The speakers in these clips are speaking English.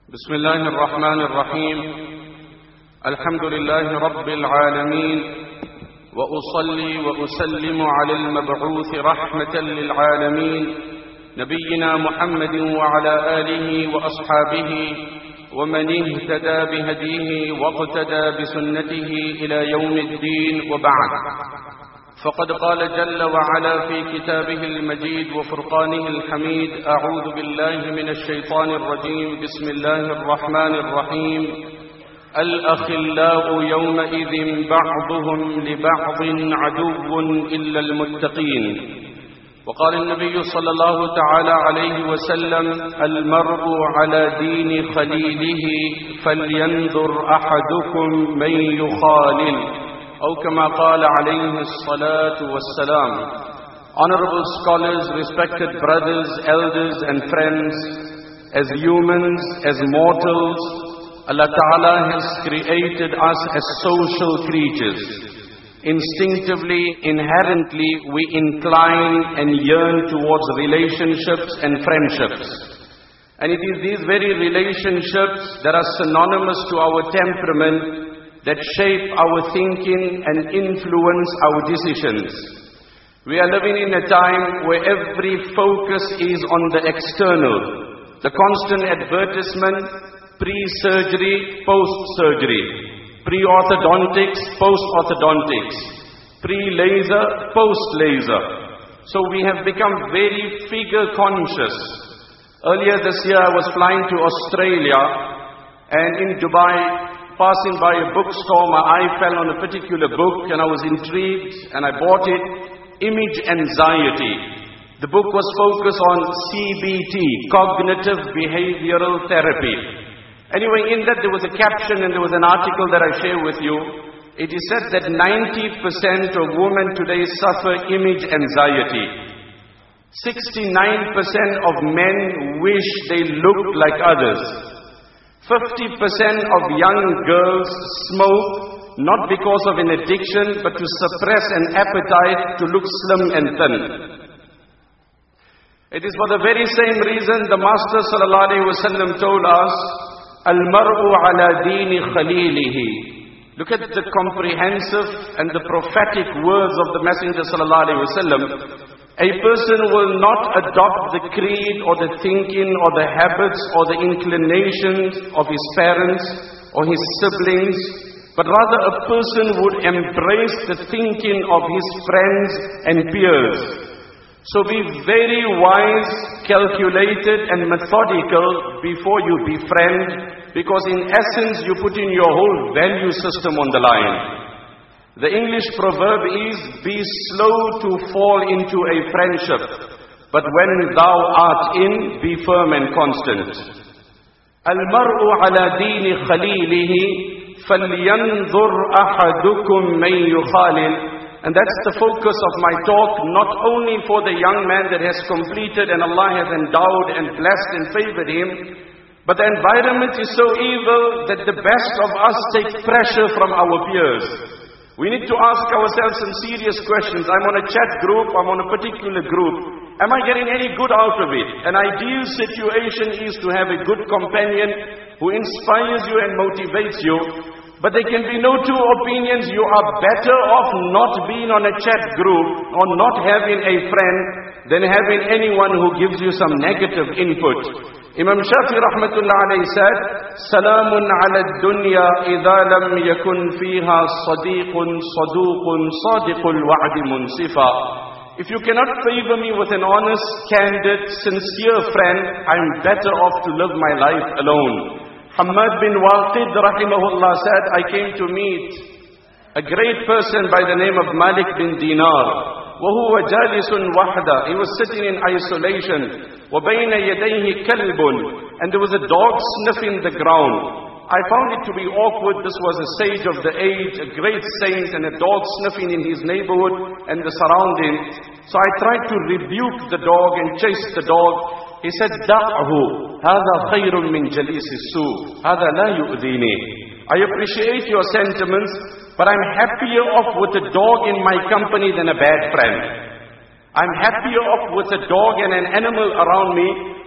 بسم الله الرحمن الرحيم. الحمد لله رب العالمين، وأصلي وأسلم على المبعوث رحمة للعالمين نبينا محمد وعلى آله وأصحابه ومن اهتدى بهديه واقتدى بسنته إلى يوم الدين، وبعد. فقد قال جل وعلا في كتابه المجيد وفرقانه الحميد: أعوذ بالله من الشيطان الرجيم. بسم الله الرحمن الرحيم. الأخلاء يومئذ بعضهم لبعض عدو إلا المتقين. وقال النبي صلى الله تعالى عليه وسلم: المرء على دين خليله فلينظر أحدكم من يخالل، أو كما قال عليه الصلاة والسلام. Honorable scholars, respected brothers, elders and friends, as humans, as mortals, Allah Ta'ala has created us as social creatures. Instinctively, inherently, we incline and yearn towards relationships and friendships. And it is these very relationships that are synonymous to our temperament, that shape our thinking and influence our decisions. We are living in a time where every focus is on the external. The constant advertisement, pre-surgery, post-surgery, pre-orthodontics, post-orthodontics, pre-laser, post-laser. So we have become very figure conscious. Earlier this year I was flying to Australia, and in Dubai, passing by a bookstore, my eye fell on a particular book and I was intrigued and I bought it. Image Anxiety. The book was focused on CBT, Cognitive Behavioral Therapy. Anyway, in that there was a caption and there was an article that I share with you. It is said that 90% of women today suffer image anxiety. 69% of men wish they looked like others. 50% of young girls smoke, not because of an addiction, but to suppress an appetite to look slim and thin. It is for the very same reason the Master sallallahu alaihi wasallam told us, Al-mar'u ala dini khalilihi. Look at the comprehensive and the prophetic words of the Messenger sallallahu alaihi wasallam. A person will not adopt the creed or the thinking or the habits or the inclinations of his parents or his siblings, but rather a person would embrace the thinking of his friends and peers. So be very wise, calculated and methodical before you befriend, because in essence you put in your whole value system on the line. The English proverb is, be slow to fall into a friendship, but when thou art in, be firm and constant. Al-mar'u ala dini khalilihi, falyanzur ahadukum man yukhalil. And that's the focus of my talk, not only for the young man that has completed and Allah has endowed and blessed and favored him, but the environment is so evil that the best of us take pressure from our peers. We need to ask ourselves some serious questions. I'm on a chat group, I'm on a particular group. Am I getting any good out of it? An ideal situation is to have a good companion who inspires you and motivates you. But there can be no two opinions. You are better off not being on a chat group or not having a friend than having anyone who gives you some negative input. Imam Shafi rahmatullah alayhi said, Salamun ala dunya idha lam yakun fiha sadiqun saduqun sadiqul wa'di munsifa. If you cannot favor me with an honest, candid, sincere friend, I'm better off to live my life alone. Hamad bin Waqid rahimahullah said, I came to meet a great person by the name of Malik bin Dinar. وَهُوَ جَالِسٌ وَحْدًا. He was sitting in isolation. وَبَيْنَ يَدَيْهِ كَلْبٌ. And there was a dog sniffing the ground. I found it to be awkward. This was a sage of the age, a great saint, and a dog sniffing in his neighborhood and the surroundings. So I tried to rebuke the dog and chase the dog. He said, دَعْهُ هَذَا خَيْرٌ مِّن جَلِيسِ السُّوءِ هَذَا لَا يُؤْذِينِي. I appreciate your sentiments, but I'm happier off with a dog in my company than a bad friend. I'm happier off with a dog and an animal around me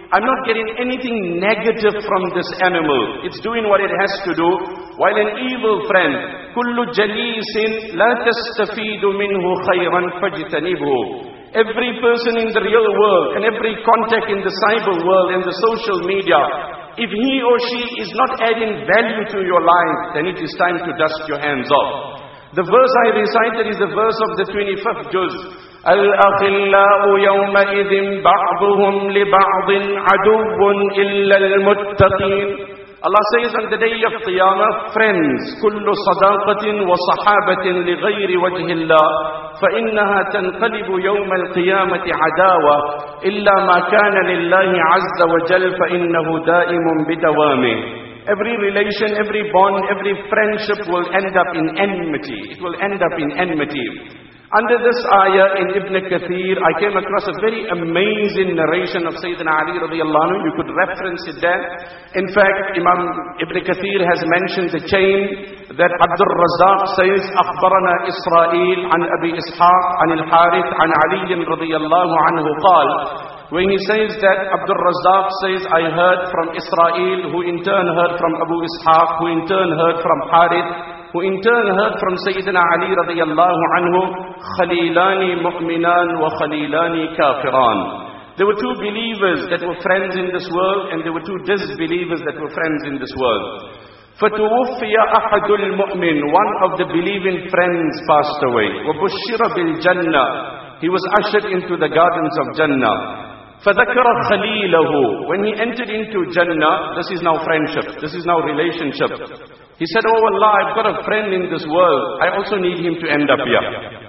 I'm not getting anything negative from this animal. It's doing what it has to do. While an evil friend, كُلُّ جَلِيسٍ لَا تَسْتَفِيدُ مِنْهُ خَيْرًا فَاجْتَنِبْهُ. Every person in the real world and every contact in the cyber world and the social media, if he or she is not adding value to your life, then it is time to dust your hands off. The verse I recited is the verse of the 25th juz. الْأَخِلَّاءُ يَوْمَئِذٍ بَعْضُهُمْ لِبَعْضٍ عَدُوٌّ إِلَّا الْمُتَّقِينَ. Allah says on the day of Qiyamah, friends, كُلُّ صَدَاقَةٍ وَصَحَابَةٍ لِغَيْرِ وَجْهِ اللَّهِ فَإِنَّهَا تَنْقَلِبُ يَوْمَ الْقِيَامَةِ عَدَاوَةً إِلَّا مَا كَانَ لِلَّهِ عَزَّ وَجَلَّ فَإِنَّهُ دَائِمٌ بِدَوَامِهِ. Every relation, every bond, every friendship will end up in enmity. It will end up in enmity. Under this ayah in Ibn Kathir, I came across a very amazing narration of Sayyidina Ali radiallahu anhu. You could reference it there. In fact, Imam Ibn Kathir has mentioned the chain that Abdul Razzaq says, أخبرنا إسرائيل عن أبي إسحاق عن الحارث عن علي رضيallahu anhu قال. When he says that, Abdul Razzaq says, I heard from Israel, who in turn heard from Abu Ishaq, who in turn heard from Harith, who in turn heard from Sayyidina Ali radiyallahu anhu, Khalilani mu'minan wa Khalilani kafiran. There were two believers that were friends in this world, and there were two disbelievers that were friends in this world. فَتُوُفِّيَ أَحَدُ الْمُؤْمِنِ. One of the believing friends passed away. وَبُشِّرَ بِالْجَنَّةِ. He was ushered into the gardens of Jannah. فَذَكَرَ خَلِيلَهُ. When he entered into Jannah, this is now friendship, this is now relationship. He said, oh Allah, I've got a friend in this world, I also need him to end up here.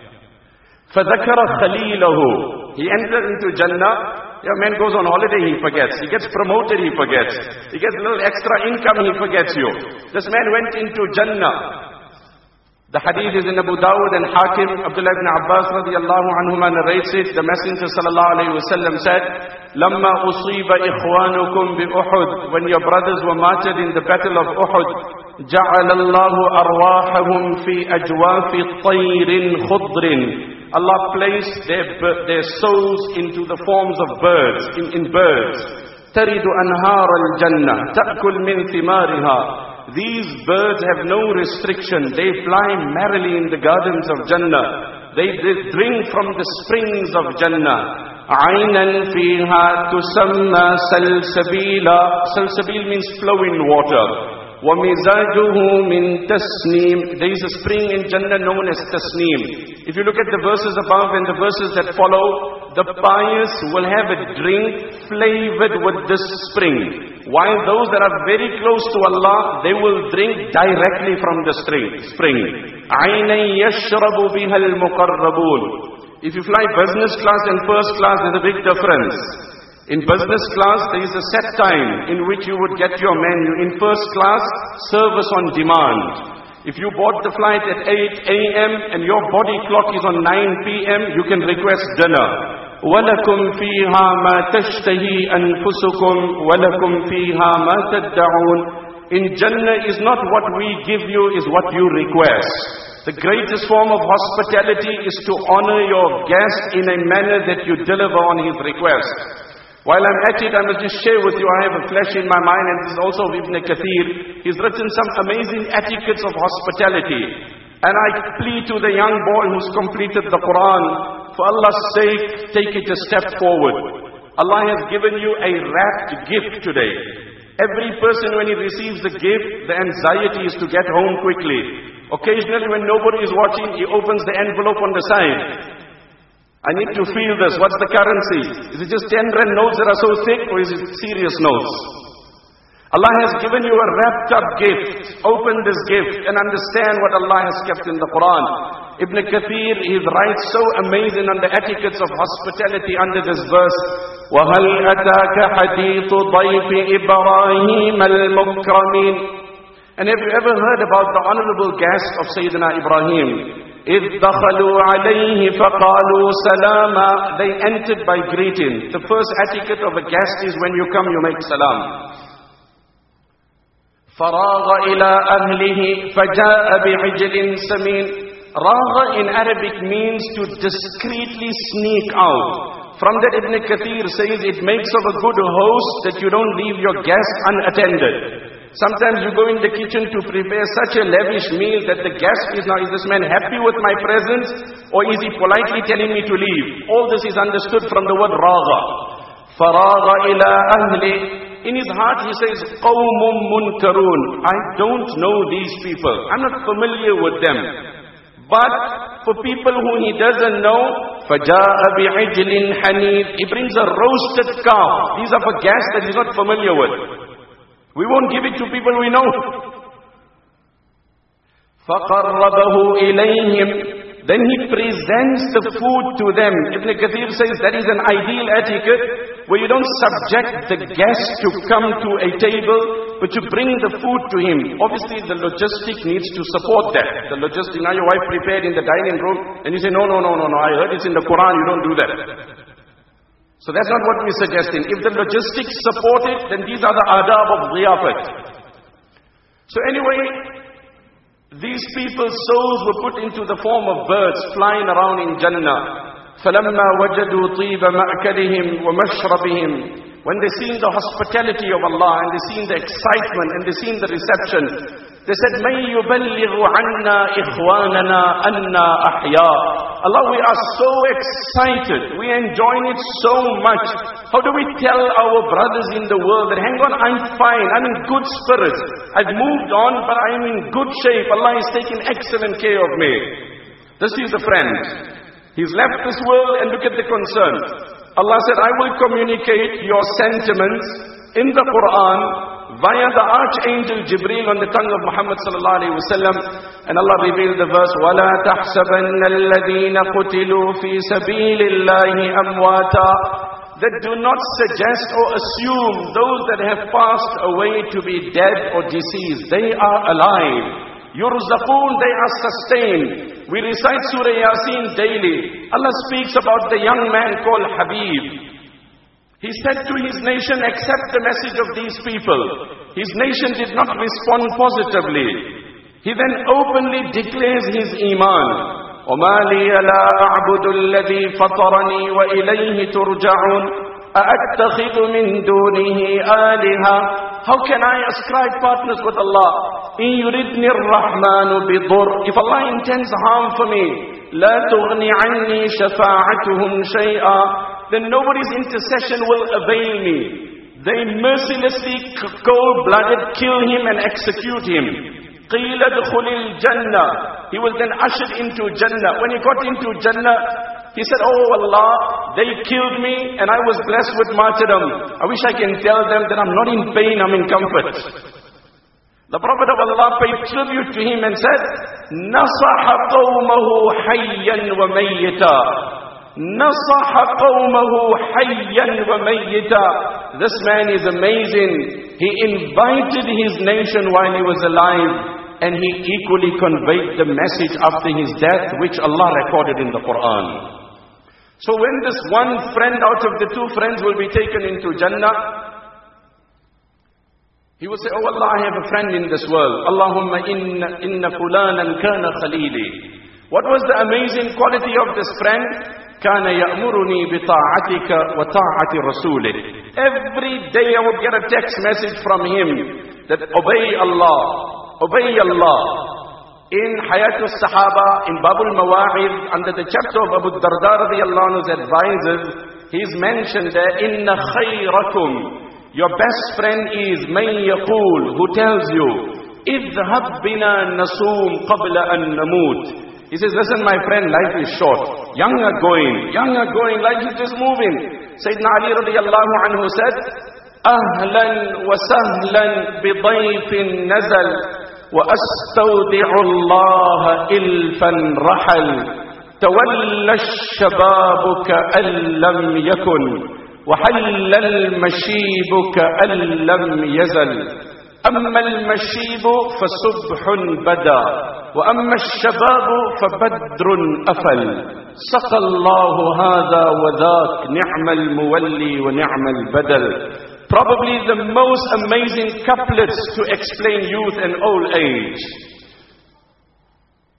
فَذَكَرَ خَلِيلَهُ. He entered into Jannah. Yeah, man goes on holiday, he forgets. He gets promoted, he forgets. He gets a little extra income, he forgets you. This man went into Jannah. The hadith is in Abu Dawud and Hakim. Abdullah ibn Abbas radiallahu anhuma narrates it. The Messenger sallallahu alayhi wa sallam said, لَمَّا أُصِيبَ إِخْوَانُكُمْ بِأُحُدٍ. When your brothers were martyred in the battle of Uhud, جَعَلَ اللَّهُ أَرْوَاحَهُمْ فِي أَجْوَافِ طَيْرٍ خُضْرٍ. Allah placed their souls into the forms of birds, in birds. تَرِدُ أَنْهَارَ الْجَنَّةِ تَأْكُلْ مِنْ ثِمَارِهَا. These birds have no restriction. They fly merrily in the gardens of Jannah. They drink from the springs of Jannah. عَيْنًا فِيهَا تُسَمَّى سَلْسَبِيلًا. Salsabil means flowing water. وَمِزَاجُهُ مِن تَسْنِيمٍ. There is a spring in Jannah known as Tasneem. If you look at the verses above and the verses that follow, the pious will have a drink flavored with this spring. While those that are very close to Allah, they will drink directly from the spring. عَيْنًا يَشْرَبُ بِهَا الْمُقَرَّبُونَ. If you fly business class and first class, there's a big difference. In business class, there is a set time in which you would get your menu. In first class, service on demand. If you bought the flight at 8 a.m. and your body clock is on 9 p.m., you can request dinner. وَلَكُمْ فِيهَا مَا تَشْتَهِي أَنفُسُكُمْ وَلَكُمْ فِيهَا مَا تَدَّعُونَ. In Jannah is not what we give you, is what you request. The greatest form of hospitality is to honor your guest in a manner that you deliver on his request. While I'm at it, I must just share with you, I have a flash in my mind, and this is also Ibn Kathir. He's written some amazing etiquettes of hospitality. And I plead to the young boy who's completed the Quran, for Allah's sake, take it a step forward. Allah has given you a wrapped gift today. Every person, when he receives the gift, the anxiety is to get home quickly. Occasionally, when nobody is watching, he opens the envelope on the side. I need to feel this. What's the currency? Is it just 10 rand notes that are so thick, or is it serious notes? Allah has given you a wrapped up gift. Open this gift and understand what Allah has kept in the Quran. Ibn Kathir, he writes so amazing on the etiquettes of hospitality under this verse. وَهَلْ أَتَاكَ حَدِيثُ ضَيْفِ إِبْرَاهِيمَ الْمُكْرَمِينَ. And have you ever heard about the honorable guest of Sayyidina Ibrahim? إِذْ دَخَلُوا عَلَيْهِ فَقَالُوا سَلَامًا. They entered by greeting. The first etiquette of a guest is when you come, you make salam. فَرَاغَ إِلَىٰ أَهْلِهِ فَجَاءَ بِعِجْلٍ سَمِينٍ. Ragha in Arabic means to discreetly sneak out. From that Ibn Kathir says it makes of a good host that you don't leave your guest unattended. Sometimes you go in the kitchen to prepare such a lavish meal that the guest is this man happy with my presence, or is he politely telling me to leave? All this is understood from the word ragha. فَرَاغَ إِلَىٰ أَهْلِ. In his heart he says, قَوْمٌ مُنْكَرُونَ. I don't know these people. I'm not familiar with them. But for people who he doesn't know, فَجَاءَ بِعِجْلٍ حَنِيذٍ. He brings a roasted calf. These are for guests that he's not familiar with. We won't give it to people we know. فَقَرَّبَهُ إِلَيْهِمْ. Then he presents the food to them. Ibn Kathir says that is an ideal etiquette where you don't subject the guest to come to a table, but you bring the food to him. Obviously the logistic needs to support that. The logistic, now your wife prepared in the dining room, and you say, no, I heard it's in the Quran, you don't do that. So that's not what we're suggesting. If the logistics support it, then these are the adab of ziyafat. So anyway, these people's souls were put into the form of birds flying around in Jannah. فَلَمَّا وَجَدُوا طِيبَ مَأْكَلِهِمْ وَمَشْرَبِهِمْ. When they seen the hospitality of Allah, and they seen the excitement, and they seen the reception, they said, مَنْ يُبَلِّغُ عَنَّا إِخْوَانَنَا أَنَّا أَحْيَاء. Allah, we are so excited. We are enjoying it so much. How do we tell our brothers in the world that, hang on, I'm fine, I'm in good spirits. I've moved on, but I'm in good shape. Allah is taking excellent care of me. This is the friend. He's left this world, and look at the concern. Allah said, I will communicate your sentiments in the Quran via the Archangel Jibreel on the tongue of Muhammad sallallahu alaihi wasallam. And Allah revealed the verse, وَلَا تَحْسَبَنَّ الَّذِينَ قُتِلُوا فِي سَبِيلِ اللَّهِ أَمْوَاتًا. That do not suggest or assume those that have passed away to be dead or deceased. They are alive. Yurzaqoon, they are sustained. We recite Surah Yasin daily. Allah speaks about the young man called Habib. He said to his nation, accept the message of these people. His nation did not respond positively. He then openly declares his iman. وَمَا لِيَ لَا أَعْبُدُ الَّذِي فَطَرَنِي وَإِلَيْهِ تُرْجَعُونَ أَأَتَّخِذُ مِن دُونِهِ آلِهَةً. How can I ascribe partners with Allah? إِن يُرِدْنِي الرَّحْمَنُ بِضُرٍّ. If Allah intends harm for me, لَا تُغْنِ عَنِّي شَفَاعَتُهُمْ شَيْئًا. Then nobody's intercession will avail me. They mercilessly, cold-blooded, kill him and execute him. قِيلَ ادْخُلِ الْجَنَّةِ. He was then ushered into Jannah. When he got into Jannah, he said, oh Allah, they killed me and I was blessed with martyrdom. I wish I can tell them that I'm not in pain, I'm in comfort. The Prophet of Allah paid tribute to him and said, نَصَحَ قَوْمَهُ حَيًّا وَمَيِّتًا. نَصَحَ قَوْمَهُ حَيًّا وَمَيِّتًا. This man is amazing. He invited his nation while he was alive, and he equally conveyed the message after his death, which Allah recorded in the Quran. So when this one friend out of the two friends will be taken into Jannah, he will say, oh Allah, I have a friend in this world. Allahumma inna fulanan kana khalili. What was the amazing quality of this friend? Kana ya'muruni bi ta'atika wa ta'ati rasulih. Every day I would get a text message from him that obey Allah, obey Allah. In Hayatul Sahaba, in Babul Mawa'id, under the chapter of Abu Darda radiyallahu anhu's advisors, he's mentioned there, inna khayrakum. Your best friend is man yaqul, who tells you, idhhab bina nasum qabla an namut. He says, listen my friend, life is short. Young are going, life is just moving. Sayyidina Ali radiyallahu anhu said, ahlan wa sahlan bi dayfin nazal, wa astawdi'u Allah ilfan rahal, tawalla ash-shababu ka'an lam yakun. وحل المشيب كأن لم يزل أما المشيب فصبح بدا وأما الشباب فبدر أفل سقى الله هذا وذاك نعم المولي ونعم البدل. Probably the most amazing couplets to explain youth and old age.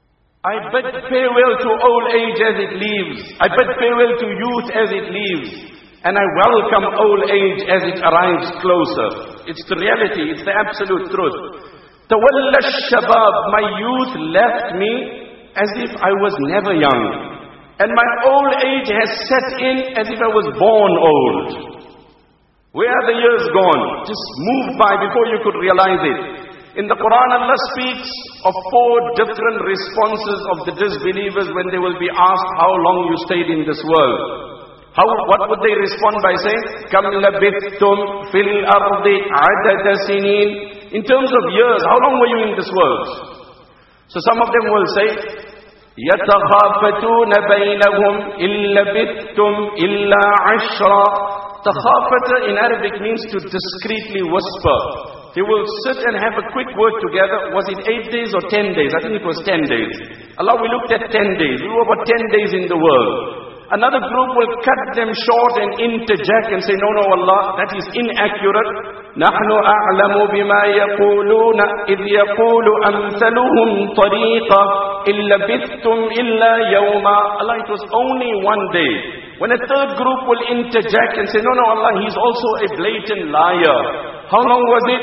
I bid farewell to old age as it leaves. I bid farewell to youth as it leaves. And I welcome old age as it arrives closer. It's the reality, it's the absolute truth. Tawalla shabab, my youth left me as if I was never young. And my old age has set in as if I was born old. Where are the years gone? Just moved by before you could realize it. In the Quran, Allah speaks of 4 different responses of the disbelievers when they will be asked how long you stayed in this world. What would they respond by saying? كَمْ لَبِثْتُمْ فِي الْأَرْضِ عَدَدَ سِنِينَ. In terms of years, how long were you in this world? So some of them will say, يَتَخَافَتُونَ بَيْنَهُمْ إِن لَبِثْتُمْ إِلَّا عَشْرًا. Takhafata in Arabic means to discreetly whisper. They will sit and have a quick word together. Was it 8 days or 10 days? I think it was 10 days. Allah, we looked at 10 days. We were about 10 days in the world. Another group will cut them short and interject and say, no, Allah, that is inaccurate. نَحْنُ أَعْلَمُ بِمَا يَقُولُونَ إِذْ يَقُولُ أَمْثَلُهُمْ طَرِيقًا إِن لَبِثْتُمْ إِلَّا يَوْمًا. Allah, it was only one day. When a third group will interject and say, no, Allah, he's also a blatant liar. How long was it?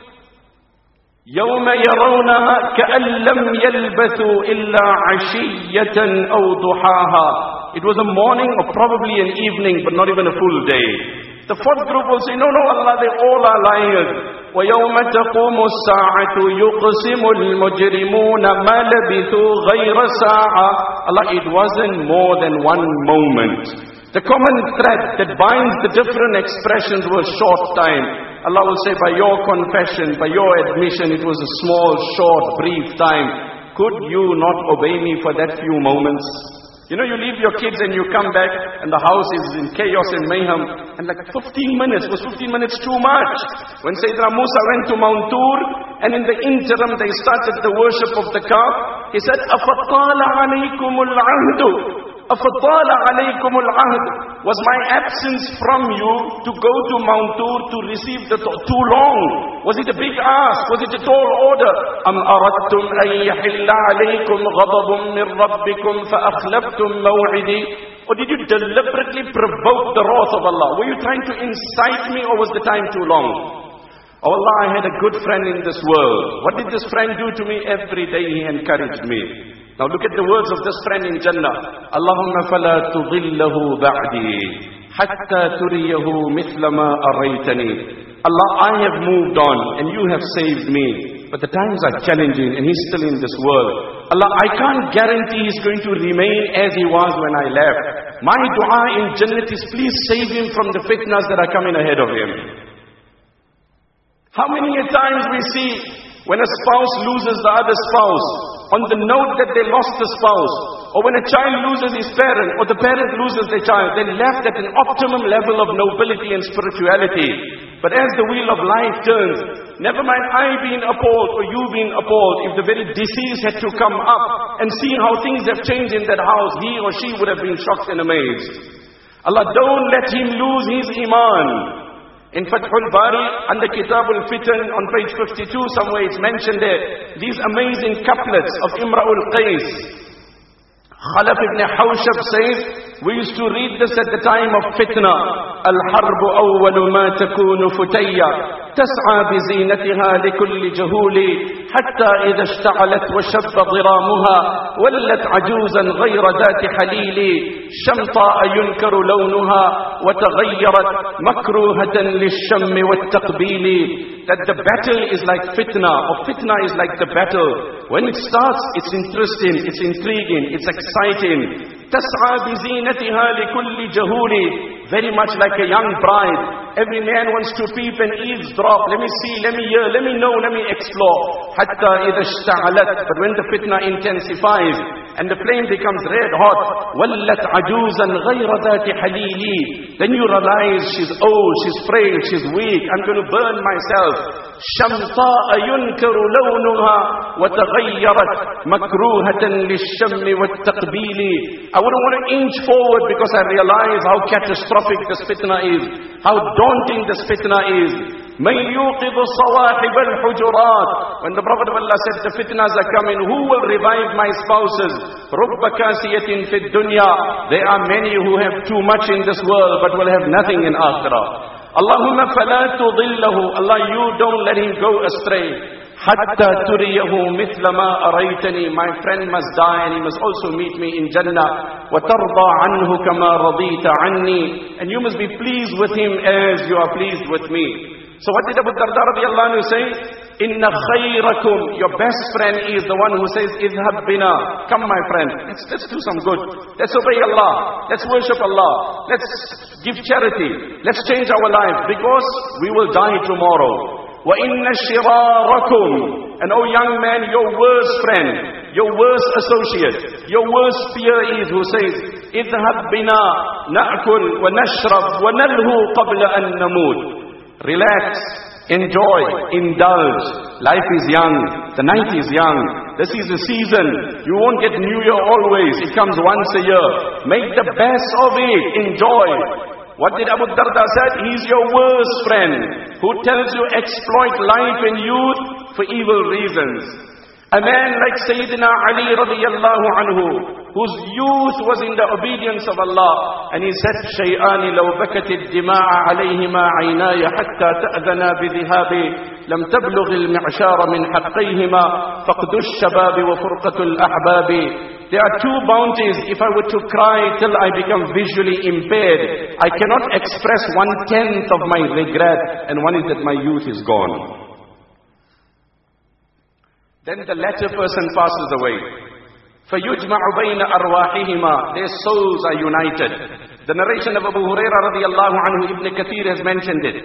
يَوْمَ يَرَوْنَهَا كَأَن لَّمْ يَلْبَثُوا إِلَّا عَشِيَّةً أَوْ ضُحَاهَا. It was a morning or probably an evening, but not even a full day. The fourth group will say, no, Allah, they all are liars. وَيَوْمَ تَقُومُ السَّاعَةُ يُقْسِمُ الْمُجْرِمُونَ مَا لَبِثُوا غَيْرَ سَاعَةٍ. Allah, it wasn't more than one moment. The common thread that binds the different expressions was short time. Allah will say, by your confession, by your admission, it was a small, short, brief time. Could you not obey me for that few moments? You know, you leave your kids and you come back and the house is in chaos and mayhem. And like 15 minutes, was 15 minutes too much? When Sayyidina Musa went to Mount Tur and in the interim they started the worship of the calf, he said, أَفَطَّالَ عَلَيْكُمُ الْعَهْدُ أَفَطَّالَ عَلَيْكُمُ الْعَهْدُ. Was my absence from you to go to Mount Tur to receive the too long? Was it a big ask? Was it a tall order? أَمْ أَرَدْتُمْ أَنْ يَحِلَّ عَلَيْكُمْ غَضَبٌ مِّن رَبِّكُمْ فَأَخْلَفْتُمْ مَوْعِدِي. Or did you deliberately provoke the wrath of Allah? Were you trying to incite me or was the time too long? Oh Allah, I had a good friend in this world. What did this friend do to me? Every day he encouraged me. Now look at the words of this friend in Jannah. Allahumma fala tudillahu ba'di hatta turiyahu mithla ma araytani. Allah, I have moved on and you have saved me. But the times are challenging and he's still in this world. Allah, I can't guarantee he's going to remain as he was when I left. My dua in Jannah is, please save him from the fitnas that are coming ahead of him. How many a times we see when a spouse loses the other spouse on the note that they lost the spouse, or when a child loses his parent, or the parent loses their child, they're left at an optimum level of nobility and spirituality. But as the wheel of life turns, never mind I being appalled or you being appalled, if the very deceased had to come up and see how things have changed in that house, he or she would have been shocked and amazed. Allah, don't let him lose his iman. In Fathul Bari, under Kitab al-Fitan, on page 52, somewhere it's mentioned there, these amazing couplets of Imra'ul Qais. Khalaf ibn Hawshab says, we used to read this at the time of fitna. Al-harbu awwalu ma takunu futayya. تسعى بزينتها لكل جهول حتى إذا اشتعلت وشب ضرامها ولت عجوزا غير ذات حليل شمطاء ينكر لونها وتغيرت مكروهة للشم والتقبيل. That the battle is like fitna, or fitna is like the battle. When it starts, it's interesting, it's intriguing, it's exciting. تسعى بزينتها لكل جهول. Very much like a young bride. Every man wants to peep and eavesdrop. Let me see, let me hear, let me know, let me explore. حتى إذا اشتعلت. But when the fitna intensifies and the flame becomes red hot, ولت عجوزا غير ذات حليل. Then you realize she's old, she's frail, she's weak. I'm going to burn myself. شمطاء ينكر لونها وتغيرت مكروهة للشم والتقبيل. I wouldn't want to inch forward because I realize how catastrophic this fitna is, how daunting this fitna is. مَنْ يُوقِظُ صَوَاحِبَ الْحُجُرَاتِ. When the Prophet of Allah said, the fitnas are coming, who will revive my spouses? رُبَّ كَاسِيَةٍ فِي الدُّنْيَا. There are many who have too much in this world, but will have nothing in akhirah. Allahumma fala tudillahu. Allah, you don't let him go astray. Hatta turiyahu mithla ma araytani. My friend must die and he must also meet me in Jannah. Wa tarda anhu kama radita anni. And you must be pleased with him as you are pleased with me. So what did Abu Darda radiallahu anhu say? Inna khayrakum. Your best friend is the one who says, idhab bina. Come my friend, let's do some good. Let's obey Allah. Let's worship Allah. Let's give charity. Let's change our life because we will die tomorrow. Wa inna shirarakum. And oh young man, your worst friend, your worst associate, your worst peer is who says, idhab bina na'kul wa nashrab wa nalhu qabla an namut. Relax, enjoy, indulge. Life is young, the night is young. This is the season. You won't get New Year always. It comes once a year. Make the best of it. Enjoy. What did Abu Darda said? He's your worst friend who tells you exploit life and youth for evil reasons. A man like Sayyidina Ali radiyallahu anhu, whose youth was in the obedience of Allah. And he said, شَيْئَانِ لَوْ بَكَتِ الدِّمَاءَ عَلَيْهِمَا عَيْنَايَ حَتَّى تَأْذَنَا بِذِهَابِ لَمْ تَبْلُغِ الْمِعْشَارَ مِنْ حَقَّيْهِمَا فَقْدُ الشَّبَابِ وَفُرْقَةُ الْأَحْبَابِ. There are two bounties. If I were to cry till I become visually impaired, I cannot express 1/10 of my regret, and one is that my youth is gone. Then the latter person passes away. فَيُجْمَعُ بَيْنَ أَرْوَاحِهِمَا. Their souls are united. The narration of Abu Hurairah radiallahu anhu, Ibn Kathir has mentioned it.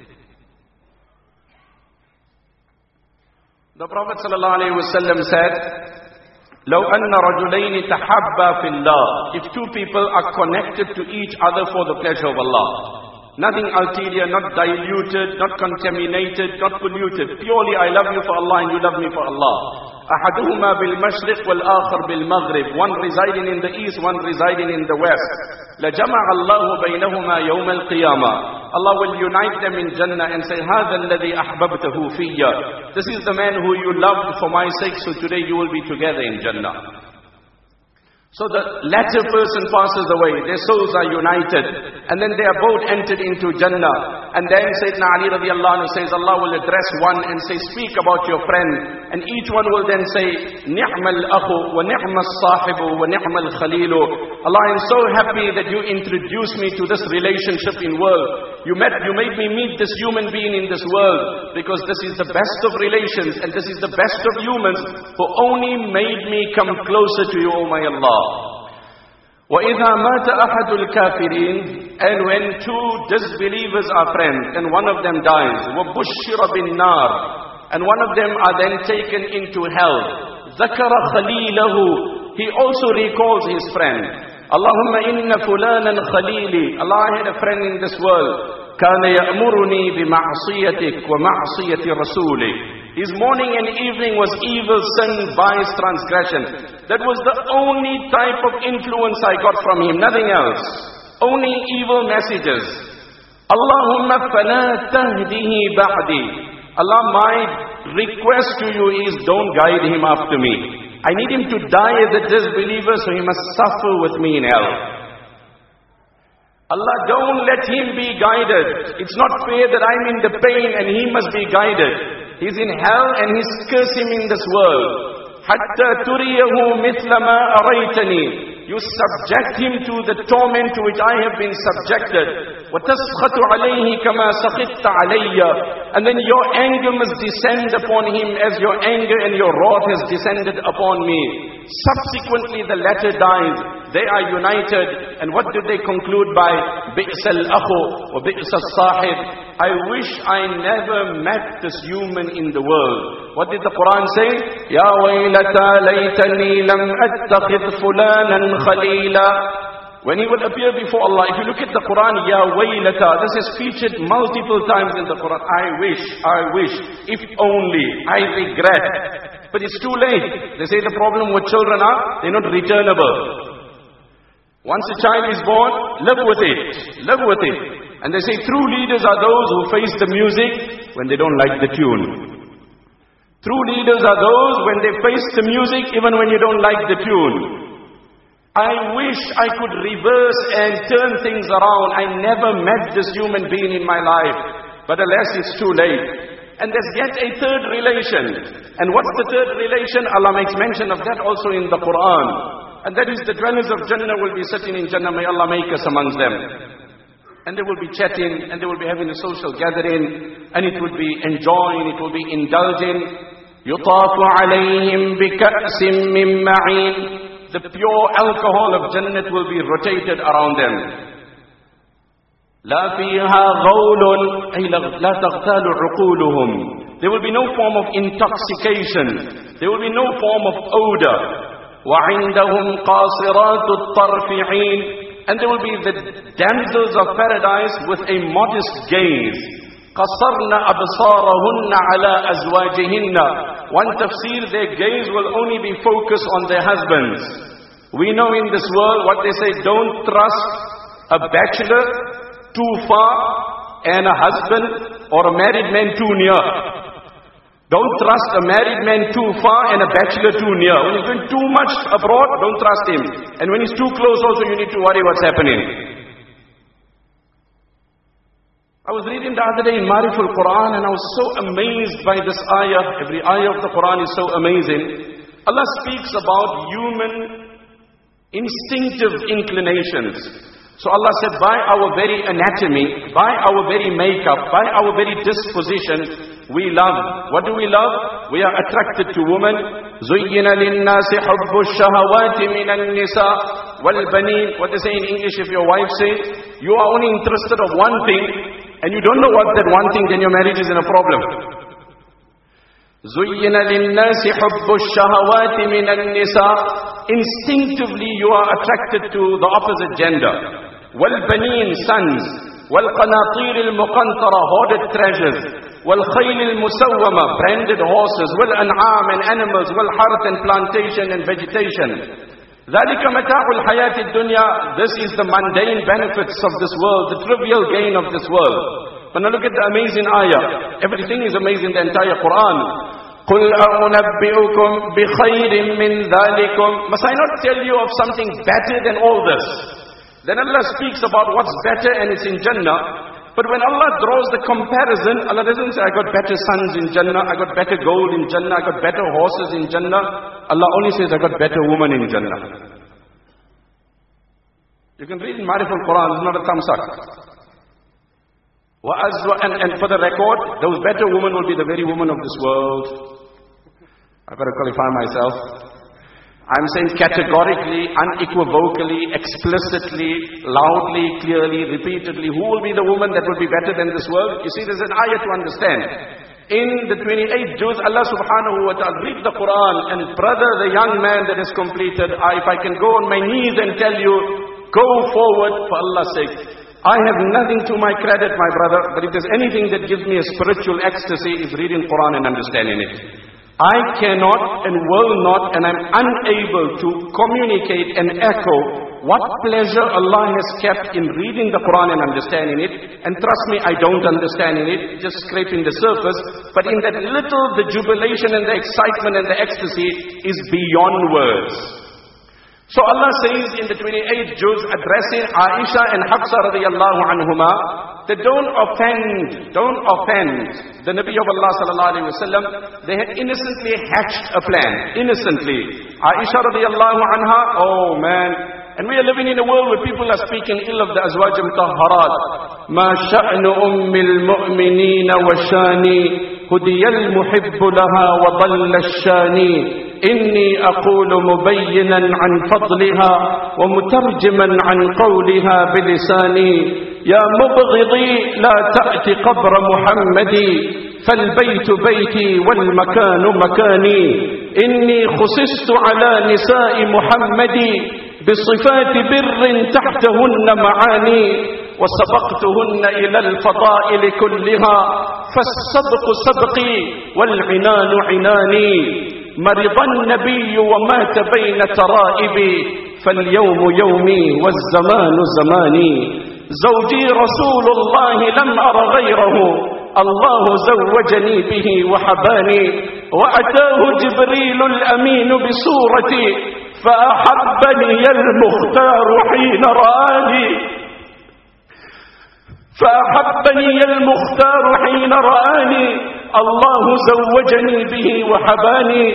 The Prophet sallallahu alayhi wa sallam said, لَوْ أَنَّ رَجُلَيْنِ تَحَبَّا فِي اللَّهِ. If two people are connected to each other for the pleasure of Allah. Nothing ulterior, not diluted, not contaminated, not polluted. Purely I love you for Allah and you love me for Allah. أَحَدُهُمَا بِالْمَشْرِقِ وَالْآخَرِ بِالْمَغْرِبِ. One residing in the east, one residing in the west. لَجَمَعَ اللَّهُ بَيْنَهُمَا يَوْمَ الْقِيَامَةِ. Allah will unite them in Jannah and say, هَذَا الَّذِي أَحْبَبْتَهُ فِيَّ. This is the man who you loved for my sake, so today you will be together in Jannah. So the latter person passes away, their souls are united, and then they are both entered into Jannah. And then Sayyidina Ali radiallahu anhu says, Allah will address one and say, speak about your friend. And each one will then say, Ni'mal akhu, wa ni'mal sahibu, wa ni'mal khalilu. Allah, I am so happy that you introduced me to this relationship in world. You made me meet this human being in this world, because this is the best of relations, and this is the best of humans, who only made me come closer to you, O my Allah. وَإِذَا مَاتَ أَحَدُ الْكَافِرِينَ. And when two disbelievers are friends, and one of them dies, وَبُشِّرَ بِالنَّارِ. And one of them are then taken into hell. ذَكَرَ خَلِيلَهُ. He also recalls his friend. Allahumma inna fulanan khalili. Allah, I had a friend in this world. كَانَ يَأْمُرُنِي بِمَعْصِيَتِكَ وَمَعْصِيَةِ رَسُولِكَ. His morning and evening was evil, sin, vice, transgression. That was the only type of influence I got from him, nothing else. Only evil messages. Allahumma fala tahdihi ba'di. Allah, my request to you is, don't guide him after me. I need him to die as a disbeliever, so he must suffer with me in hell. Allah, don't let him be guided. It's not fair that I'm in the pain and he must be guided. He's in hell and he's cursing in this world. Hatta turiyahu mithla ma araytani. You subject him to the torment to which I have been subjected. وَتَسْخَطُ عَلَيْهِ كَمَا سَخِطْتَ عَلَيَّ. And then your anger must descend upon him as your anger and your wrath has descended upon me. Subsequently the latter dies. They are united. And what do they conclude by? بِئْسَ الْأَخُ وَبِئْسَ الصَّاحِبِ. I wish I never met this human in the world. What did the Quran say? يَا وَيْلَتَى لَيْتَنِي لَمْ أَتَّخِذْ فُلَانًا خَلِيلًا. When he will appear before Allah, if you look at the Quran, Ya Waylata, this is featured multiple times in the Quran. I wish, if only, I regret. But it's too late. They say the problem with children are, they're not returnable. Once a child is born, live with it. And they say true leaders are those who face the music when they don't like the tune. True leaders are those when they face the music even when you don't like the tune. I wish I could reverse and turn things around. I never met this human being in my life. But alas, it's too late. And there's yet a third relation. And what's the third relation? Allah makes mention of that also in the Quran. And that is the dwellers of Jannah will be sitting in Jannah. May Allah make us amongst them. And they will be chatting, and they will be having a social gathering, and it will be enjoying, it will be indulging. يُطَافُ عَلَيْهِمْ بِكَأْسٍ مِّن مَّعِينٍ. The pure alcohol of Jannah will be rotated around them. لَا فِيهَا غَوْلٌ أي لَا تَغْتَالُ عُقُولُهُمْ. There will be no form of intoxication. There will be no form of odor. وَعِنْدَهُمْ قَاصِرَاتُ الطَّرْفِ عِينٌ. And there will be the damsels of paradise with a modest gaze. قَصَرْنَ أَبْصَارَهُنَّ عَلَىٰ أَزْوَاجِهِنَّ. One tafsir, their gaze will only be focused on their husbands. We know in this world what they say, don't trust a bachelor too far and a husband or a married man too near. Don't trust a married man too far and a bachelor too near. When he's doing too much abroad, don't trust him. And when he's too close also, you need to worry what's happening. I was reading the other day in Mariful Quran and I was so amazed by this ayah. Every ayah of the Quran is so amazing. Allah speaks about human instinctive inclinations. So Allah said, by our very anatomy, by our very makeup, by our very disposition, we love. What do we love? We are attracted to women. زُيِّنَ لِلنَّاسِ حُبُّ الشَّهَوَاتِ مِنَ النِّسَاءِ وَالْبَنِينَ. What they say in English, if your wife says, you are only interested of one thing, and you don't know what that one thing, then your marriage is in a problem. زُيِّنَ لِلنَّاسِ حُبُّ الشَّهَوَاتِ مِنَ النِّسَاءِ. Instinctively you are attracted to the opposite gender. وَالْبَنِينَ, sons. وَالْقَنَاطِيرِ الْمُقَنْطَرَةِ, hoarded treasures. وَالْخَيْلِ الْمُسَوَّمَةِ, branded horses. وَالْأَنْعَامِ, and animals. وَالْحَرْثِ, and plantation and vegetation. ذَلِكَ مَتَاعُ الْحَيَاةِ الدُّنْيَا. This is the mundane benefits of this world, the trivial gain of this world. But now look at the amazing ayah. Everything is amazing, the entire Quran. قُلْ أَنَبِّئُكُمْ بِخَيْرٍ مِّن ذَلِكُمْ. Must I not tell you of something better than all this? Then Allah speaks about what's better and it's in Jannah. But when Allah draws the comparison, Allah doesn't say, I got better sons in Jannah, I got better gold in Jannah, I got better horses in Jannah. Allah only says, I got better woman in Jannah. You can read in Mariful Quran, it's not a thumbs up. And for the record, those better women will be the very women of this world. I've got to qualify myself. I'm saying categorically, unequivocally, explicitly, loudly, clearly, repeatedly, who will be the woman that will be better than this world? You see, there's an ayah to understand. In the 28 juz, Allah subhanahu wa ta'ala, read the Quran, and brother, the young man that has completed, if I can go on my knees and tell you, go forward for Allah's sake. I have nothing to my credit, my brother, but if there's anything that gives me a spiritual ecstasy, is reading Quran and understanding it. I cannot and will not, and I'm unable to communicate and echo what pleasure Allah has kept in reading the Quran and understanding it. And trust me, I don't understand it, just scraping the surface. But in that little, the jubilation and the excitement and the ecstasy is beyond words. So Allah says in the 28th juz, addressing Aisha and Hafsa radiyallahu anhuma, that don't offend the Nabi of Allah sallallahu alayhi wa sallam. They had innocently hatched a plan, innocently. Aisha radiyallahu anha, oh man. And we are living in a world where people are speaking ill of the Azwaj al-Mutahharat. Ma sha'nu ummil mu'minina wa shani, hudiyal muhibbu laha wa dalla shani. إني أقول مبينا عن فضلها ومترجما عن قولها بلساني يا مبغضي لا تأتي قبر محمد فالبيت بيتي والمكان مكاني إني خصصت على نساء محمد بصفات بر تحتهن معاني وسبقتهن إلى الفضائل كلها فالسبق سبقي والعنان عناني مرض النبي ومات بين ترائبي فاليوم يومي والزمان زماني زوجي رسول الله لم أر غيره الله زوجني به وحباني وأتاه جبريل الأمين بصورتي فأحبني المختار حين رآني فأحبني المختار حين رآني الله زوجني به وحباني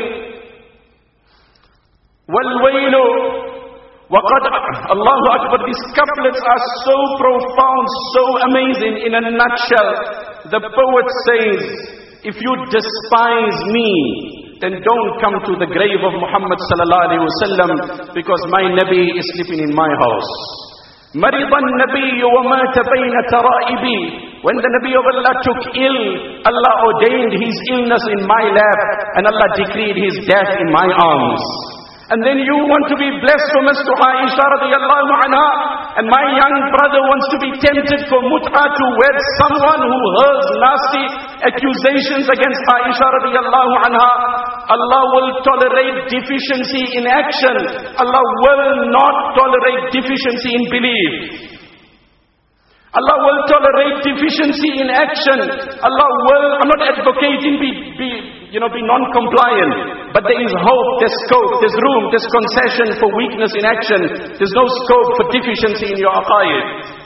والويل وقد Allahu Akbar. These couplets are so profound, so amazing. In a nutshell, the poet says, if you despise me, then don't come to the grave of Muhammad sallallahu alaihi wasallam, because my Nabi is sleeping in my house. مرض النبي ومات بين ترائبي. When the Nabi of Allah took ill, Allah ordained his illness in my lap, and Allah decreed his death in my arms. And then you want to be blasphemous to Aisha radiallahu anha, and my young brother wants to be tempted for mut'ah to wed someone who hurls nasty accusations against Aisha radiallahu anha. Allah will tolerate deficiency in action. Allah will not tolerate deficiency in belief. Allah will tolerate deficiency in action. Allah will, I'm not advocating be non-compliant, but there is hope, there's scope, there's room, there's concession for weakness in action. There's no scope for deficiency in your aqaid.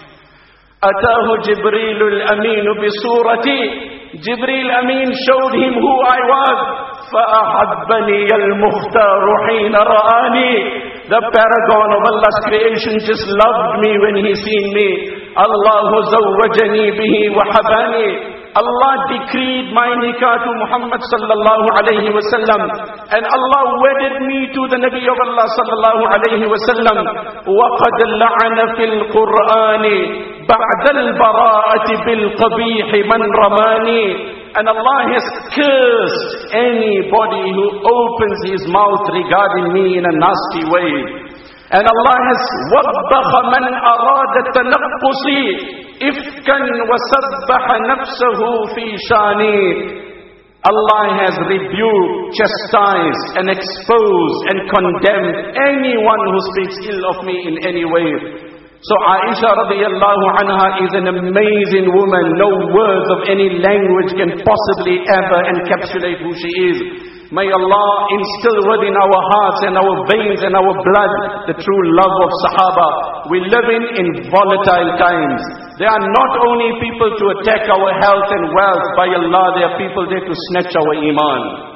Atahu Jibreel al-Amin bisurati. Jibreel Amin showed him who I was. فَأَحَبَّنِيَ الْمُخْتَارُ حِينَ رَآنِي. The paragon of Allah's creation just loved me when he seen me. Allahu zawwajani bihi wa habani. Allah decreed my nikah to Muhammad sallallahu alayhi wa sallam, and Allah wedded me to the Nabi of Allah sallallahu alayhi wa sallam. وَقَدْ لَعَنَ فِي الْقُرْآنِ بَعْدَ الْبَرَاءَةِ بِالْقَبِيحِ مَنْ رَمَانِي. And Allah has cursed anybody who opens his mouth regarding me in a nasty way. And Allah has وَبَّخَ مَنْ أَرَادَ تَنَقُّصِي إِفْكًا وَسَبَّحَ نَفْسَهُ فِي شَانِي. Allah has rebuked, chastised and exposed and condemned anyone who speaks ill of me in any way. So Aisha radiyallahu anha is an amazing woman. No words of any language can possibly ever encapsulate who she is. May Allah instill within our hearts and our veins and our blood the true love of Sahaba. We live in volatile times. There are not only people to attack our health and wealth. By Allah, there are people there to snatch our iman.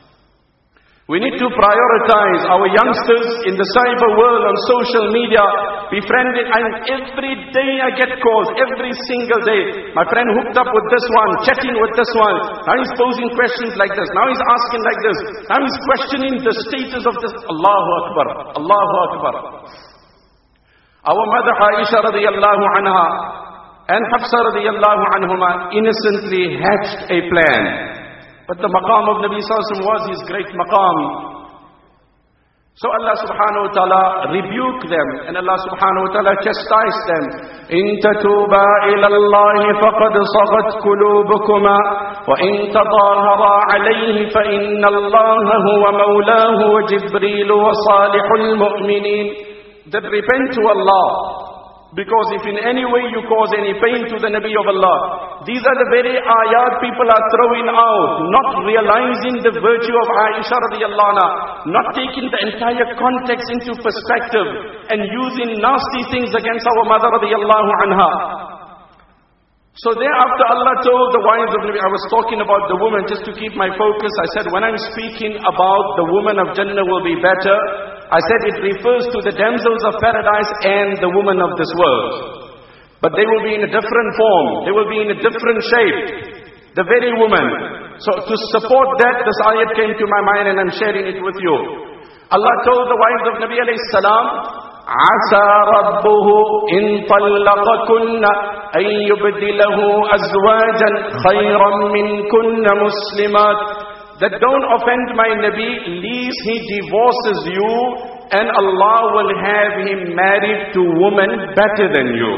We need to prioritize our youngsters in the cyber world on social media. Befriended, and every day I get calls, every single day. My friend hooked up with this one, chatting with this one. Now he's posing questions like this. Now he's asking like this. Now he's questioning the status of this. Allahu Akbar. Allahu Akbar. Our mother Aisha radiyallahu anha and Hafsa radiyallahu anhuma innocently hatched a plan. But the maqam of Nabi sallallahu alaihi wasallam was his great maqam. So Allah subhanahu wa ta'ala rebuked them, and Allah subhanahu wa ta'ala chastised them. إِن تَتُوبَا إِلَى اللَّهِ فَقَدْ صَغَتْ قُلُوبُكُمَا وَإِن تَظَاهَرَا عَلَيْهِ فَإِنَّ اللَّهَ هُوَ مَوْلَاهُ وَجِبْرِيلُ وَصَالِحُ الْمُؤْمِنِينَ. That repent to Allah. Because if in any way you cause any pain to the Nabi of Allah, these are the very ayat people are throwing out, not realizing the virtue of Aisha radiallahu anha, not taking the entire context into perspective, and using nasty things against our mother radiallahu anha. So thereafter Allah told the wives of Nabi, I was talking about the woman just to keep my focus. I said when I'm speaking about the woman of Jannah will be better, I said it refers to the damsels of paradise and the woman of this world. But they will be in a different form. They will be in a different shape. The very woman. So to support that, this ayat came to my mind and I'm sharing it with you. Allah told the wives of Nabi alayhi salam, عَسَى رَبُّهُ إِن طَلَّقَكُنَّ أَن يُبْدِلَهُ أَزْوَاجًا خَيْرًا مِنْكُنَّ مُسْلِمَاتٍ. That don't offend my Nabi, least he divorces you and Allah will have him married to women better than you.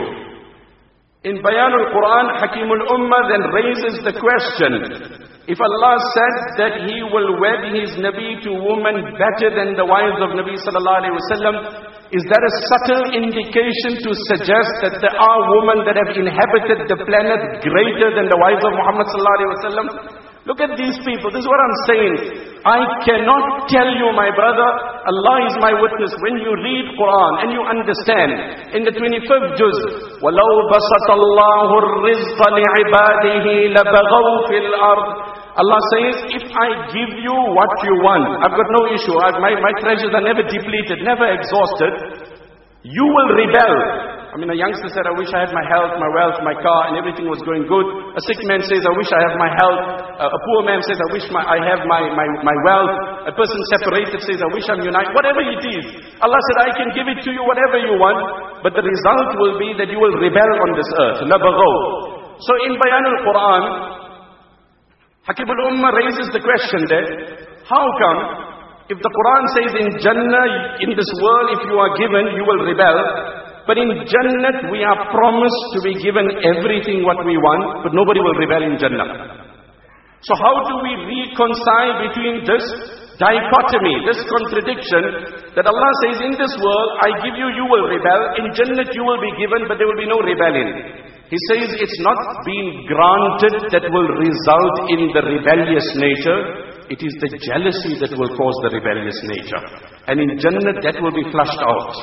In Bayan al-Quran, Hakim al-Ummah then raises the question, if Allah said that he will wed his Nabi to women better than the wives of Nabi sallallahu alaihi wasallam, Is that a subtle indication to suggest that there are women that have inhabited the planet greater than the wives of Muhammad sallallahu alaihi wasallam? Look at these people. This is what I'm saying. I cannot tell you, my brother, Allah is my witness. When you read Quran and you understand, in the 25th juz, وَلَوْ بَسَطَ اللَّهُ الرِّزْقَ لِعِبَادِهِ لَبَغَوْا فِي الْأَرْضِ. Allah says, if I give you what you want, I've got no issue. My treasures are never depleted, never exhausted. You will rebel. I mean, a youngster said, I wish I had my health, my wealth, my car, and everything was going good. A sick man says, I wish I have my health. A poor man says, I wish I have my wealth. A person separated says, I wish I'm united. Whatever it is. Allah said, I can give it to you, whatever you want. But the result will be that you will rebel on this earth. لَبَغَوْا. So in Bayan al-Quran, Hakim al-Ummah raises the question there, how come, if the Quran says in Jannah, in this world, if you are given, you will rebel. But in Jannah, we are promised to be given everything what we want, but nobody will rebel in Jannah. So how do we reconcile between this dichotomy, this contradiction, that Allah says, in this world, I give you, you will rebel. In Jannah, you will be given, but there will be no rebellion. He says, it's not being granted that will result in the rebellious nature. It is the jealousy that will cause the rebellious nature. And in Jannah, that will be flushed out.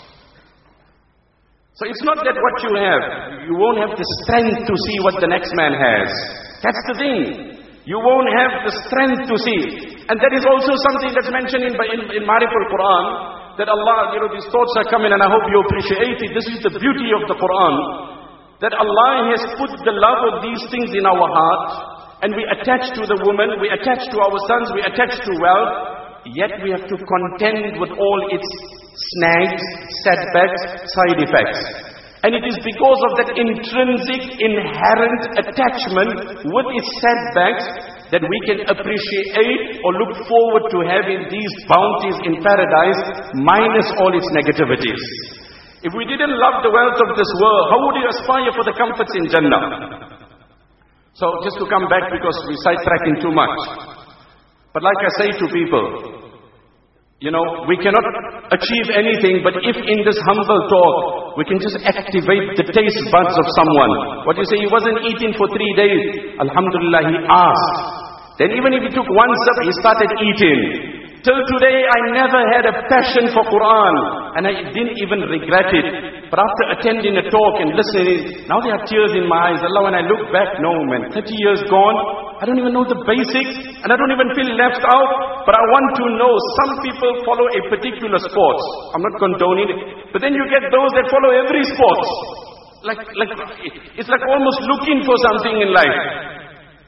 So it's not that what you have, you won't have the strength to see what the next man has. That's the thing. You won't have the strength to see. And that is also something that's mentioned in Ma'arif al-Quran, that Allah, these thoughts are coming and I hope you appreciate it. This is the beauty of the Quran, that Allah has put the love of these things in our heart, and we attach to the woman, we attach to our sons, we attach to wealth, yet we have to contend with all its snags, setbacks, side effects. And it is because of that intrinsic, inherent attachment with its setbacks that we can appreciate or look forward to having these bounties in paradise minus all its negativities. If we didn't love the wealth of this world, how would you aspire for the comforts in Jannah? So just to come back, because we're sidetracking too much. But like I say to people, we cannot achieve anything, but if in this humble talk, we can just activate the taste buds of someone. What you say, he wasn't eating for 3 days. Alhamdulillah, he asked. Then even if he took one sip, he started eating. Till today, I never had a passion for Quran, and I didn't even regret it. But after attending a talk and listening, now there are tears in my eyes. Allah, when I look back, no man, 30 years gone, I don't even know the basics, and I don't even feel left out. But I want to know, some people follow a particular sport. I'm not condoning it. But then you get those that follow every sport. It's like almost looking for something in life.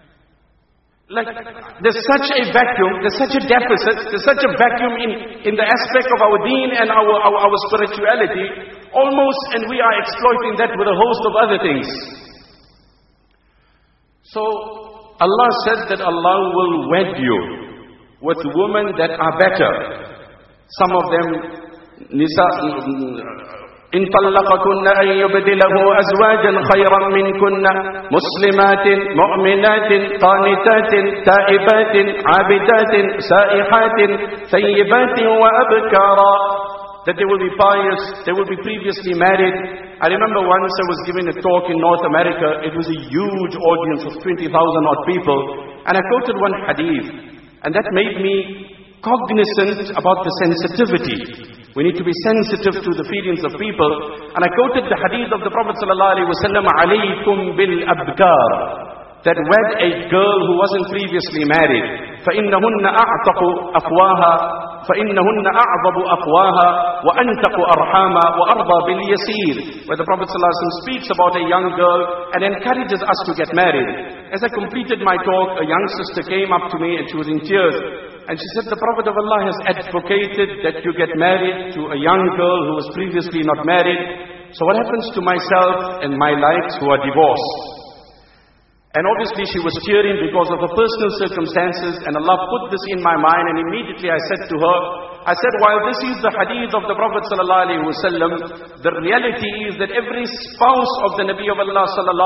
There's such a vacuum, there's such a deficit, there's such a vacuum in the aspect of our deen and our spirituality, almost, and we are exploiting that with a host of other things. So, Allah said that Allah will wed you with women that are better. Some of them, إن طلقكن أن يبدله أزواجا خيرا منكن مسلمات مؤمنات قانتات تائبات عابدات سائحات ثيبات وأبكارا. That they will be pious, they will be previously married. I remember once I was giving a talk in North America. It was a huge audience of 20,000 odd people, and I quoted one hadith, and that made me cognizant about the sensitivity. We need to be sensitive to the feelings of people. And I quoted the hadith of the Prophet ﷺ, عَلَيْكُمْ بِالْأَبْكَارِ, that wed a girl who wasn't previously married. فَإِنَّهُنَّ أَعْتَقُ أَفْوَاهَا فَإِنَّهُنَّ أَعْضَبُ أَفْوَاهَا وَأَنْتَقُ أَرْحَامًا وَأَرْضَى بِالْيَسِيرِ, where the Prophet ﷺ speaks about a young girl and encourages us to get married. As I completed my talk, a young sister came up to me and she was in tears. And she said, the Prophet of Allah has advocated that you get married to a young girl who was previously not married. So what happens to myself and my likes who are divorced? And obviously she was tearing because of her personal circumstances, and Allah put this in my mind, and immediately I said to her, while this is the hadith of the Prophet ﷺ, the reality is that every spouse of the Nabi of Allah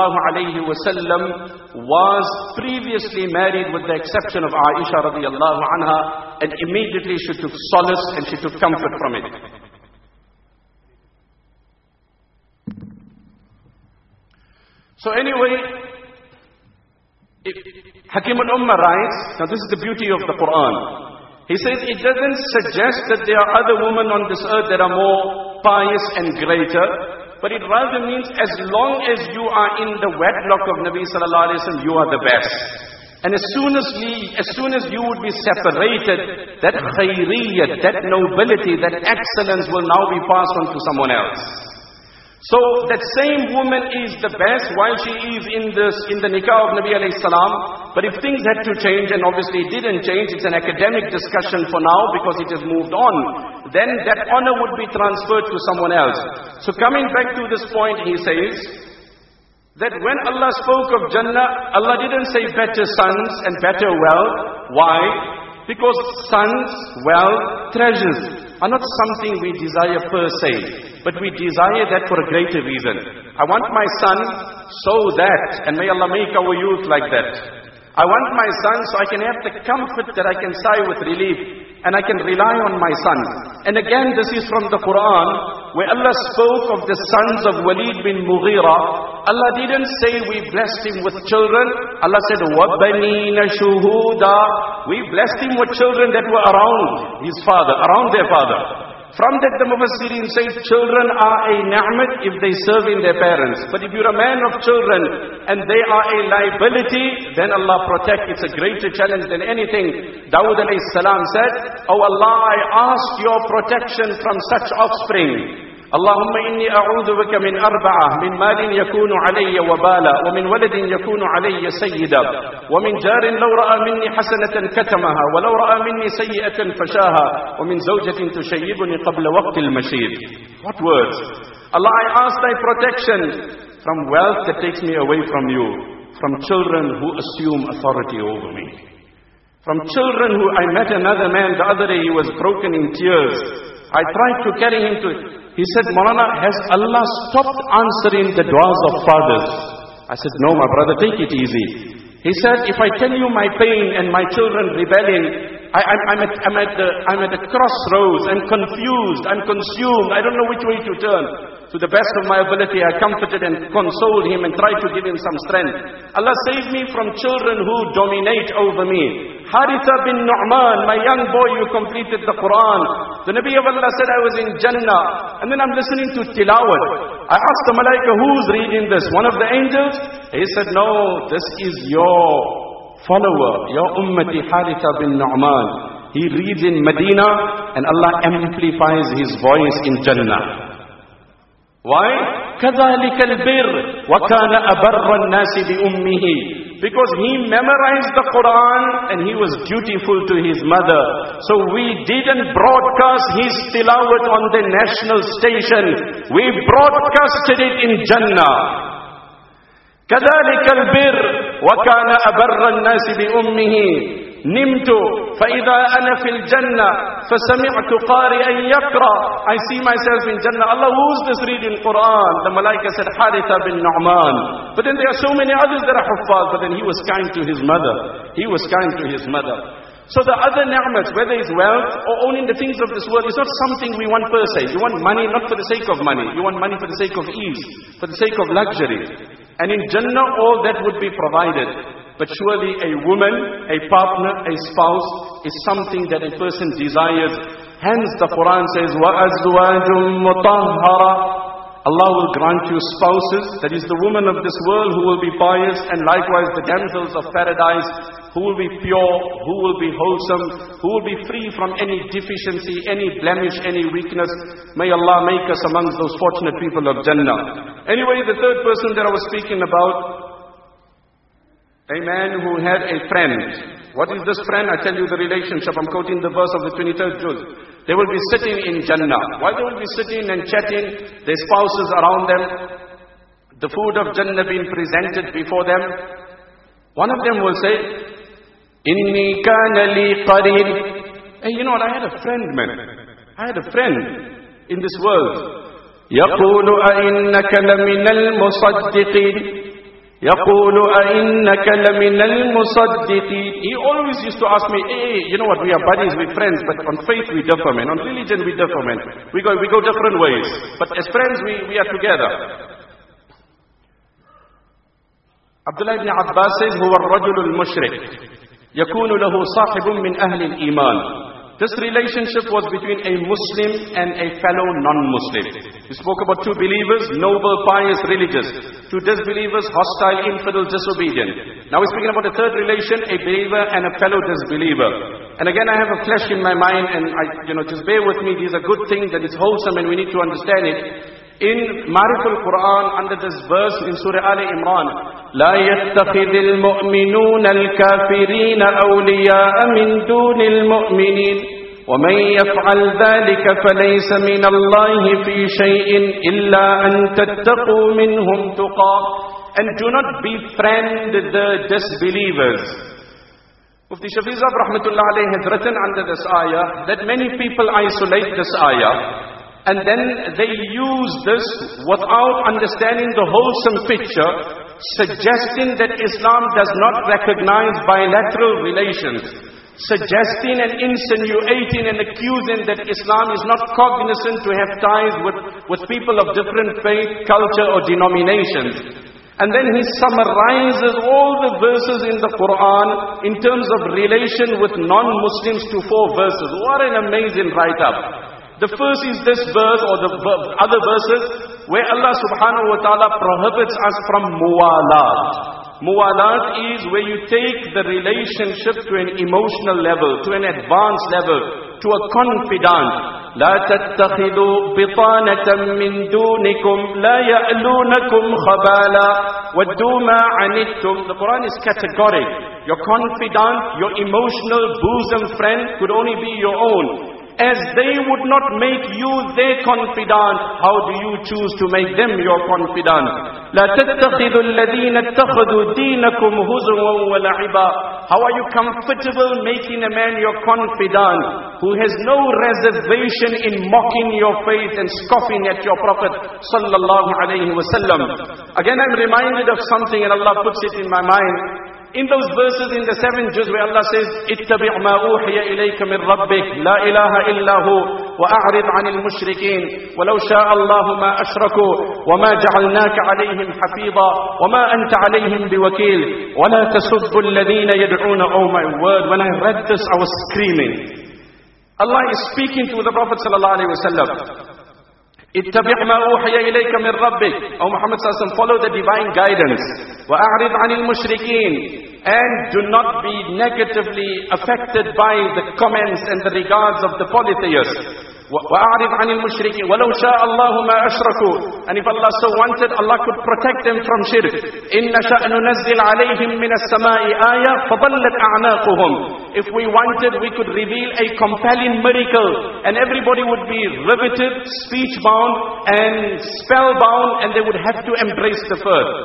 ﷺ was previously married, with the exception of Aisha radiallahu anha, and immediately she took solace and she took comfort from it. So anyway, Hakim al-Ummah writes, now this is the beauty of the Quran. He says it doesn't suggest that there are other women on this earth that are more pious and greater, but it rather means as long as you are in the wedlock of Nabi sallallahu alaihi wasallam, you are the best. And as soon as you would be separated, that khairiyyat, that nobility, that excellence will now be passed on to someone else. So that same woman is the best while she is in the nikah of Nabi alayhi salam. But if things had to change, and obviously it didn't change, it's an academic discussion for now because it has moved on, then that honor would be transferred to someone else. So coming back to this point, he says that when Allah spoke of Jannah, Allah didn't say better sons and better wealth. Why? Because sons, wealth, treasures are not something we desire per se, but we desire that for a greater reason. I want my son so that, and may Allah make our youth like that. I want my son so I can have the comfort that I can sigh with relief, and I can rely on my son. And again, this is from the Quran, where Allah spoke of the sons of Walid bin Mughira. Allah didn't say we blessed him with children. Allah said, وَبَنِينَ شُهُودًا. We blessed him with children that were around his father, around their father. From that the Mufassirin say children are a ni'mat if they serve in their parents. But if you're a man of children and they are a liability, then Allah protect. It's a greater challenge than anything. Dawud alayhi salam said, Oh Allah, I ask your protection from such offspring. اللهم إني أعوذ بك من أربعة من مال يكون علي وبالا ومن ولد يكون علي سيدا ومن جار لو رأى مني حسنة كتمها ولو رأى مني سيئة فشاها ومن زوجة تشيبني قبل وقت المشير. What words? Allah, I ask thy protection from wealth that takes me away from you, from children who assume authority over me, from children who, I met another man the other day, he was broken in tears. I tried to carry him to, he said, Maulana, has Allah stopped answering the du'as of fathers? I said, no, my brother, take it easy. He said, if I tell you my pain and my children rebelling, I'm at the crossroads, I'm confused, I'm consumed, I don't know which way to turn. To the best of my ability, I comforted and consoled him and tried to give him some strength. Allah saved me from children who dominate over me. Haritha bin Nu'man, my young boy, you completed the Quran. The Nabi of Allah said I was in Jannah. And then I'm listening to Tilawat. I asked the Malaika, who's reading this? One of the angels? He said, no, this is your follower, your ummati Haritha bin Nu'man. He reads in Medina and Allah amplifies his voice in Jannah. Why? كَذَلِكَ الْبِرُّ وَكَانَ أَبَرَّ النَّاسِ بِأُمِّهِ. Because he memorized the Quran and he was dutiful to his mother. So we didn't broadcast his tilawat on the national station. We broadcasted it in Jannah. كذلك البر وكان أبر الناس بأمه نمت فإذا أنا في الجنة فسمعت قارئا يقرأ. I see myself in Jannah. Allah, who's this reading Quran? The Malaika said, Haritha bin Nu'man. But then there are so many others that are huffaz. But then he was kind to his mother. He was kind to his mother. So the other ni'mats, whether it's wealth or owning the things of this world, is not something we want per se. You want money not for the sake of money. You want money for the sake of ease, for the sake of luxury. And in Jannah, all that would be provided. But surely a woman, a partner, a spouse is something that a person desires. Hence the Quran says, وَأَزْوَاجٌ مُطَهَّرَةٌ. Allah will grant you spouses, that is the woman of this world who will be pious, and likewise the damsels of paradise who will be pure, who will be wholesome, who will be free from any deficiency, any blemish, any weakness. May Allah make us amongst those fortunate people of Jannah. Anyway, the third person that I was speaking about, a man who had a friend. What is this friend? I tell you the relationship. I'm quoting the verse of the 23rd juz. They will be sitting in Jannah. While they will be sitting and chatting, their spouses around them, the food of Jannah being presented before them. One of them will say, Inni kana li qarin. Hey, you know what? I had a friend, man. I had a friend in this world. يقول أئنك لمن المصدقين. يقول أئنك لمن المصدقين. He always used to ask me, hey, you know what, we are buddies, we're friends, but on faith we differ, man. On religion we differ, man. We go different ways. But as friends we are together. Abdullah ibn Abbas says, هو الرجل المشرك يكون له صاحب من أهل الإيمان. This relationship was between a Muslim and a fellow non-Muslim. We spoke about two believers, noble, pious, religious. Two disbelievers, hostile, infidel, disobedient. Now we're speaking about a third relation, a believer and a fellow disbeliever. And again, I have a flesh in my mind, and just bear with me. These are good things, that it's wholesome, and we need to understand it. In Ma'riful Quran, under this verse in Surah Ali Imran, لا يتخذ المؤمنون الكافرين أولياء من دون المؤمنين ومن يفعل ذلك فليس من الله في شيء إلا أن تتقوا منهم تقى. And do not befriend the disbelievers. Mufti Shafiq Sahib Rahmatullah Alayhi has written under this ayah that many people isolate this ayah, and then they use this without understanding the wholesome picture, suggesting that Islam does not recognize bilateral relations, suggesting and insinuating and accusing that Islam is not cognizant to have ties with people of different faith, culture or denominations. And then he summarizes all the verses in the Quran in terms of relation with non-Muslims to 4 verses. What an amazing write-up. The first is this verse, or the other verses, where Allah subhanahu wa ta'ala prohibits us from muwalat. Muwalat is where you take the relationship to an emotional level, to an advanced level, to a confidant. لا تتخذوا بطانة من دونكم لا يألونكم خبالا ودوا ما عنتم. The Quran is categoric. Your confidant, your emotional bosom friend could only be your own. As they would not make you their confidant, how do you choose to make them your confidant? لا تتخذوا الذين اتخذوا دينكم هزوا ولعبا. How are you comfortable making a man your confidant who has no reservation in mocking your faith and scoffing at your Prophet sallallahu alaihi wasallam? Again, I'm reminded of something, and Allah puts it in my mind. In those verses in the 7 juz where Allah says, اتَّبِعْ مَا أُوحِيَ إِلَيْكَ مِنْ رَبِّكَ لَا إِلَهَ إِلَّا هُوَ وَأَعْرِضْ عَنِ الْمُشْرِكِينَ وَلَوْ شَاءَ اللَّهُ مَا أَشْرَكُوا وَمَا جَعَلْنَاكَ عَلَيْهِمْ حَفِيظًا وَمَا أَنْتَ عَلَيْهِمْ بِوَكِيلٍ وَلَا تَسُبُّوا الَّذِينَ يَدْعُونَ. Oh my word, when I read this I was screaming. Allah is speaking to the Prophet sallallahu alaihi wasallam. اتبع ما أوحي إليك من ربك. O Muhammad sallallahu alaihi wasallam, follow the divine guidance. وأعرض عن المشركين. And do not be negatively affected by the comments and the regards of the polytheists. وأعرض عن المشركين ولو شاء الله ما أشركوا. And if Allah so wanted, Allah could protect them from shirk. إن نشأ ننزل عليهم من السماء آية فظلت أعناقهم. If we wanted, we could reveal a compelling miracle, and everybody would be riveted, speech-bound, and spellbound, and they would have to embrace the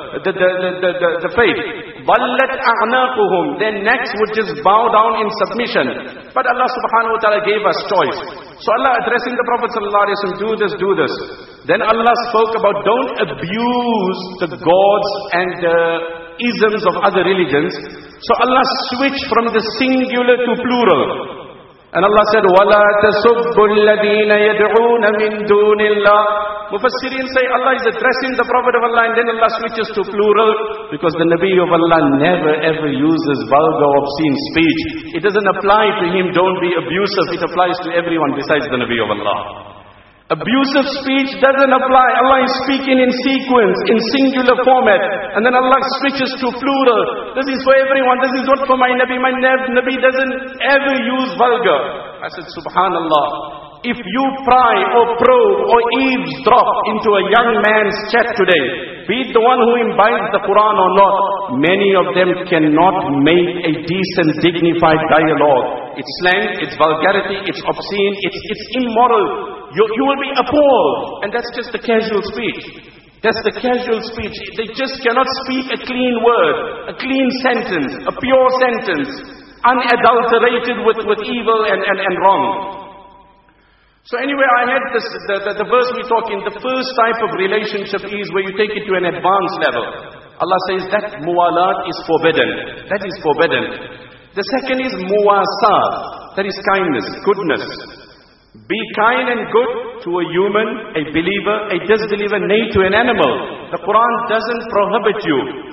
faith. ظلت أعناقهم. Their necks would just bow down in submission. But Allah subhanahu wa ta'ala gave us choice. So Allah addressing the Prophet sallallahu alaihi wasallam, do this, do this. Then Allah spoke about don't abuse the gods and the isms of other religions. So Allah switched from the singular to plural. And Allah said, وَلَا تَسُبُّوا الَّذِينَ يَدْعُونَ مِن دُونِ اللَّهِ. Mufassirin say Allah is addressing the Prophet of Allah, and then Allah switches to plural, because the Nabi of Allah never ever uses vulgar, obscene speech. It doesn't apply to him, don't be abusive. It applies to everyone besides the Nabi of Allah. Abusive speech doesn't apply. Allah is speaking in sequence, in singular format, and then Allah switches to plural. This is for everyone, this is not for my Nabi. My Nabi doesn't ever use vulgar. I said, Subhanallah. If you pry or probe or eavesdrop into a young man's chat today, be it the one who imbibes the Quran or not, many of them cannot make a decent, dignified dialogue. It's slang, it's vulgarity, it's obscene, it's immoral. You will be appalled. And that's just the casual speech. That's the casual speech. They just cannot speak a clean word, a clean sentence, a pure sentence, unadulterated with evil and wrong. So anyway, I had this, the verse we talk in, the first type of relationship is where you take it to an advanced level. Allah says that muwalat is forbidden. That is forbidden. The second is muwasat. That is kindness, goodness. Be kind and good to a human, a believer, a disbeliever, nay to an animal. The Quran doesn't prohibit you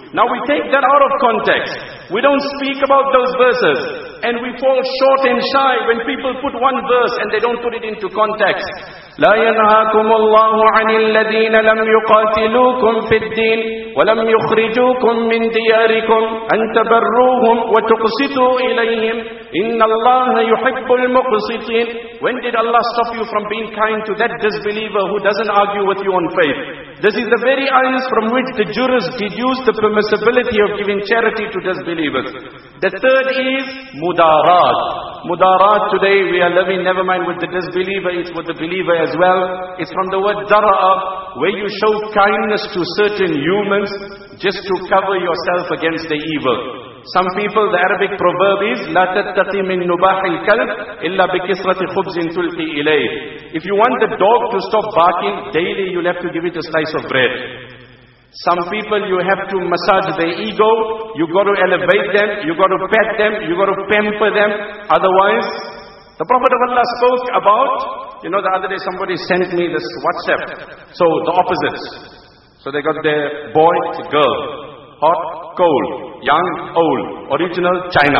Now we take that out of context. We don't speak about those verses. And we fall short and shy when people put one verse and they don't put it into context. لا ينهاكم الله عن الذين لم يقاتلوكم في الدين ولم يخرجوكم من دياركم أن تبروهم وتقسطوا إليهم إن الله يحب المقسطين. When did Allah stop you from being kind to that disbeliever who doesn't argue with you on faith? This is the very eyes from which the jurists deduce the permissibility of giving charity to disbelievers. The third is mudarat. Mudarat today we are living, never mind with the disbeliever, it's with the believer as well. It's from the word dara'a, where you show kindness to certain humans just to cover yourself against the evil. Some people, the Arabic proverb is, لا تتقي من نباح الكلب إلا بكسرة خبز تلقي إليه. If you want the dog to stop barking, daily you'll have to give it a slice of bread. Some people, you have to massage their ego, you got to elevate them, you got to pet them, you got to pamper them. Otherwise, the Prophet of Allah spoke about, the other day somebody sent me this WhatsApp. So the opposites. So they got their boy, girl, hot, cold, young, old, original, China.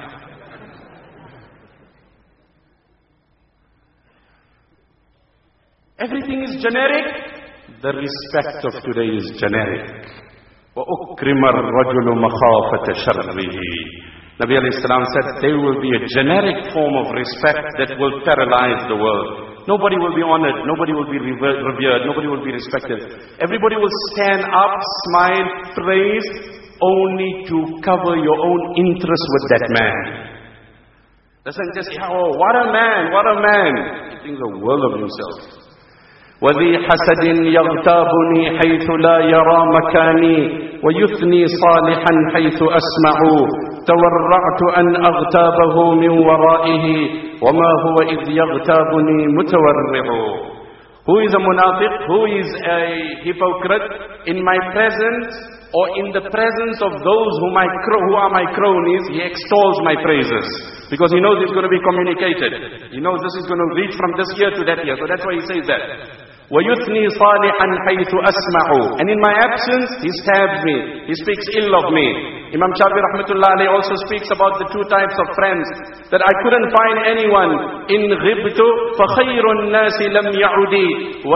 Everything is generic. The respect of today is generic. وَأُكْرِمَ الرَّجُلُ مَخَافَةَ شَرِّهِ. Nabi alayhi salam said there will be a generic form of respect that will paralyze the world. Nobody will be honored, nobody will be revered, nobody will be respected. Everybody will stand up, smile, praise, only to cover your own interest with that man. Doesn't just say, oh, what a man, what a man. You think the world of himself. وَذِي حَسَدٍ يَغْتَابُنِي حَيْثُ لَا يَرَى مَكَانِي وَيُثْنِي صَالِحًا حَيْثُ أَسْمَعُ تَوَرَّعْتُ أَنْ أَغْتَابَهُ مِنْ وَرَائِهِ وَمَا هُوَ إِذْ يَغْتَابُنِي مُتَوَرِّعُ. Who is a munafiq? Who is a hypocrite? In my presence or in the presence of those who are my cronies, he extols my praises. Because he knows it's going to be communicated. He knows this is going to reach from this year to that year. So that's why he says that. وَيُثْنِي صَالِحًا حَيْثُ أَسْمَعُ. And in my absence, he stabs me. He speaks ill of me. Imam Shafi rahmatullah alayhi also speaks about the two types of friends. That I couldn't find anyone. إِنْ غِبْتُ فَخَيْرُ النَّاسِ لَمْ يَعُدِي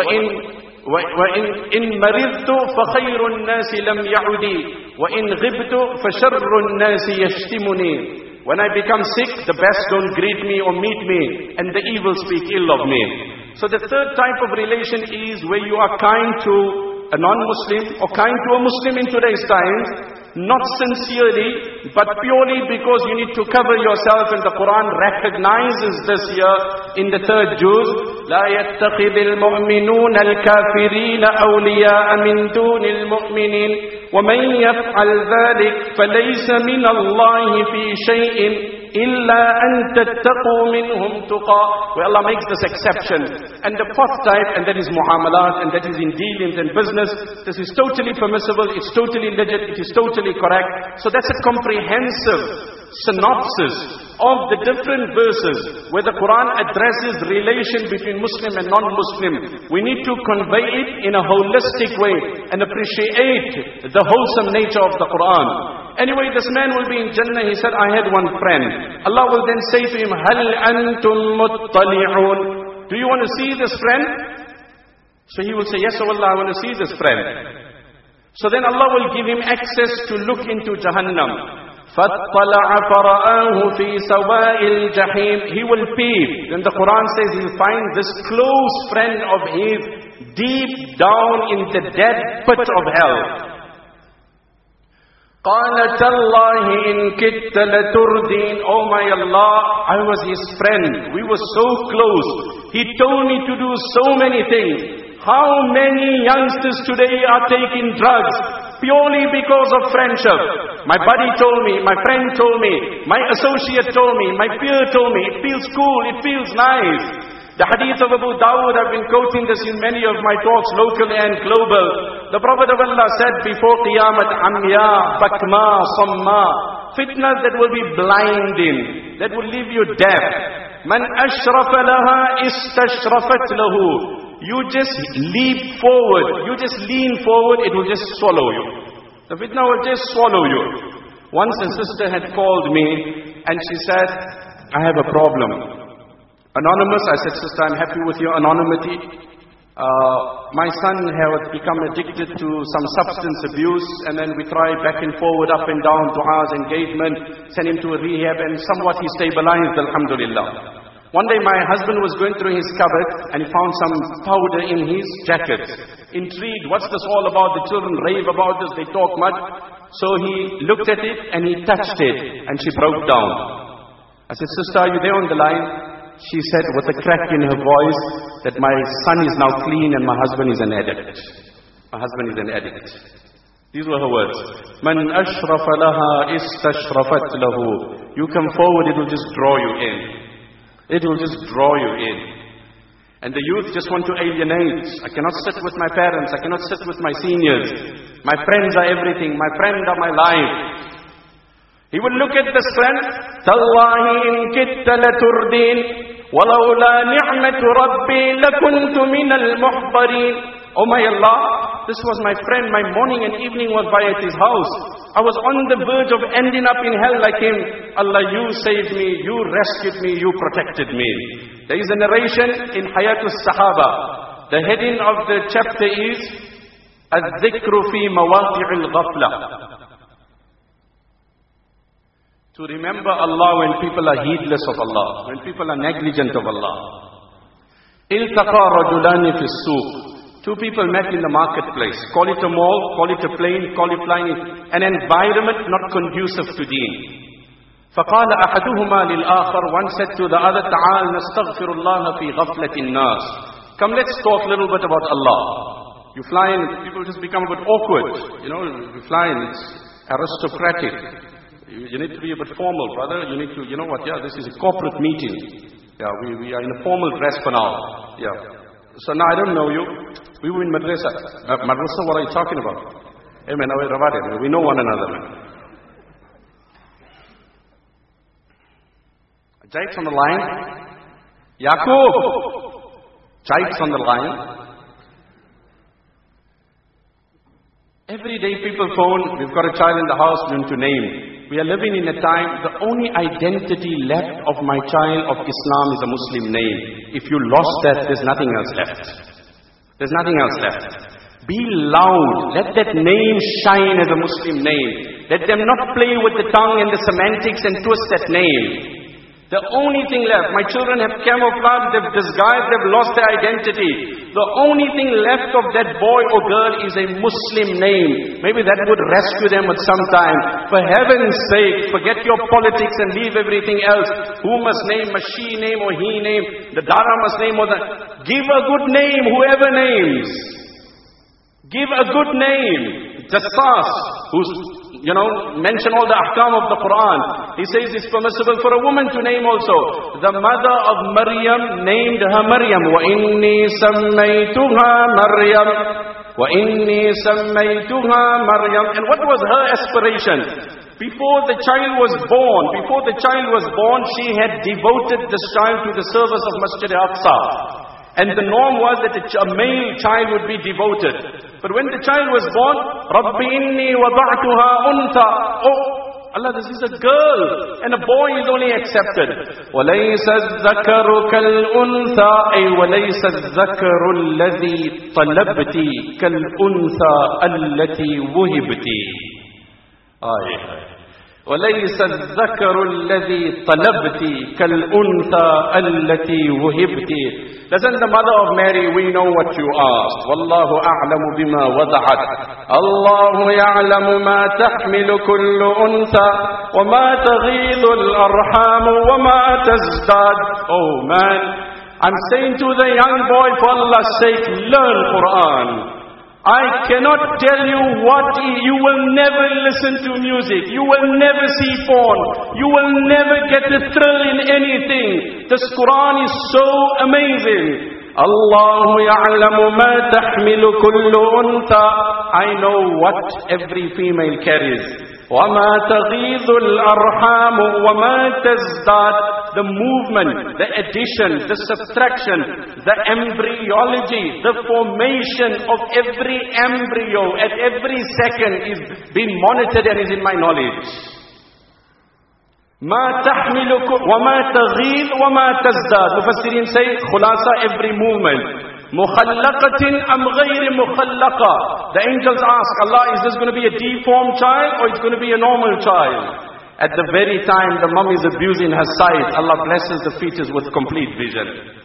وَإِنْ مَرِضْتُ فَخَيْرُ النَّاسِ لَمْ يَعُدِي وَإِنْ غِبْتُ فَشَرُّ النَّاسِ يَشْتِمُنِي. When I become sick, the best don't greet me or meet me, and the evil speak ill of me. So the third type of relation is where you are kind to a non-Muslim or kind to a Muslim in today's times, not sincerely, but purely because you need to cover yourself, and the Quran recognizes this here in the third juz. لا يتخذ المؤمنون الكافرين أولياء من دون المؤمنين ومن يفعل ذلك فليس من الله في شيء إلا أن تتقوا منهم تقى. Where Allah makes this exception. And the fourth type, and that is muamalat, and that is in dealings and business. This is totally permissible, it's totally legit, it is totally correct. So that's a comprehensive synopsis of the different verses where the Quran addresses relation between Muslim and non-Muslim. We need to convey it in a holistic way and appreciate the wholesome nature of the Quran. Anyway, this man will be in Jannah. He said, I had one friend. Allah will then say to him, هَلْ أَنْتُمْ مُطَّلِعُونَ. Do you want to see this friend? So he will say, yes, O Allah, I want to see this friend. So then Allah will give him access to look into Jahannam. فَاطَّلَعَ فَرَآهُ فِي سَوَاءِ الْجَحِيمِ. He will peep. Then the Quran says he will find this close friend of his deep down in the dead pit of hell. قَالَ تَاللَّهِ إِن كِدْتَ لَتُرْدِينَ. Oh my Allah, I was his friend. We were so close. He told me to do so many things. How many youngsters today are taking drugs purely because of friendship? My buddy told me, my friend told me, my associate told me, my peer told me, it feels cool, it feels nice. The hadith of Abu Dawud, I've been quoting this in many of my talks, locally and global. The Prophet of Allah said before Qiyamat, Amya, Bakma, Samma, fitnas that will be blinding, that will leave you deaf. Man ashrafa laha istashrafat lahu. You just leap forward, you just lean forward, it will just swallow you. The fitna will just swallow you. Once a sister had called me and she said, I have a problem. Anonymous, I said, sister, I'm happy with your anonymity. My son had become addicted to some substance abuse, and then we tried back and forward, up and down, du'as, engagement, sent him to a rehab, and somewhat he stabilized, alhamdulillah. One day my husband was going through his cupboard and he found some powder in his jacket. Intrigued, what's this all about? The children rave about this, they talk much. So he looked at it and he touched it and she broke down. I said, sister, are you there on the line? She said with a crack in her voice that my son is now clean and my husband is an addict. My husband is an addict. These were her words. Man ashrafa laha istashrafat lahu. You come forward, it will just draw you in. It will just draw you in. And the youth just want to alienate. I cannot sit with my parents. I cannot sit with my seniors. My friends are everything. My friends are my life. He would look at the son. Tallahi in kitta laturdin. وَلَوْلَا نِعْمَةُ رَبِّي لَكُنْتُ مِنَ الْمُحْضَرِينَ. Oh my Allah, this was my friend, my morning and evening was by at his house. I was on the verge of ending up in hell like him. Allah, you saved me, you rescued me, you protected me. There is a narration in Hayatus Sahaba. The heading of the chapter is الذِّكْرُ فِي مَوَاقِعِ الْغَفْلَةِ. To remember Allah when people are heedless of Allah, when people are negligent of Allah. إِلْتَقَى رَجُلَانِ فِي السُّوقِ. Two people met in the marketplace. Call it a mall, call it a plane, call it flying. An environment not conducive to deen. فَقَالَ أَحَدُهُمَا لِلْآخَرِ. One said to the other, تَعَالْ نَسْتَغْفِرُ اللَّهَ فِي غَفْلَةِ النَّاسِ. Come, let's talk a little bit about Allah. You fly in, people just become a bit awkward. You know, you fly in, it's aristocratic. You need to be a bit formal, brother. You need to, you know what, yeah, this is a corporate meeting. Yeah, we are in a formal dress for now. Yeah. So now I don't know you. We were in madrasa. Madrasa, what are you talking about? Hey man, we know one another, man. Jait's on the line. Yaqub! Jait's on the line. Every day people phone, we've got a child in the house, we want to name. We are living in a time, the only identity left of my child of Islam is a Muslim name. If you lost that, there's nothing else left. There's nothing else left. Be loud. Let that name shine as a Muslim name. Let them not play with the tongue and the semantics and twist that name. The only thing left, my children have camouflaged, they've disguised, they've lost their identity. The only thing left of that boy or girl is a Muslim name. Maybe that would rescue them at some time. For heaven's sake, forget your politics and leave everything else. Who must name, must she name or he name? The Dara must name or the... Give a good name, whoever names. Give a good name. Jassas, who's, mention all the ahkam of the Quran. He says it's permissible for a woman to name also. The mother of Maryam named her Maryam. وَإِنِّي سَمَّيْتُهَا مَرْيَمْ وَإِنِّي سَمَّيْتُهَا مَرْيَمْ. And what was her aspiration? Before the child was born, she had devoted this child to the service of Masjid al-Aqsa. And the norm was that a male child would be devoted. But when the child was born, Rabbi inni wada'tuha untha. Oh, Allah, this is a girl. And a boy is only accepted. وَلَيْسَ الذَّكَرُ كَالْأُنْثَى أي وَلَيْسَ الذَّكَرُ الَّذِي طَلَبْتِ كَالْأُنْثَى الَّتِي وُهِبْتِ. وَلَيْسَ الذَّكَرُ الَّذِي طَلَبْتِ كَالْأُنْثَى الَّتِي وُهِبْتِ. Doesn't the mother of Mary, we know what you asked. وَاللَّهُ أَعْلَمُ بِمَا وَضَعَتْ. اللَّهُ يَعْلَمُ مَا تَحْمِلُ كُلُّ أُنْثَى وَمَا تَغِيضُ الْأَرْحَامُ وَمَا تَزْدَادُ. Oh man, I'm saying to the young boy, for Allah's sake, learn Quran. I cannot tell you what, you will never listen to music, you will never see porn, you will never get a thrill in anything. This Quran is so amazing. Allahu ya'lamu ma tahmilu kullu untha. I know what every female carries. وَمَا تَغِيظُ الْأَرْحَامُ وَمَا تَزْدَادُ. the movement, the addition, the subtraction, the embryology, the formation of every embryo at every second is being monitored and is in my knowledge. ما تحمل وما تغيظ وما تزداد. Mufassirin say, khulasa, every movement. مخلقة أم غير مخلقة. The angels ask Allah, is this going to be a deformed child or it's going to be a normal child? At the very time the mom is abusing her sight, Allah blesses the fetus with complete vision.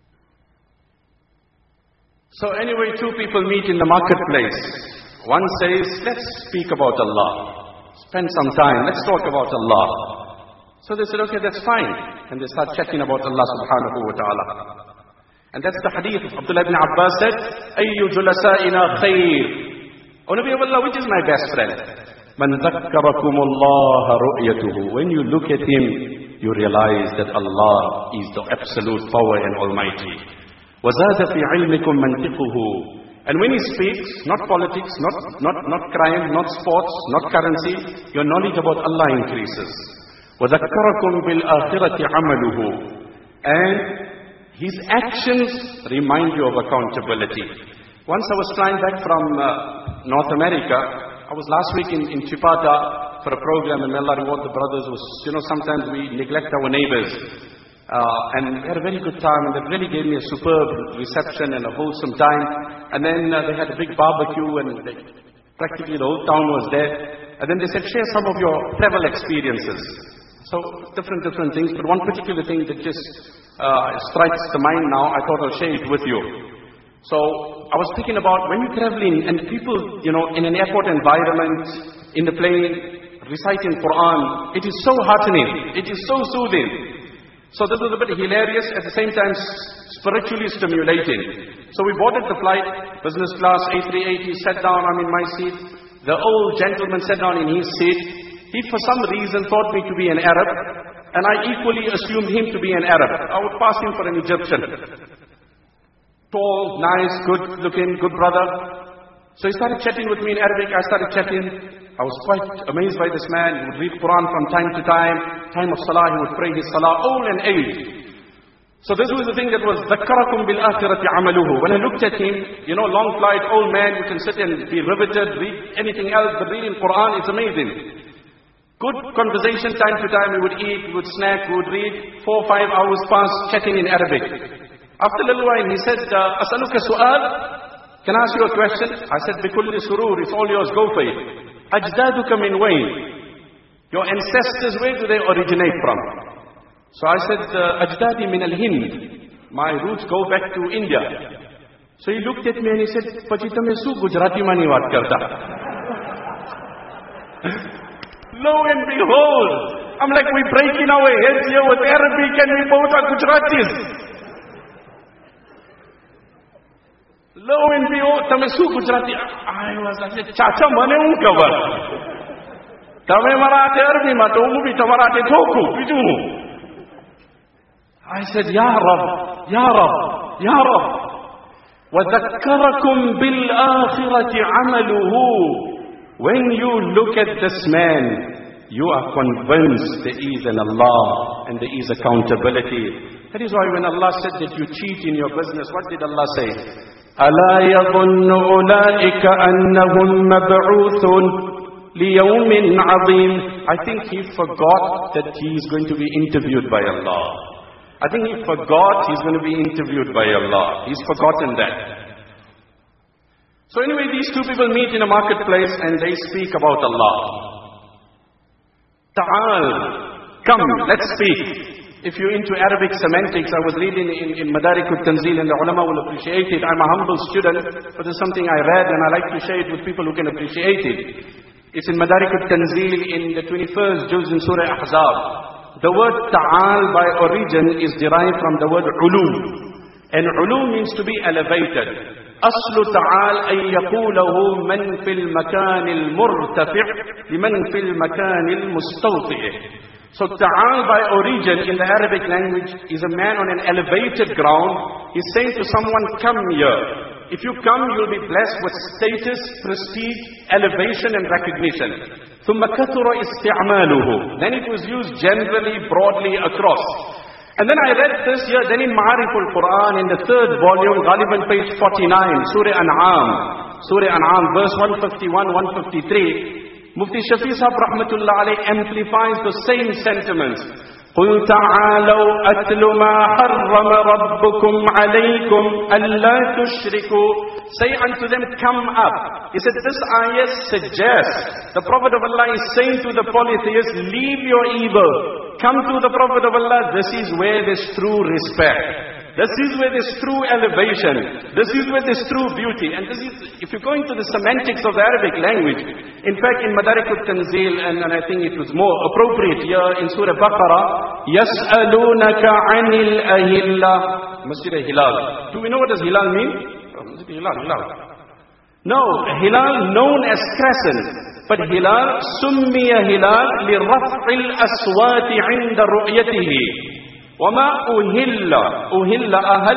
So anyway, two people meet in the marketplace. One says, let's speak about Allah. Spend some time, let's talk about Allah. So they said, okay, that's fine. And they start chatting about Allah subhanahu wa ta'ala. And that's the hadith of Abdullah ibn Abbas said, Ayyu julasa'ina khair. O Nabi of Allah, which is my best friend? Man dhakkarakumullah ru'yatuhu. When you look at him, you realize that Allah is the absolute power and almighty. وَزَادَ فِي عِلْمِكُمْ مَنْتِقُهُ. And when he speaks, not politics, not crime, not sports, not currency, your knowledge about Allah increases. وَذَكَّرَكُمْ بِالْآخِرَةِ عَمَلُهُ. And his actions remind you of accountability. Once I was flying back from North America, I was last week in Chipata for a program, and Allah reward the brothers. Sometimes we neglect our neighbors. And we had a very good time, and they really gave me a superb reception and a wholesome time. And then they had a big barbecue, and practically the whole town was there. And then they said, share some of your travel experiences. So different things, but one particular thing that just strikes the mind now, I thought I'll share it with you. So I was thinking about when you're traveling and people, in an airport environment, in the plane, reciting Quran, it is so heartening, it is so soothing. So this was a bit hilarious, at the same time spiritually stimulating. So we boarded the flight, business class, A380, sat down, I'm in my seat. The old gentleman sat down in his seat. He for some reason thought me to be an Arab, and I equally assumed him to be an Arab. I would pass him for an Egyptian. Tall, nice, good looking, good brother. So he started chatting with me in Arabic, I started chatting. I was quite amazed by this man. He would read Quran from time to time of Salah, he would pray his Salah, old and age. So this was the thing that was, ذَكَّرَكُمْ بِالْآخِرَةِ عَمَلُهُ. When I looked at him, long flight, old man, you can sit and be riveted, read anything else, but reading Quran, it's amazing. Good conversation, time to time, we would eat, we would snack, we would read, 4 or 5 hours past, chatting in Arabic. After a little while, he said, أَسْأَلُكَ سُؤَالٍ. Can I ask you a question? I said, بِكُلِّ سُرُورٍ, it's all yours, go for it. أَجْدَادُكَ مِنْ وَيْنٍ. Your ancestors, where do they originate from? So I said, أَجْدَادِ مِنَ الْهِنْدِ. My roots go back to India. So he looked at me and he said, Pachita mein su Gujarati mani baat karta. Lo and behold, I'm like, we're breaking our heads here with Arabic and we both are Gujaratis. Lo and behold, tame su Gujarati. I was like, Chacha mane un kabar. Tame Marathi Arabi ma to mu bhi Marathi thoku biju. I said, Ya Rab, Ya Rab, Ya Rab. وَذَكَّرَكُمْ بِالْآخِرَةِ عَمَلُهُ. When you look at this man, you are convinced there is an Allah and there is accountability. That is why when Allah said that you cheat in your business, what did Allah say? أَلَا يَظُنُّ أُولَئِكَ أَنَّهُمْ مَبْعُوثٌ لِيَوْمٍ عَظِيمٍ. I think he forgot that he is going to be interviewed by Allah. I think he forgot he's going to be interviewed by Allah. He's forgotten that. So anyway, these two people meet in a marketplace and they speak about Allah. Ta'al, come, let's speak. If you're into Arabic semantics, I was reading in Madarik al-Tanzil and the ulama will appreciate it. I'm a humble student, but it's something I read and I like to share it with people who can appreciate it. It's in Madarik al-Tanzil in the 21st juz in Surah Ahzab. The word ta'al by origin is derived from the word ulu. And ulu means to be elevated. أصل تعال أن يقوله من في المكان المرتفع لمن في المكان المستوطئ. So ta'al by origin in the Arabic language is a man on an elevated ground. He's saying to someone, come here. If you come, you'll be blessed with status, prestige, elevation and recognition. ثم كثر استعماله. Then it was used generally, broadly across. And then I read this here, then in Ma'arif al-Quran, in the 3rd volume, Ghaliban page 49, Surah An'am, verse 151, 153, Mufti Shafi Sahab Rahmatullah alayh amplifies the same sentiments. قُلْ تَعَالَوْا أَتْلُ مَا حَرَّمَ رَبُّكُمْ عَلَيْكُمْ أَلَّا تُشْرِكُوا. Say unto them, come up. He said, this ayah suggests, the Prophet of Allah is saying to the polytheists, leave your evil. Come to the Prophet of Allah. This is where there's true respect. This is where there's true elevation. This is where there's true beauty. And this is, if you go into the semantics of the Arabic language, in fact in Madarik al-Tanzil, and I think it was more appropriate here in Surah Baqarah, يَسْأَلُونَكَ عَنِ الْأَهِلَّةِ Masjid al-Hilal. Do we know what does Hilal mean? Hilal. No, Hilal known as crescent. But Hilal, سُمِّيَ هِلَال لِرَفْعِ الْأَصْوَاتِ عِنْدَ رُؤْيَتِهِ. وَمَا أُهِلَّ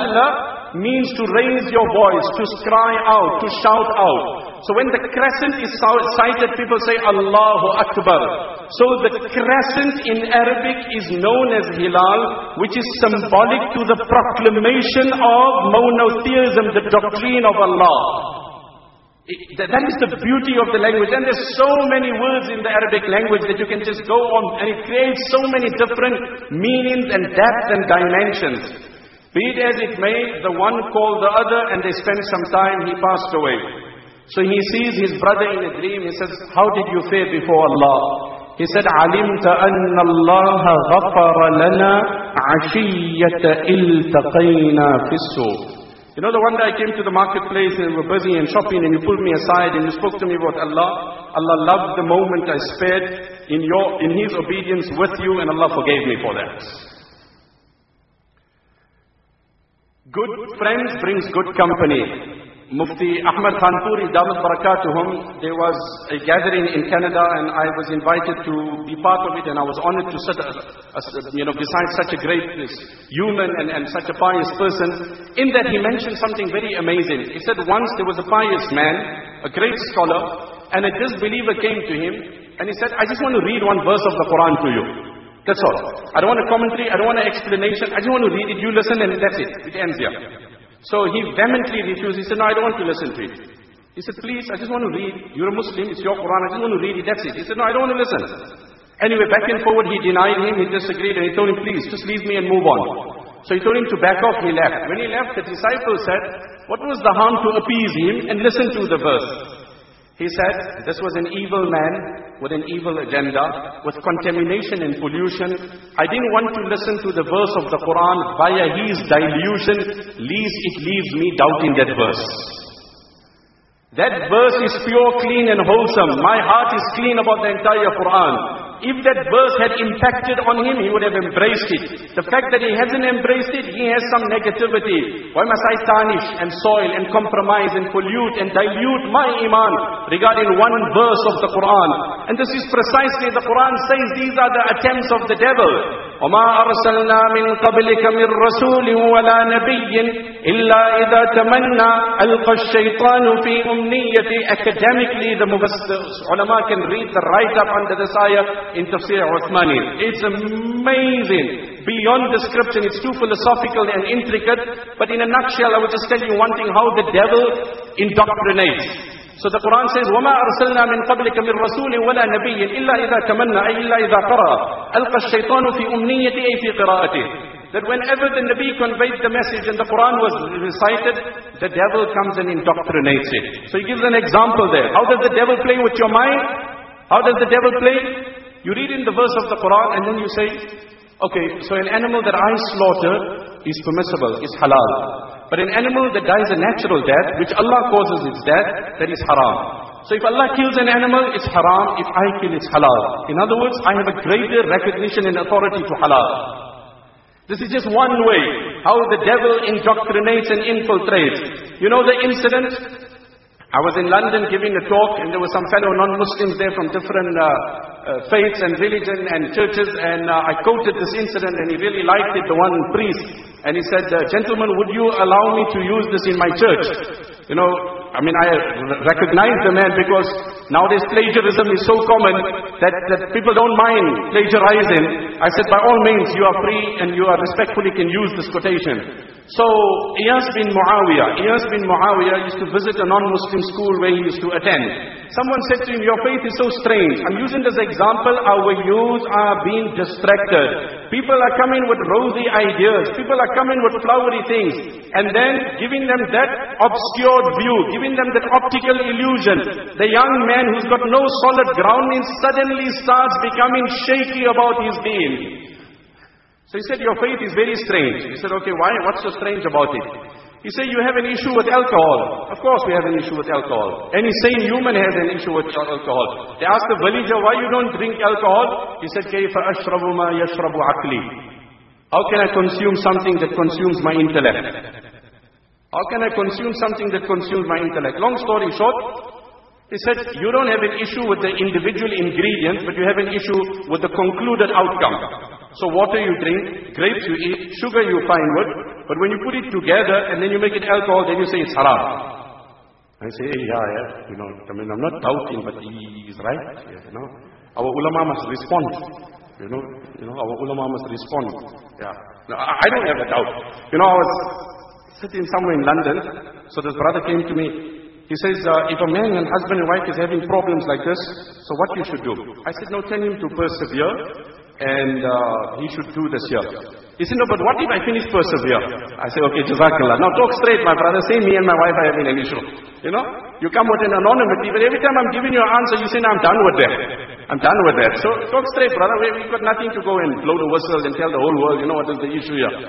means to raise your voice, to cry out, to shout out. So when the crescent is sighted, people say Allahu Akbar. So the crescent in Arabic is known as Hilal, which is symbolic to the proclamation of monotheism, the doctrine of Allah. That is the beauty of the language. And there's so many words in the Arabic language that you can just go on, and it creates so many different meanings and depth and dimensions. Be it as it may, the one called the other, and they spent some time, he passed away. So he sees his brother in a dream. He says, how did you fare before Allah? He said, عَلِمْتَ أَنَّ اللَّهَ غَفَرَ لَنَا عَشِيَّةَ إِلْتَقَيْنَا فِي السُّوقِ. You know, the one day I came to the marketplace and we were busy and shopping, and you pulled me aside and you spoke to me about Allah. Allah loved the moment I spared in His obedience with you, and Allah forgave me for that. Good friends brings good company. Mufti Ahmad Khanpuri, Damat Barakatuhum, there was a gathering in Canada and I was invited to be part of it, and I was honored to sit, beside such a great human and such a pious person. In that he mentioned something very amazing. He said once there was a pious man, a great scholar, and a disbeliever came to him and he said, I just want to read one verse of the Quran to you. That's all. I don't want a commentary, I don't want an explanation, I just want to read it, you listen, and that's it. It ends here. So he vehemently refused. He said, no, I don't want to listen to it. He said, please, I just want to read. You're a Muslim, it's your Quran, I just want to read it, that's it. He said, no, I don't want to listen. Anyway, back and forward, he denied him, he disagreed, and he told him, please, just leave me and move on. So he told him to back off, he left. When he left, the disciple said, what was the harm to appease him and listen to the verse? He said, this was an evil man with an evil agenda, with contamination and pollution. I didn't want to listen to the verse of the Quran via his dilution, lest it leaves me doubting that verse. That verse is pure, clean and wholesome. My heart is clean about the entire Quran. If that verse had impacted on him, he would have embraced it. The fact that he hasn't embraced it, he has some negativity. Why must I tarnish and soil and compromise and pollute and dilute my iman regarding one verse of the Quran? And this is precisely, the Quran says, these are the attempts of the devil. وَمَا أَرْسَلْنَا مِن قَبْلِكَ مِن رَّسُولٍ وَلَا نَبِيٍّ إِلَّا إِذَا تَمَنَّى أَلْقَى الشَّيْطَانُ فِي أُمْنِيَّةِ. Academically, the ulama can read the write-up under this ayah in Tafsir Uthmani. It's amazing, beyond description. It's too philosophical and intricate, but in a nutshell, I would just tell you one thing, how the devil indoctrinates. So the Quran says, وَمَا أَرْسَلْنَا مِن قَبْلِكَ مِن رَّسُولٍ وَلَا نَبِيٍّ إِلَّا إِذَا تَمَنَّى أي إِلَّا إِذَا قَرَأَ أَلْقَى الشَّيْطَانُ فِي أُمْنِيَّةِ أي فِي قِرَاءَتِهِ. That whenever the Nabi conveyed the message and the Quran was recited, the devil comes and indoctrinates it. So he gives an example there. How does the devil play with your mind? How does the devil play? You read in the verse of the Quran and then you say, okay, so an animal that I slaughter is permissible, is halal. But an animal that dies a natural death, which Allah causes its death, that is haram. So if Allah kills an animal, it's haram. If I kill, it's halal. In other words, I have a greater recognition and authority to halal. This is just one way how the devil indoctrinates and infiltrates. You know the incident? I was in London giving a talk, and there were some fellow non-Muslims there from different faiths and religion and churches, and I quoted this incident, and he really liked it, the one priest. And he said, gentlemen, would you allow me to use this in my church? You know, I recognize the man because nowadays plagiarism is so common that people don't mind plagiarizing. I said, by all means, you are free and you are respectfully can use this quotation. So, Iyas bin Muawiyah used to visit a non-Muslim school where he used to attend. Someone said to him, your faith is so strange. I'm using this example, our youth are being distracted. People are coming with rosy ideas. People are coming with flowery things. And then giving them that obscured view, giving them that optical illusion. The young man who's got no solid grounding suddenly starts becoming shaky about his deen. So he said, your faith is very strange. He said, okay, why? What's so strange about it? He said, you have an issue with alcohol. Of course we have an issue with alcohol. Any sane human has an issue with alcohol. They asked the villager, why you don't drink alcohol? He said, كَيْفَ أَشْرَبُ مَا يَشْرَبُ عَقْلِي. How can I consume something that consumes my intellect? How can I consume something that consumes my intellect? Long story short, he said, you don't have an issue with the individual ingredients, but you have an issue with the concluded outcome. So water you drink, grapes you eat, sugar you find with, but when you put it together and then you make it alcohol, then you say it's haram. I say, yeah, I'm not doubting, but he is right. Our ulama must respond. Our ulama must respond. Yeah. No, I don't have a doubt. I was sitting somewhere in London, so this brother came to me. He says, if a man and husband and wife is having problems like this, so what you should do? I said, no, tell him to persevere. And he should do this here. He said, no, but what if I finish persevere? I said, okay, Jazakallah. Now talk straight, my brother. Say me and my wife are having an issue. You come with an anonymity, but every time I'm giving you an answer, you say, no, I'm done with that. I'm done with that. So talk straight, brother. We've got nothing to go and blow the whistles and tell the whole world, what is the issue here.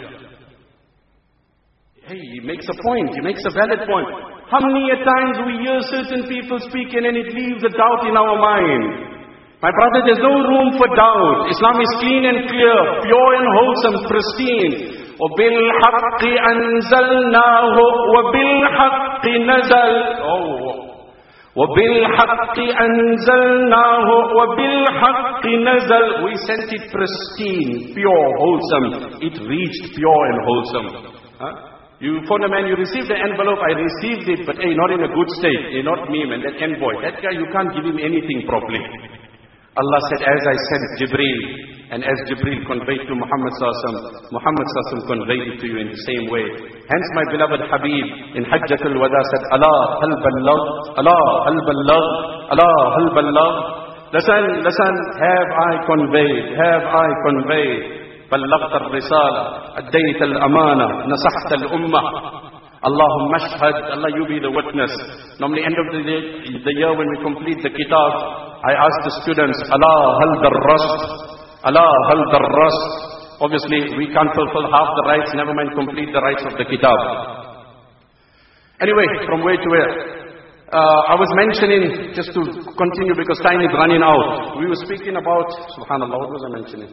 Hey, he makes a point. He makes a valid point. How many times we hear certain people speaking and it leaves a doubt in our mind? My brother, there's no room for doubt. Islam is clean and clear, pure and wholesome, pristine. وَبِالْحَقِّ أَنزَلْنَاهُ وَبِالْحَقِّ نَزَلْ وَبِالْحَقِّ أَنزَلْنَاهُ وَبِالْحَقِّ نَزَلْ. We sent it pristine, pure, wholesome. It reached pure and wholesome. You phone a man, you received the envelope, I received it, but not in a good state. Not me, man, that envoy. That guy, you can't give him anything properly. Allah said, as I sent Jibreel, and as Jibreel conveyed to Muhammad Sallallahu Muhammad Sallallahu conveyed it to you in the same way. Hence my beloved Habib in Hajjatul Wada said, Allah hal balagh, Allah hal balagh, Allah hal balagh. Listen, have I conveyed, بلغت الرسالة, أديت الأمانة, نصحت الأمة. Allahumma ashhad, Allah you be the witness. Normally end of the year when we complete the kitab, I ask the students, Allah hal darrast, Allah hal darrast. Obviously we can't fulfill half the rights, never mind complete the rights of the kitab. Anyway, from where to where? I was mentioning, just to continue because time is running out. We were speaking about, subhanallah, what was I mentioning?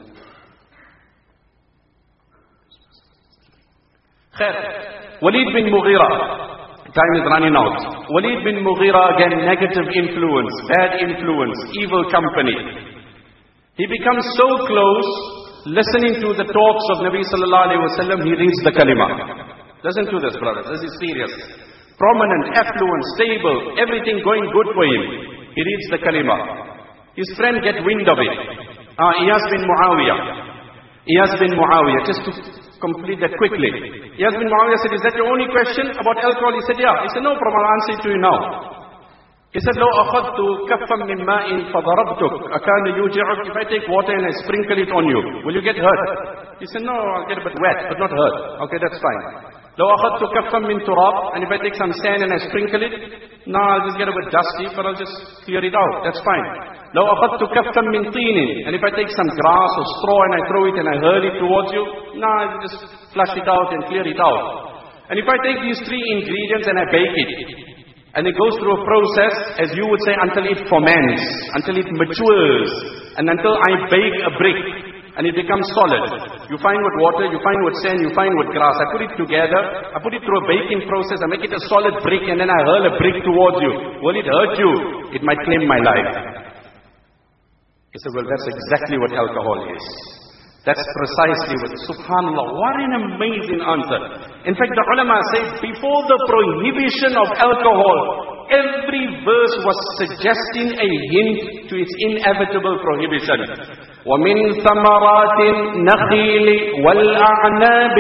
Walid bin Mughira. Time is running out. Walid bin Mughira, again, negative influence, bad influence, evil company. He becomes so close, listening to the talks of Nabi sallallahu alayhi wa sallam, he reads the kalima. Listen to this, brothers. This is serious. Prominent, affluent, stable, everything going good for him. He reads the kalima. His friend get wind of it. Iyas bin Muawiyah, just to complete that quickly. Iyas bin Muawiyah said, is that your only question about alcohol? He said, yeah. He said, no problem, I'll answer it to you now. He said, لو أخذت كفا من ماء فضربتك أكان يوجعك? If I take water and I sprinkle it on you, will you get hurt? He said, no, I'll get a bit wet, but not hurt. Okay, that's fine. لو أخذت كفا من تراب, and if I take some sand and I sprinkle it, no, I'll just get a bit dusty, but I'll just clear it out. That's fine. لو أخذت كفا من طين, and if I take some grass or straw and I throw it and I hurl it towards you, no, I'll just flush it out and clear it out. And if I take these three ingredients and I bake it, and it goes through a process, as you would say, until it ferments, until it matures, and until I bake a brick, and it becomes solid. You find with water, you find with sand, you find with grass. I put it together, I put it through a baking process, I make it a solid brick, and then I hurl a brick towards you. Will it hurt you? It might claim my life. He said, well, that's exactly what alcohol is. That's precisely what, subhanAllah, what an amazing answer. In fact, the ulama say, before the prohibition of alcohol, every verse was suggesting a hint to its inevitable prohibition. وَمِن ثَمَرَاتِ النَّخِيلِ وَالْأَعْنَابِ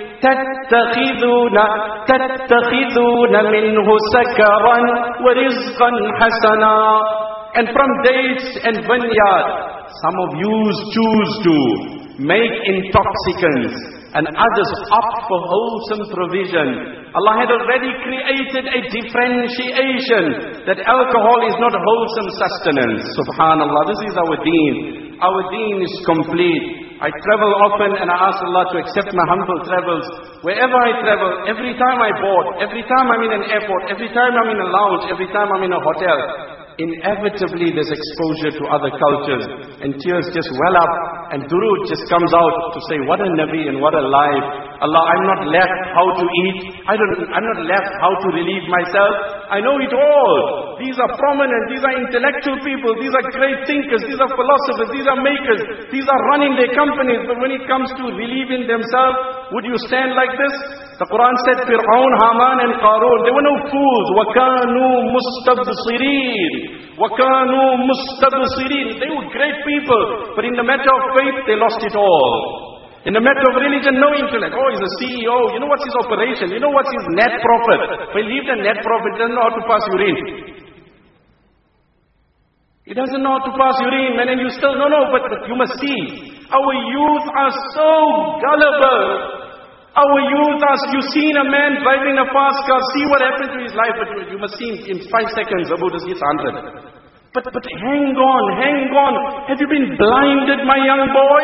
تَتَّخِذُونَ مِنْهُ سَكَرًا وَرِزْقًا حَسَنًا. And from dates and vineyard, some of you choose to make intoxicants, and others opt for wholesome provision. Allah had already created a differentiation that alcohol is not wholesome sustenance. Subhanallah, this is our deen. Our deen is complete. I travel often and I ask Allah to accept my humble travels. Wherever I travel, every time I board, every time I'm in an airport, every time I'm in a lounge, every time I'm in a hotel, inevitably there's exposure to other cultures, and tears just well up, and durood just comes out to say, what a Nabi and what a life. Allah, I'm not left how to eat. I'm not left how to relieve myself. I know it all. These are prominent, these are intellectual people, these are great thinkers, these are philosophers, these are makers, these are running their companies. But when it comes to relieving themselves, would you stand like this? The Quran said, Fir'aun, Haman and Qarun, they were no fools. وَكَانُوا مُسْتَبْصِرِينَ. وَكَانُوا مُسْتَبْصِرِينَ. They were great people, but in the matter of faith, they lost it all. In the matter of religion, no intellect. Oh, he's a CEO. You know what's his operation? You know what's his net profit? Well, leave the net profit. He doesn't know how to pass urine. He doesn't know how to pass urine, man, and you still, no, but you must see. Our youth are so gullible. Our youth are, you've seen a man driving a fast car, see what happened to his life, but you must see in 5 seconds, Abu does hit 100. But hang on. Have you been blinded, my young boy?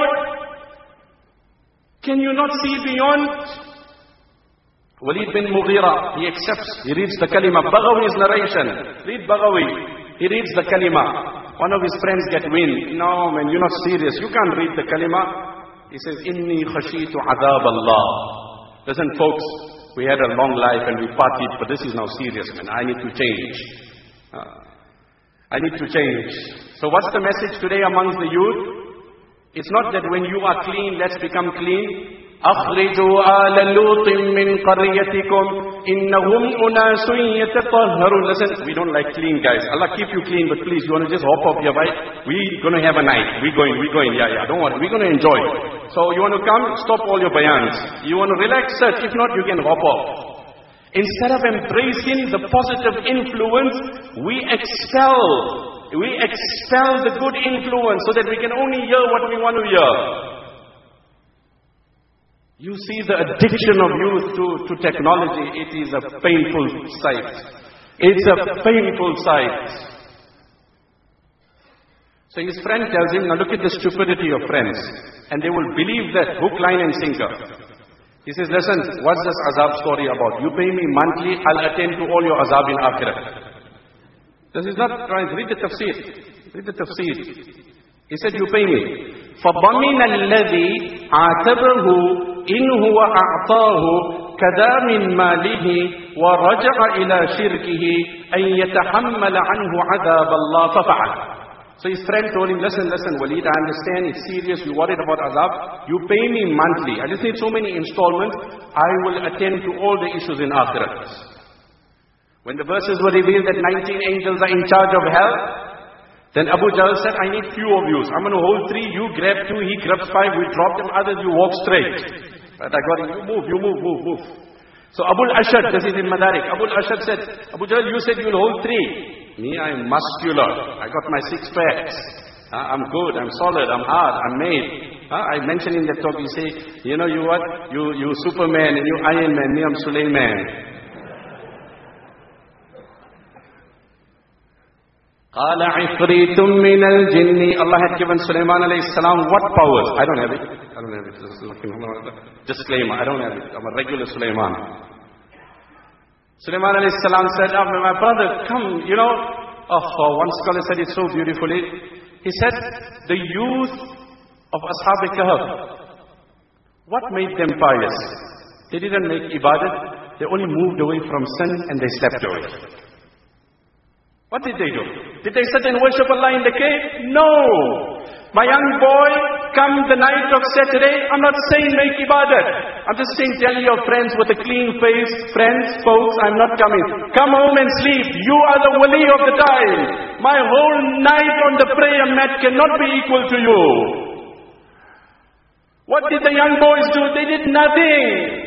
Can you not see beyond? Walid bin Mughira, he accepts, he reads the kalima. Baghawi's narration, read Baghawi. He reads the kalima. One of his friends get wind. No man, you're not serious. You can't read the kalima. He says, Inni khashitu adab Allah. Listen folks, we had a long life and we partied, but this is now serious, man. I need to change. I need to change. So what's the message today amongst the youth? It's not that when you are clean, let's become clean. أخرجوا آل لوط من قريتكم إنهم أناس يتطهرون. Listen, we don't like clean guys. Allah keep you clean, but please, you want to just hop off your bike? We're going to have a night. We're going. Yeah, don't worry. We're going to enjoy. So you want to come? Stop all your bayans. You want to relax? Search. If not, you can hop off. Instead of embracing the positive influence, we expel the good influence so that we can only hear what we want to hear. You see the addiction of youth to technology, it is a painful sight. It's a painful sight. So his friend tells him, now look at the stupidity of friends. And they will believe that hook, line and sinker. He says, listen, what's this azab story about? You pay me monthly, I'll attend to all your azab in akhirah. This is not trying, read the tafsir. Read the tafsir. He said, you pay me. فَضَمِنَ الَّذِي عَاتَبَهُ إِنْ هُوَ أَعْطَاهُ كَذَا مِنْ مَالِهِ وَرَجَعَ إِلَى شِرْكِهِ أَنْ يَتَحَمَّلَ عَنْهُ عَذَابَ اللَّهِ فَفَعَلَ. So his friend told him, listen, Walid, I understand, it's serious, you're worried about azab. You pay me monthly. I just need so many installments. I will attend to all the issues in Akhirat. When the verses were revealed that 19 angels are in charge of hell, then Abu Jahl said, I need few of you. I'm going to hold 3, you grab 2, he grabs 5, we drop them, others you walk straight. But I got it, you move. So Abu al-Ashad, this is in Madarik, Abu al-Ashad said, Abu Jahl, you said you'll hold 3. Me, I'm muscular, I got my 6 packs. I'm good, I'm solid, I'm hard, I'm made. I mentioned in that talk, you say, you know you what, you Superman and you Iron Man, me I'm Sulaiman. قَالَ عِفْرِيتٌ مِّنَ الْجِنِّ. Allah had given Sulaiman alayhi salam what powers? I don't have it. Disclaimer, I don't have it. I'm a regular Sulaiman. Sulaiman alayhi salam said, my brother, come, you know. One scholar said it so beautifully. He said, the youth of Ashab al-Kahf, what made them pious? They didn't make ibadat. They only moved away from sin and they slept away. What did they do? Did they sit and worship Allah in the cave? No! My young boy, come the night of Saturday, I'm not saying make ibadat. I'm just saying tell your friends with a clean face, friends, folks, I'm not coming. Come home and sleep. You are the wali of the time. My whole night on the prayer mat cannot be equal to you. What did the young boys do? They did nothing.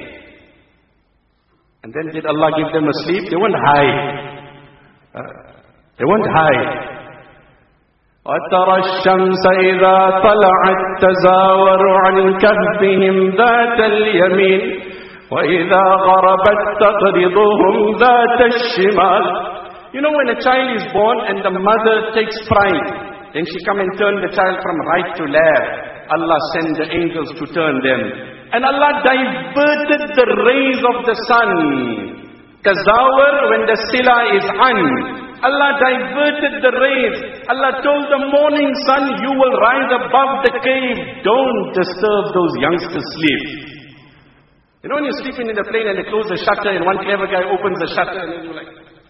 And then did Allah give them a sleep? They won't hide. They won't hide. وَتَرَى الشَّمْسَ إِذَا طَلَعَتْ تَزَاوَرُ عَنْ كَهْفِهِمْ ذَاتَ الْيَمِينِ وَإِذَا غَرَبَتْ تَقْرِضُهُمْ ذَاتَ الشِّمَالِ. You know when a child is born and the mother takes pride, then she come and turn the child from right to left. Allah send the angels to turn them. And Allah diverted the rays of the sun. Tazawar when the sila is an. Allah diverted the rays. Allah told the morning sun, you will rise above the cave. Don't disturb those youngsters' sleep. You know when you're sleeping in the plane and they close the shutter and one clever guy opens the shutter and then you're like,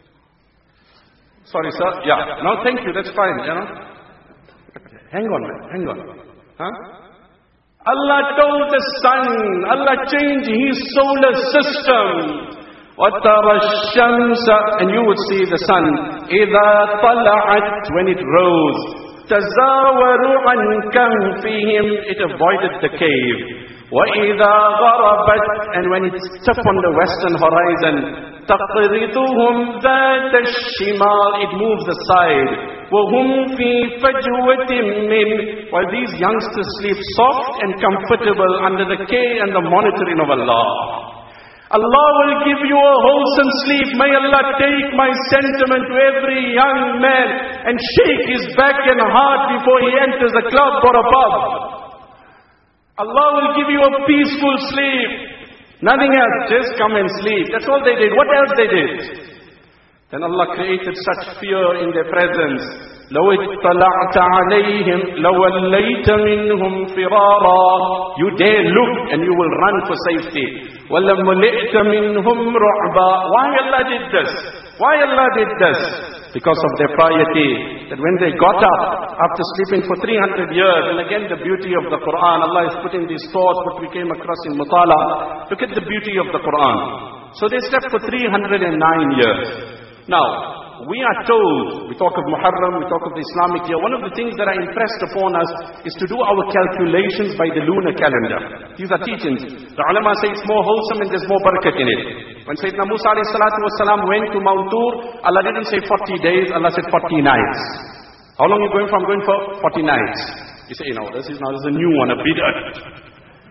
sorry sir, yeah, no thank you, that's fine, you know. Hang on man, hang on. Huh? Allah told the sun, Allah changed his solar system. وَتَرَى الشَّمْسَ, and you would see the sun, إِذَا طَلَعَتْ, when it rose, تَزَاوَرُ عَنْ كَهْفِهِمْ, it avoided the cave. وَإِذَا غَرَبَتْ, and when it stepped on the western horizon, تَقْرِضُهُمْ ذَاتَ الشِّمَالِ, it moves aside. وَهُمْ فِي فَجْوَةٍ مِّنْ, while these youngsters sleep soft and comfortable under the care and the monitoring of Allah. Allah will give you a wholesome sleep. May Allah take my sentiment to every young man and shake his back and heart before he enters a club or a pub. Allah will give you a peaceful sleep. Nothing else, just come and sleep. That's all they did. What else they did? Then Allah created such fear in their presence. لو اطلعت عليهم لوليت منهم فرارا. You dare look and you will run for safety. ولملئت منهم رعبا. Why Allah did this? Why Allah did this? Because of their piety. That when they got up after sleeping for 300 years, and again the beauty of the Quran, Allah is putting these thoughts what we came across in Mutala. Look at the beauty of the Quran. So they slept for 309 years. Now, we are told, we talk of Muharram, we talk of the Islamic year, one of the things that are impressed upon us is to do our calculations by the lunar calendar. These are teachings. The ulama say it's more wholesome and there's more barakat in it. When Sayyidina Musa ﷺ went to Mount Tur, Allah didn't say 40 days, Allah said 40 nights. How long are you going for? I'm going for 40 nights. You say, this is a new one, a bid'ah.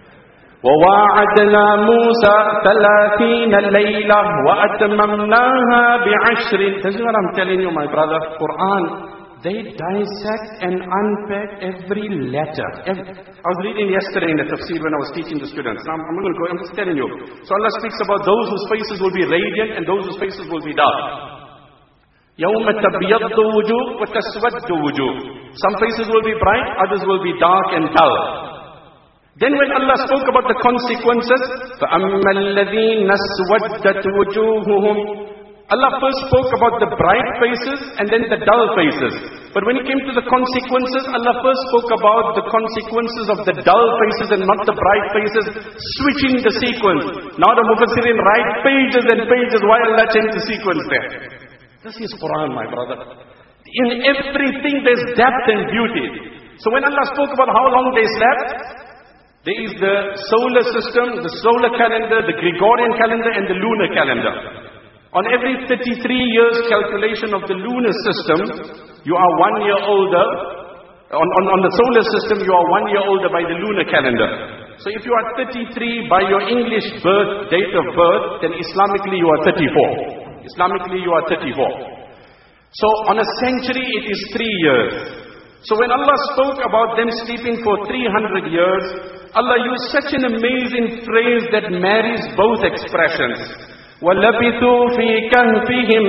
وَوَاعَدْنَا مُوسَى 30 لَيْلَةً وَأَتْمَمْنَاهَا بِعَشْرٍ. This is what I'm telling you, my brother. Quran, they dissect and unpack every letter. I was reading yesterday in the tafsir when I was teaching the students. Now, I'm not going to go, I'm just telling you. So Allah speaks about those whose faces will be radiant and those whose faces will be dark. يَوْمَ تَبْيَضُّ وُجُوهٌ وَتَسْوَدُّ وُجُوهٌ. Some faces will be bright, others will be dark and dull. Then when Allah spoke about the consequences, فَأَمَّا الَّذِينَ اسْوَدَّتْ وُجُوهُهُمْ, Allah first spoke about the bright faces and then the dull faces. But when it came to the consequences, Allah first spoke about the consequences of the dull faces and not the bright faces, switching the sequence. Now the Mufassirin write pages and pages why Allah changed the sequence there. This is Quran, my brother. In everything there's depth and beauty. So when Allah spoke about how long they slept, there is the solar system, the solar calendar, the Gregorian calendar and the lunar calendar. On every 33 years calculation of the lunar system, you are 1 year older. On the solar system, you are 1 year older by the lunar calendar. So if you are 33 by your English date of birth, then Islamically you are 34. Islamically you are 34. So on a century it is 3 years. So when Allah spoke about them sleeping for 300 years, Allah used such an amazing phrase that marries both expressions. وَلَبِثُوا فِي كَهْفِهِمْ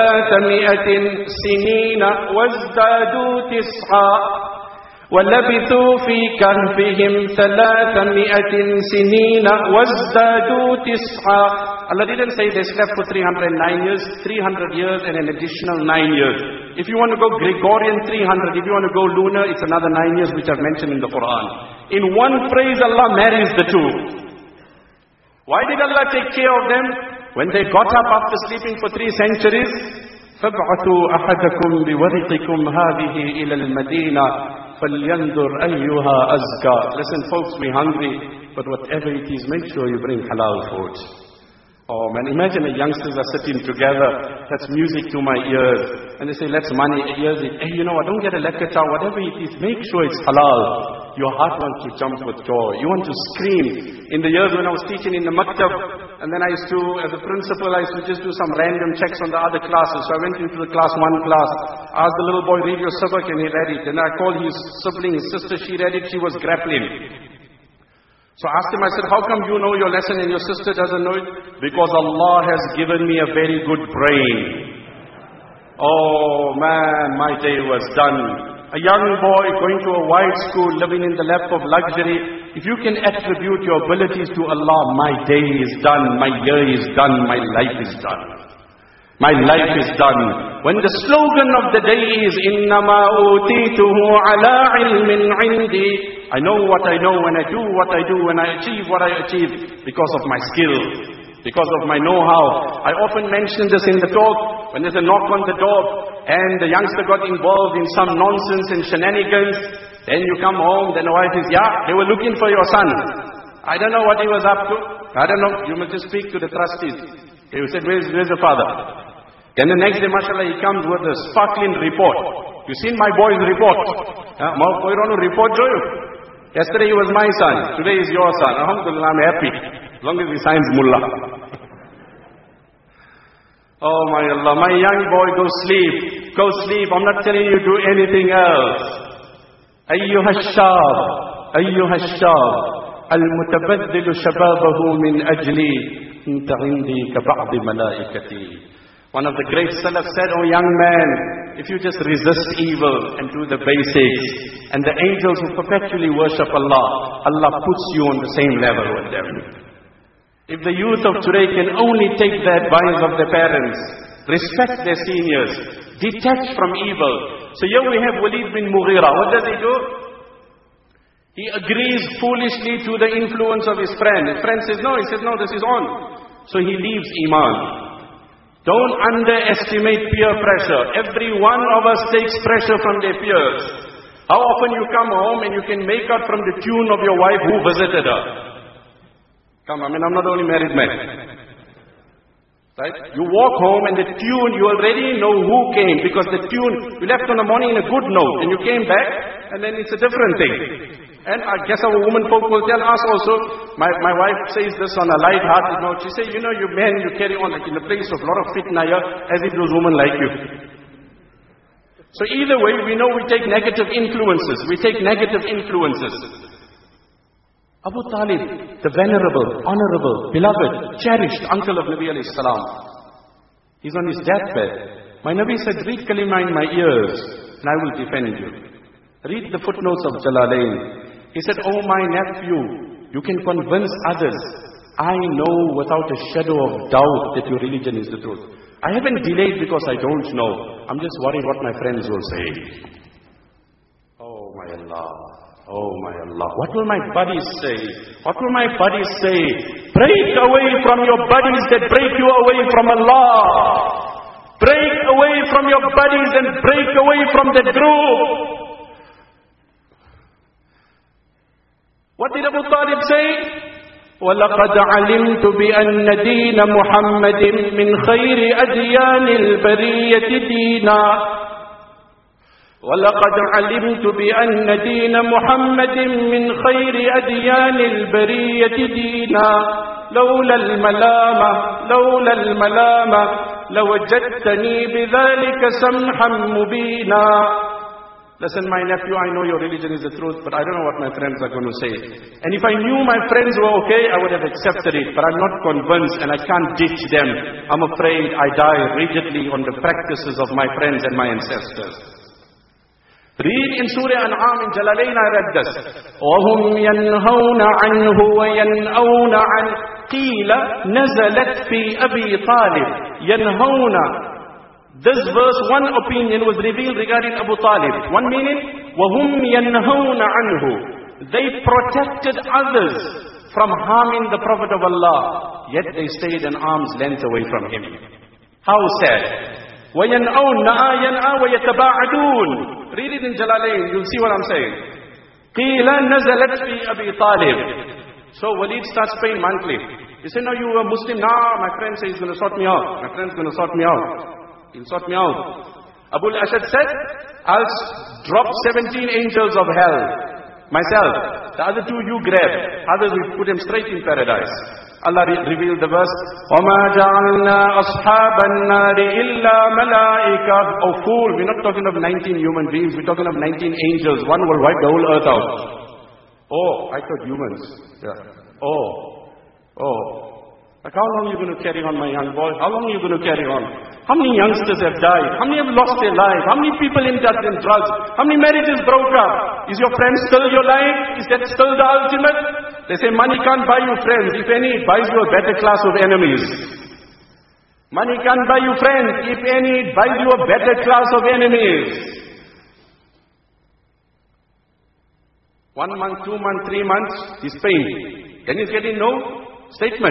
300 سِنِينَ وَازْدَادُوا تِسْعًا. وَلَبِثُوا فِي كَهْفِهِمْ 300 سِنِينَ وَازْدَادُوا تِسْعًا. Allah didn't say they slept for 309 years, 300 years and an additional 9 years. If you want to go Gregorian, 300. If you want to go lunar, it's another 9 years, which I've mentioned in the Quran. In one phrase, Allah marries the two. Why did Allah take care of them? When they got up after sleeping for 3 centuries, فَابْعَثُوا أَحَدَكُمْ بِوَرِقِكُمْ هَذِهِ إِلَى الْمَدِينَةِ فَلْيَنْظُرْ أَيُّهَا أَزْكَى. Listen folks, we're hungry, but whatever it is, make sure you bring halal food. Oh man, imagine the youngsters are sitting together, that's music to my ears, and they say, let's money, ears it. Hey, you know what, don't get a lecture, whatever it is, make sure it's halal. Your heart wants to jump with joy. You want to scream. In the years when I was teaching in the maktab, and then I used to, as a principal, I used to just do some random checks on the other classes. So I went into the class 1 class, asked the little boy, read your sabak, and he read it. And I called his sibling, his sister, she read it, she was grappling. So I asked him, I said, how come you know your lesson and your sister doesn't know it? Because Allah has given me a very good brain. Oh man, my day was done. A young boy going to a white school, living in the lap of luxury. If you can attribute your abilities to Allah, my day is done, my year is done, my life is done. My life is done. When the slogan of the day is, إِنَّمَا أُوتِيتُهُ عَلَىٰ عِلْمٍ عِنْدِي, I know what I know, when I do what I do, when I achieve what I achieve, because of my skill, because of my know-how. I often mention this in the talk, when there's a knock on the door, and the youngster got involved in some nonsense and shenanigans, then you come home, then the wife is, yeah, they were looking for your son. I don't know what he was up to. I don't know, you must just speak to the trustees. He said, where's the father? Then the next day, mashallah, he comes with a sparkling report. You seen my boy's report? Report, Joe? Yesterday he was my son, today is your son. Alhamdulillah, I'm happy. As long as he signs mullah. Oh my Allah, my young boy, go sleep. Go sleep, I'm not telling you to do anything else. أيها الشاب أيها الشاب المتبذل شبابه من أجلي أنت عندي كبعض ملائكتي. One of the great Salaf said, oh young man, if you just resist evil and do the basics, and the angels who perpetually worship Allah, Allah puts you on the same level with them. If the youth of today can only take the advice of their parents, respect their seniors, detach from evil. So here we have Walid bin Mughira. What does he do? He agrees foolishly to the influence of his friend. His friend says no, he says no, this is on. So he leaves Iman. Don't underestimate peer pressure. Every one of us takes pressure from their peers. How often you come home and you can make out from the tune of your wife who visited her? Come, I'm not the only married man. Right? You walk home and the tune, you already know who came, because the tune, you left on the morning in a good note and you came back and then it's a different thing. And I guess our woman folk will tell us also, my wife says this on a light-hearted note. She says, you know, you men, you carry on like in the place of a lot of fitna here, as if those women like you. So either way, we know we take negative influences. We take negative influences. Abu Talib, the venerable, honorable, beloved, cherished uncle of Nabi alayhi salam. He's on his deathbed. My Nabi said, read kalima in my ears, and I will defend you. Read the footnotes of Jalalain. He said, oh my nephew, you can convince others. I know without a shadow of doubt that your religion is the truth. I haven't delayed because I don't know. I'm just worried what my friends will say. Oh my Allah. Oh my Allah. What will my buddies say? What will my buddies say? Break away from your buddies that break you away from Allah. Break away from your buddies and break away from the group. What did Abu Talib say? وَلَقَدْ عَلِمْتُ بِأَنَّ دِينَ مُحَمَّدٍ مِّنْ خَيْرِ أَدْيَانِ الْبَرِيَّةِ دِينًا وَلَقَدْ عَلِمْتُ بِأَنَّ دِينَ مُحَمَّدٍ مِّنْ خَيْرِ أَدْيَانِ الْبَرِيَّةِ دِينًا لولا الملامة لوجدتني بذلك سمحا مبينا. Listen, my nephew, I know your religion is the truth, but I don't know what my friends are going to say. And if I knew my friends were okay, I would have accepted it, but I'm not convinced and I can't ditch them. I'm afraid I die rigidly on the practices of my friends and my ancestors. Read in Surah An'am in Jalalain, I read this. وَهُمْ يَنْهَوْنَ عَنْهُ وَيَنْأَوْنَ عَنْهُ قِيلَ نَزَلَتْ فِي أَبِي طَالِبٍ يَنْهَوْنَ This verse, one opinion was revealed regarding Abu Talib. One meaning, وَهُمْ يَنْهَوْنَ عَنْهُ. They protected others from harming the Prophet of Allah, yet they stayed an arm's length away from him. How sad. وَيَنْأَوْنَ آيَنْأَ وَيَتَبَاعَدُونَ. Read it in Jalalain, you'll see what I'm saying. قِيلَ نَزَلَتْ فِي أَبِي طَالِبٍ. So Walid starts praying monthly. He said, no, you are Muslim. Nah, my friend says he's going to sort me out. My friend's going to sort me out. He'll sort me out. Abu al-Ashad said, I'll drop 17 angels of hell myself. The other two you grab. Others we put him straight in paradise. Allah revealed the verse, وَمَا جَعَلْنَا أَصْحَابَ النَّارِ إِلَّا مَلَائِكَةً. Oh fool, we're not talking of 19 human beings. We're talking of 19 angels. One will wipe the whole earth out. Oh, I thought humans. Yeah. Oh. Like how long are you going to carry on, my young boy? How long are you going to carry on? How many youngsters have died? How many have lost their life? How many people indulged in drugs? How many marriages broke up? Is your friend still your life? Is that still the ultimate? They say money can't buy you friends. If any, it buys you a better class of enemies. Money can't buy you friends. If any, it buys you a better class of enemies. 1 month, 2 months, 3 months, he's paying. Then he's getting no statement.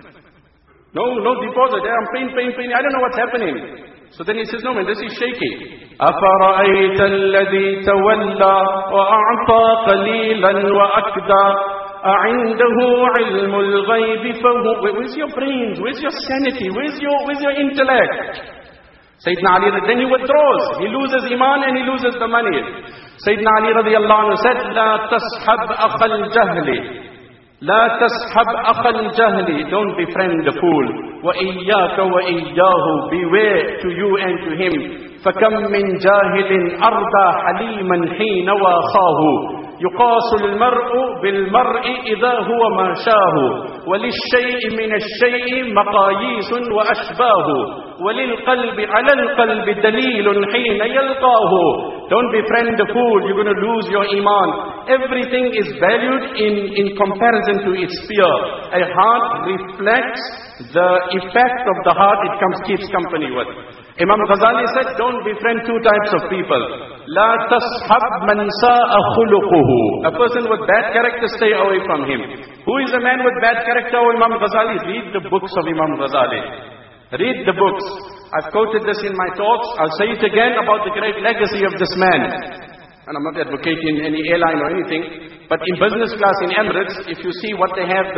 No deposit. I'm paying. I don't know what's happening. So then he says, no man, this is shaky. أَفَرَأَيْتَ الَّذِي تَوَلَّى وَأَعْطَى قَلِيلًا وَأَكْدَى أَعِنْدَهُ عِلْمُ الْغَيْبِ فَهُوَ. Where's your brains? Where's your sanity? Where's your intellect? Sayyidina Ali, then he withdraws. He loses iman and he loses the money. Sayyidina Ali radiallahu anhu said, لَا تَصْحَبْ أَخَ الْجَهْلِ. لا تصحب أخ الجهل. Don't befriend the fool. وإياك وإياه. Beware to you and to him. فكم من جاهل أرضى حليما حين واخاه. يقاس المرء بالمرء إذا هو ما شاه. وللشيء من الشيء مقاييس وأشباه. وللقلب على القلب دليل حين يلقاه. Don't befriend the fool, you're going to lose your iman. Everything is valued in comparison to its sphere. A heart reflects the effect of the heart it keeps company with. Imam Ghazali said, don't befriend two types of people. لا تصحب من ساء خلقه. A person with bad character, stay away from him. Who is a man with bad character? Oh, Imam Ghazali. Read the books of Imam Ghazali. Read the books. I've quoted this in my talks. I'll say it again about the great legacy of this man. And I'm not advocating any airline or anything, but in business class in Emirates, if you see what they have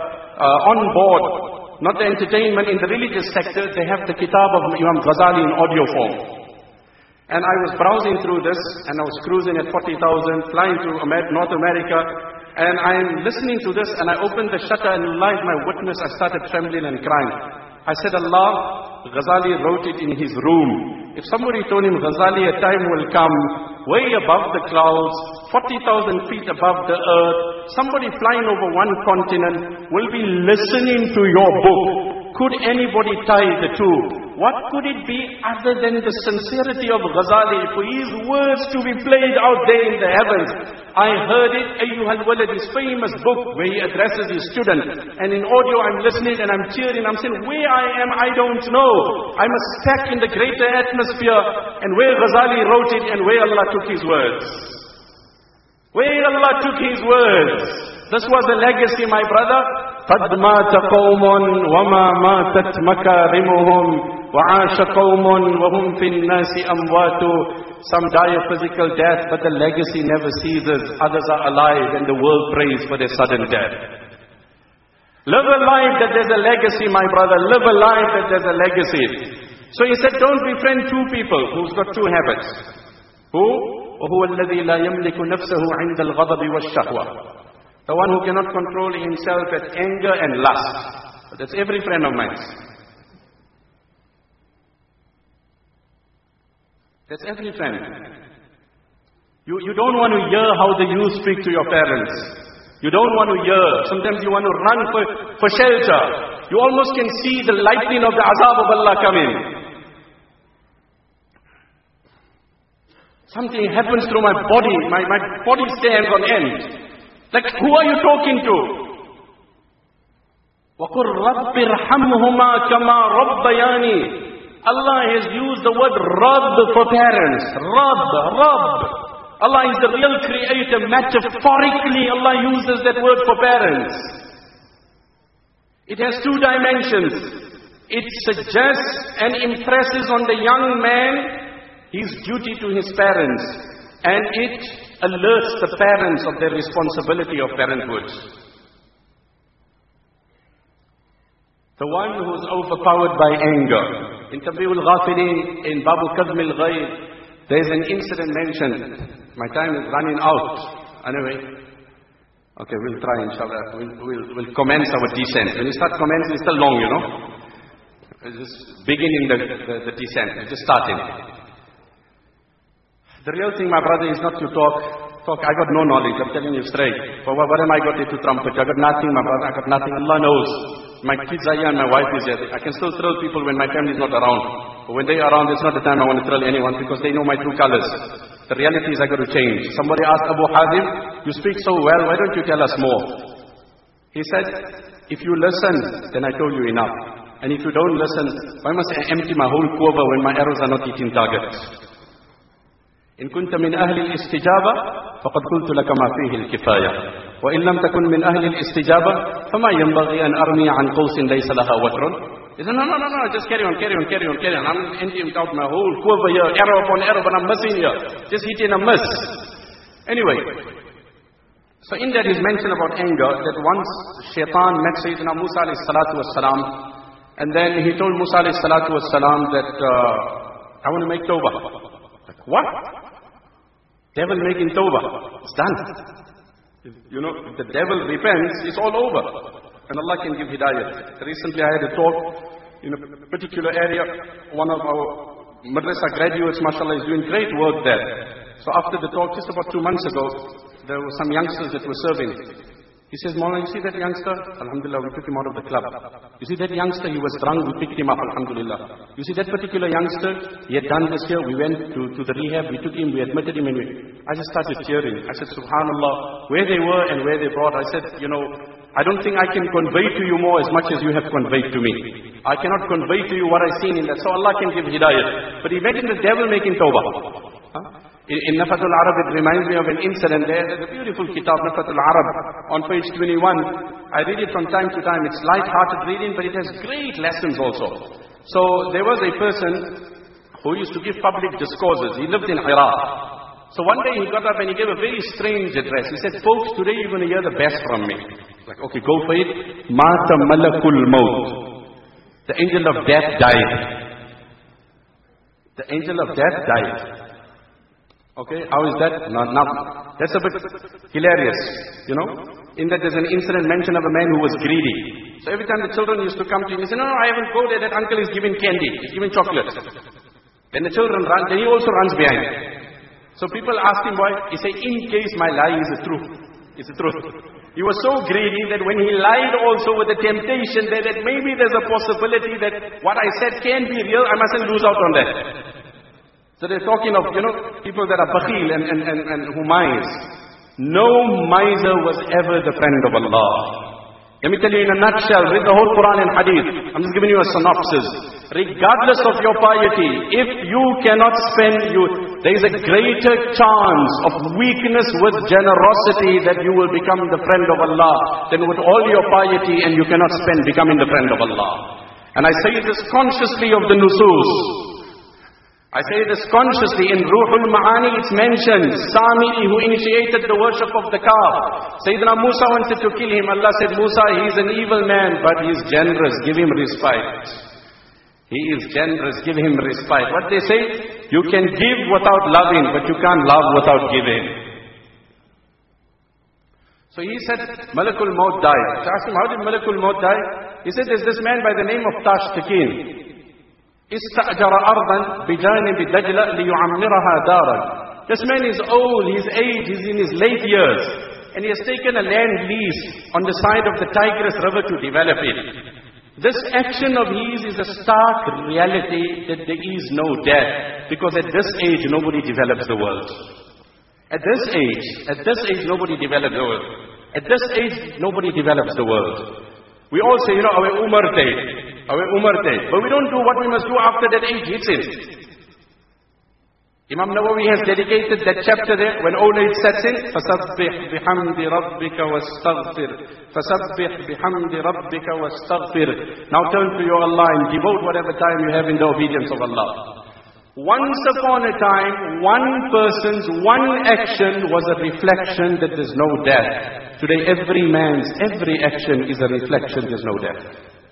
on board, not the entertainment, in the religious sector, they have the kitab of Imam Ghazali in audio form. And I was browsing through this, and I was cruising at 40,000, flying to North America, and I'm listening to this, and I opened the shutter, and live my witness, I started trembling and crying. I said, Allah, Ghazali wrote it in his room. If somebody told him, Ghazali, a time will come, way above the clouds, 40,000 feet above the earth, somebody flying over one continent will be listening to your book. Could anybody tie the two? What could it be other than the sincerity of Ghazali for his words to be played out there in the heavens? I heard it, Ayyuhal Walad, his famous book where he addresses his student. And in audio I'm listening and I'm cheering. I'm saying, where I am, I don't know. I'm stuck in the greater atmosphere. And where Ghazali wrote it and where Allah took his words. Where Allah took his words. This was a legacy, my brother. قد مات قوم وما ماتت مكارمهم وعاش قوم وهم في الناس أموات. Some die a physical death, but the legacy never ceases. Others are alive and the world prays for their sudden death. Live a life that there's a legacy, my brother. Live a life that there's a legacy. So he said, don't befriend two people who's got two habits. Who? وهو الذي لا يملك نفسه عند الغضب والشهوة. The one who cannot control himself at anger and lust. But that's every friend of mine. That's every friend. You don't want to hear how the youth speak to your parents. You don't want to hear. Sometimes you want to run for shelter. You almost can see the lightning of the azab of Allah coming. Something happens through my body. My body stands on end. Like, who are you talking to? وَقُلْ رَبِّ ارْحَمْهُمَا كَمَا رَبَّيَانِي. Allah has used the word Rabb for parents. Rabb. Allah is the real creator. Metaphorically, Allah uses that word for parents. It has two dimensions. It suggests and impresses on the young man his duty to his parents. And it alerts the parents of their responsibility of parenthood. The one who is overpowered by anger. In Tanbihul Ghafilin, in Babu Kadm al-Ghayb, there is an incident mentioned. My time is running out. Anyway, okay, we'll try inshallah. We'll commence our descent. When you start commencing, it's still long, you know. We're just beginning the descent. We're just starting. The real thing, my brother, is not to talk. I got no knowledge, I'm telling you straight. But what am I got to trumpet? I got nothing, my brother, I got nothing. Allah knows. My kids are here and my wife is here. I can still thrill people when my family is not around. But when they are around, it's not the time I want to thrill anyone because they know my true colors. The reality is I got to change. Somebody asked Abu Hazim, you speak so well, why don't you tell us more? He said, if you listen, then I told you enough. And if you don't listen, why must I empty my whole quiver when my arrows are not hitting targets? إن كنت من أهل الاستجابة فقد قلت لك ما فيه الكفاية وإن لم تكن من أهل الاستجابة فما ينبغي أن أرمي عن قوس ليس لها وتر. He said, no, just carry on. I'm emptying out my whole quiver here, arrow upon arrow, but I'm missing here. Just hitting a miss. Anyway, so in that is mentioned about anger, that once Shaitan met Sayyidina Musa alayhi salatu wassalam, and then he told Musa alayhi salatu wassalam that, I want to make tawbah. Like, what? Devil making tawbah. It's done. You know, if the devil repents, it's all over. And Allah can give hidayah. Recently I had a talk in a particular area. One of our madrasa graduates, mashallah, is doing great work there. So after the talk, just about 2 months ago, there were some youngsters that were serving. He says, Mawlana, you see that youngster? Alhamdulillah, we took him out of the club. You see that youngster, he was drunk, we picked him up, alhamdulillah. You see that particular youngster, he had done this here, we went to the rehab, we took him, we admitted him, and I just started cheering. I said, subhanallah, where they were and where they brought, I said, you know, I don't think I can convey to you more as much as you have conveyed to me. I cannot convey to you what I've seen in that. So Allah can give hidayah. But imagine the devil making tawbah. In Nafatul Arab, it reminds me of an incident there. There's a beautiful kitab, Nafatul Arab, on page 21. I read it from time to time. It's light-hearted reading, but it has great lessons also. So there was a person who used to give public discourses. He lived in Iraq. So one day he got up and he gave a very strange address. He said, folks, today you're going to hear the best from me. Like, okay, go for it. Mata malakul maut. The angel of death died. The angel of death died. Okay, how is that? Not. That's a bit hilarious, you know. In that there's an incident mentioned of a man who was greedy. So every time the children used to come to him, he said, no, I haven't go there, that uncle is giving candy, he's giving chocolate. Then the children run, then he also runs behind. So people ask him why, he said, in case my lie is the truth. It's the truth. He was so greedy that when he lied also with the temptation there, that maybe there's a possibility that what I said can be real, I mustn't lose out on that. So they're talking of, you know, people that are bakhil and who mize. No miser was ever the friend of Allah. Let me tell you in a nutshell, read the whole Quran and Hadith. I'm just giving you a synopsis. Regardless of your piety, if you cannot spend, there is a greater chance of weakness with generosity that you will become the friend of Allah than with all your piety and you cannot spend becoming the friend of Allah. And I say this consciously of the nusus. I say this consciously. In Ruhul Ma'ani it's mentioned, Sami who initiated the worship of the calf. Sayyidina Musa wanted to kill him. Allah said, Musa, he is an evil man, but he is generous. Give him respite. He is generous. Give him respite. What they say? You can give without loving, but you can't love without giving. So he said, Malakul Maut died. So I asked him, how did Malakul Maut die? He said, there's this man by the name of Tashtakin. استأجر أرضا بجانب دجلة ليعمرها دارا. This man is old, he's aged, he's in his late years, and he has taken a land lease on the side of the Tigris River to develop it. This action of his is a stark reality that there is no death, because at this age nobody develops the world. At this age nobody develops the world. At this age nobody develops the world. We all say, you know, our Umar Day. Umar said. But we don't do what we must do after that age hits in. Imam Nawawi has dedicated that chapter there, when old age sets in, فَسَبِّحْ بِحَمْدِ رَبِّكَ وَاسْتَغْفِرْ فَسَبِّحْ بِحَمْدِ رَبِّكَ وَاسْتَغْفِرْ. Now turn to your Allah and devote whatever time you have in the obedience of Allah. Once upon a time, one person's one action was a reflection that there's no death. Today every man's every action is a reflection there's no death.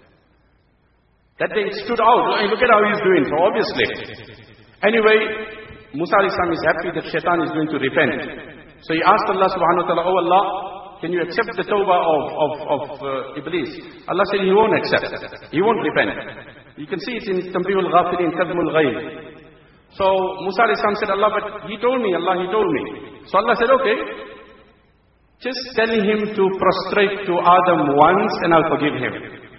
That day it stood out. Look at how he's doing. So obviously. Anyway, Musa alayhi salam is happy that shaitan is going to repent. So he asked Allah subhanahu wa ta'ala, oh Allah, can you accept the tawbah of Iblis? Allah said he won't accept. He won't repent. You can see it in Tanbih al-Ghafilin, Kadhim al-Ghayb. So Musa alayhi salam said, Allah, but he told me, Allah, he told me. So Allah said, okay, just tell him to prostrate to Adam once and I'll forgive him.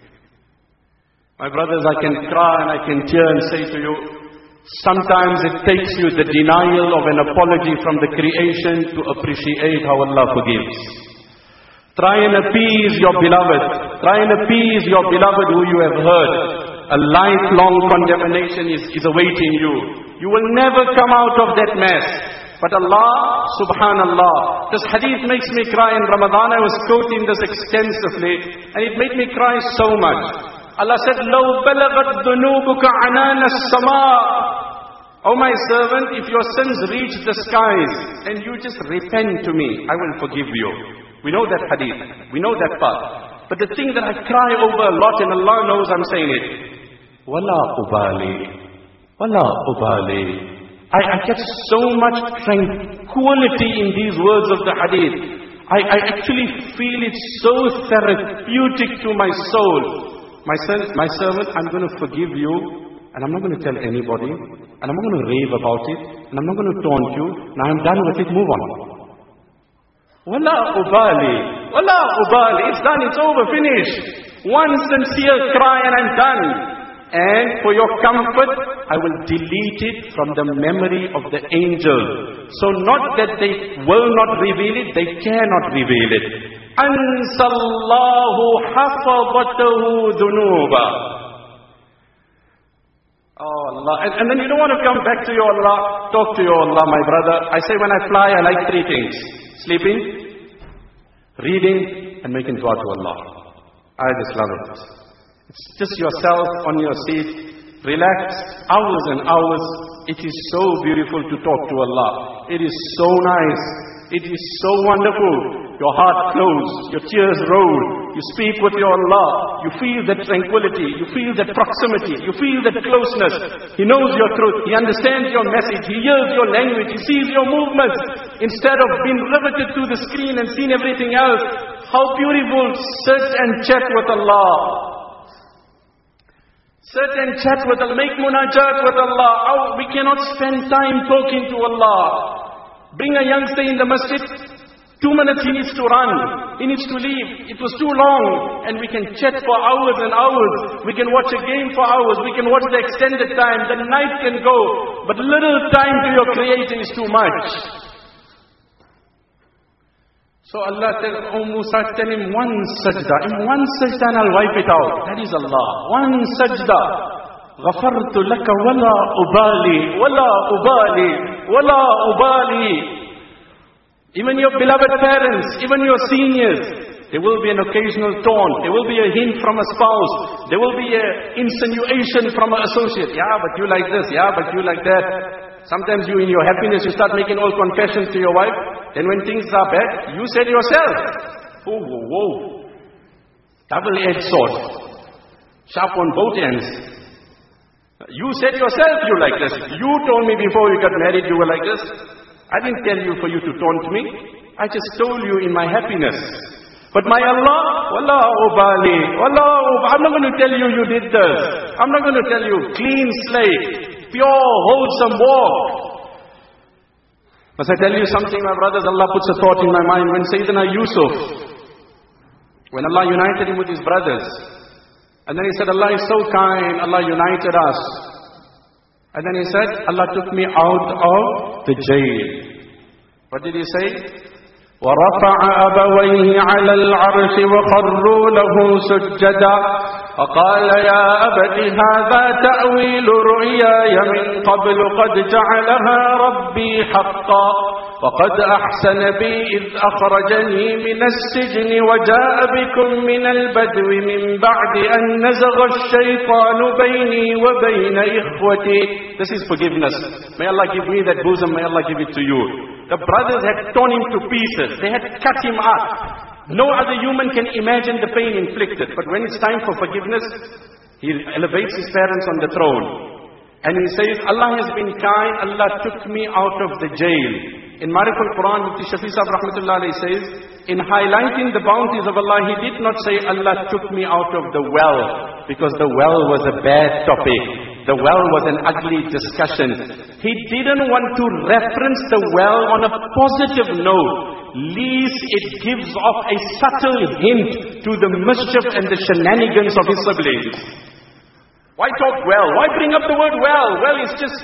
My brothers, I can cry and I can tear and say to you, sometimes it takes you the denial of an apology from the creation to appreciate how Allah forgives. Try and appease your beloved. Try and appease your beloved who you have hurt. A lifelong condemnation is awaiting you. You will never come out of that mess. But Allah, subhanallah, this hadith makes me cry in Ramadan. I was quoting this extensively and it made me cry so much. Allah said, لَوْ بَلَغَتْ ذُنُوبُكَ عَنَانَ السَّمَاءِ. Oh my servant, if your sins reach the skies and you just repent to me, I will forgive you. We know that hadith. We know that part. But the thing that I cry over a lot, and Allah knows I'm saying it. وَلَا أُبَالِي وَلَا أُبَالِي. I get so much tranquility in these words of the hadith. I actually feel it so therapeutic to my soul. My servant, I'm going to forgive you, and I'm not going to tell anybody, and I'm not going to rave about it, and I'm not going to taunt you. Now I'm done with it, move on. Wala ubali, wala ubali, it's done, it's over, finished. One sincere cry and I'm done. And for your comfort, I will delete it from the memory of the angel. So not that they will not reveal it, they cannot reveal it. Ansallahu hafadatahu dhunuba. Oh Allah. And then you don't want to come back to your Allah, talk to your Allah, my brother. I say when I fly, I like three things. Sleeping, reading, and making dua to Allah. I just love it. It's just yourself on your seat, relaxed, hours and hours. It is so beautiful to talk to Allah. It is so nice. It is so wonderful. Your heart closed, your tears roll, you speak with your Allah, you feel that tranquility, you feel that proximity, you feel that closeness. He knows your truth, He understands your message, He hears your language, He sees your movements. Instead of being riveted to the screen and seeing everything else, how beautiful, sit and chat with Allah. Sit and chat with Allah, make munajat with Allah. We cannot spend time talking to Allah. Bring a youngster in the masjid, 2 minutes he needs to run, he needs to leave. It was too long, and we can chat for hours and hours. We can watch a game for hours, we can watch the extended time, the night can go. But little time to your Creator is too much. So Allah tells, oh Musa, tell him one sajda. In one sajda and I'll wipe it out. That is Allah. One sajda. غَفَرْتُ لَكَ وَلَا أُبَالِي وَلَا أُبَالِي وَلَا أُبَالِي. Even your beloved parents, even your seniors, there will be an occasional taunt. There will be a hint from a spouse. There will be an insinuation from an associate. Yeah, but you like this. Yeah, but you like that. Sometimes you, in your happiness, you start making all confessions to your wife. Then when things are bad, you said yourself. Oh, whoa, whoa. Double-edged sword. Sharp on both ends. You said yourself you like this. You told me before you got married you were like this. I didn't tell you for you to taunt me. I just told you in my happiness. But my Allah, Wallah ubali, I'm not going to tell you you did this. I'm not going to tell you clean slate, pure, wholesome walk. Must I tell you something, my brothers? Allah puts a thought in my mind. When Sayyidina Yusuf, when Allah united him with his brothers, and then he said, Allah is so kind, Allah united us. And then he said, Allah took me out of the jail. What did he say? وَرَفَعَ أَبَوَيْهِ عَلَى الْعَرْشِ وَخَرُّوا لَهُ سُجَّدًا. وقال يا أبت هذا تأويل رؤياي من قبل قد جعلها ربي حقا وقد أحسن بي إذ أخرجني من السجن وجاء بكم من البدو من بعد أن نزغ الشيطان بيني وبين إخوتي. This is forgiveness. May Allah give me that bosom, may Allah give it to you. The brothers had torn him to pieces. They had cut him up. No other human can imagine the pain inflicted. But when it's time for forgiveness, he elevates his parents on the throne. And he says, Allah has been kind, Allah took me out of the jail. In Marif al-Quran, Mufti Shafi Sahib Rahmatullah Alayhi says, in highlighting the bounties of Allah, he did not say, Allah took me out of the well, because the well was a bad topic. The well was an ugly discussion. He didn't want to reference the well on a positive note, lest it gives off a subtle hint to the mischief and the shenanigans of his siblings. Why talk well? Why bring up the word well? Well,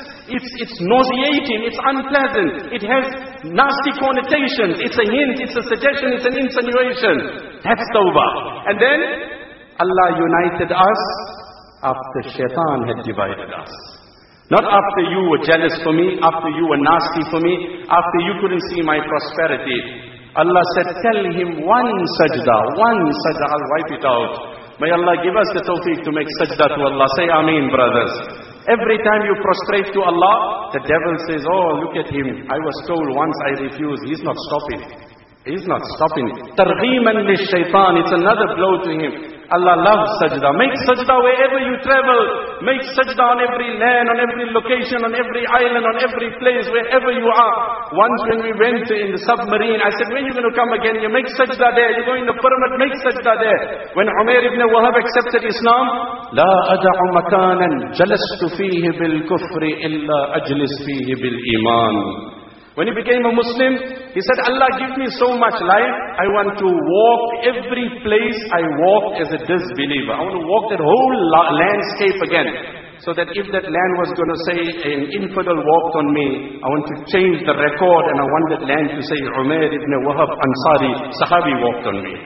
it's nauseating, it's unpleasant, it has nasty connotations, it's a hint, it's a suggestion, it's an insinuation. That's tawbah. And then Allah united us after shaitan had divided us. Not after you were jealous for me, after you were nasty for me, after you couldn't see my prosperity. Allah said, tell him one sajda, I'll wipe it out. May Allah give us the tawfiq to make sajda to Allah. Say Ameen, brothers. Every time you prostrate to Allah, the devil says, oh, look at him. I was told once, I refused. He's not stopping. He's not stopping. Targheeman lish-shaytan. It's another blow to him. Allah loves sajda. Make sajda wherever you travel. Make sajda on every land, on every location, on every island, on every place, wherever you are. Once when we went in the submarine, I said, when are you going to come again? You make sajda there. You go in the pyramid, make sajda there. When Umair ibn Wahab accepted Islam, لا أدع مكانا جلست فيه بالكفر إلا أجلس فيه بالإيمان. When he became a Muslim, he said, Allah give me so much life, I want to walk every place I walked as a disbeliever. I want to walk that whole landscape again. So that if that land was going to say an infidel walked on me, I want to change the record and I want that land to say Umair ibn Wahab Ansari, Sahabi walked on me.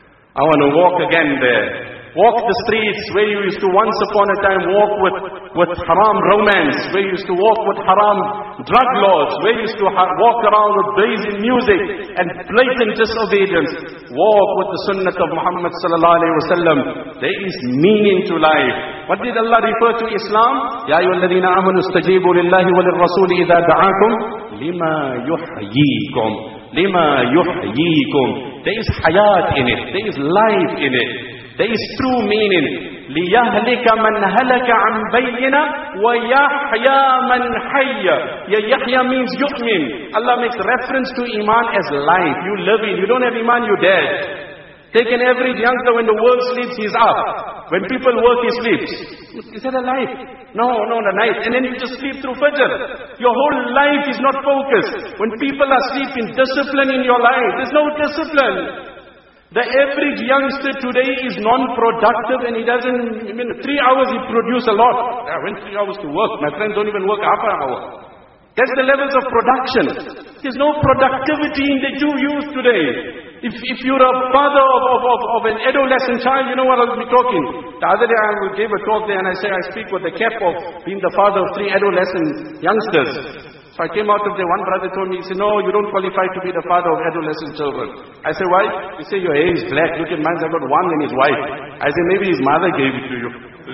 I want to walk again there. Walk the streets where you used to once upon a time walk with haram romance, where you used to walk with haram drug laws, where you used to walk around with blazing music and blatant disobedience. Walk with the sunnah of Muhammad sallallahu alaihi wasallam. There is meaning to life. What did Allah refer to Islam? Ya ayyuhalladhina amanu istajibu lillahi wa lirrasuli idha da'akum lima yuhyikum. Lima yuhyikum. There is hayat in it. There is life in it. There is true meaning. لِيَهْلِكَ مَنْ هَلَكَ عَنْ بَيِّنَةٍ وَيَحْيَى مَنْ حَيَّ. Yahya means yu'min. Allah makes reference to Iman as life. You live in. You don't have Iman, you're dead. Take an average youngster, when the world sleeps, he's up. When people work, he sleeps. Is that a life? No, the night. And then you just sleep through Fajr. Your whole life is not focused. When people are sleeping, discipline in your life. There's no discipline. The average youngster today is non-productive and he doesn't, 3 hours he produces a lot. I went 3 hours to work. My friends don't even work half an hour. That's the levels of production. There's no productivity in the youth today. If you're a father of an adolescent child, you know what I'll be talking. The other day I gave a talk there and I speak with the cap of being the father of 3 adolescent youngsters. So I came out of there, one brother told me, he said, no, you don't qualify to be the father of adolescent children. I said, why? He said, your hair is black, look at mine, I've got one and his wife. I said, maybe his mother gave it to you.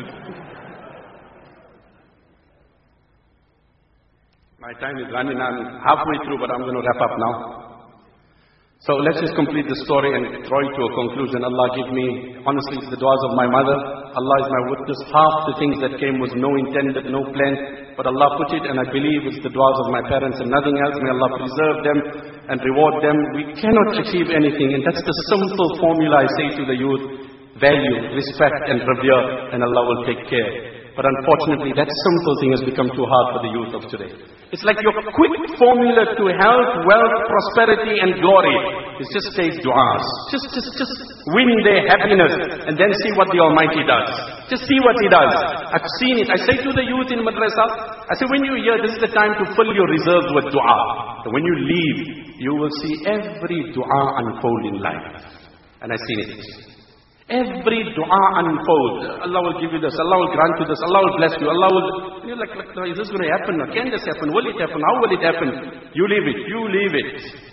My time is running, I'm halfway through, but I'm going to wrap up now. So let's just complete the story and draw it to a conclusion. Allah give me, honestly, the du'as of my mother. Allah is my witness. Half the things that came was no intended, no plan. But Allah put it, and I believe it's the du'as of my parents and nothing else. May Allah preserve them and reward them. We cannot achieve anything, and that's the simple formula I say to the youth. Value, respect and revere, and Allah will take care. But unfortunately, that simple thing has become too hard for the youth of today. It's like your quick formula to health, wealth, prosperity and glory is just take du'as. Just win their happiness and then see what the Almighty does. Just see what He does. I've seen it. I say to the youth in madrasa, I say when you're here, this is the time to fill your reserves with du'a. And when you leave, you will see every du'a unfold in life. And I've seen it. Every dua unfolds. Allah will give you this, Allah will grant you this, Allah will bless you, Allah will... And you're like, is this going to happen? Can this happen? Will it happen? How will it happen? You leave it, you leave it.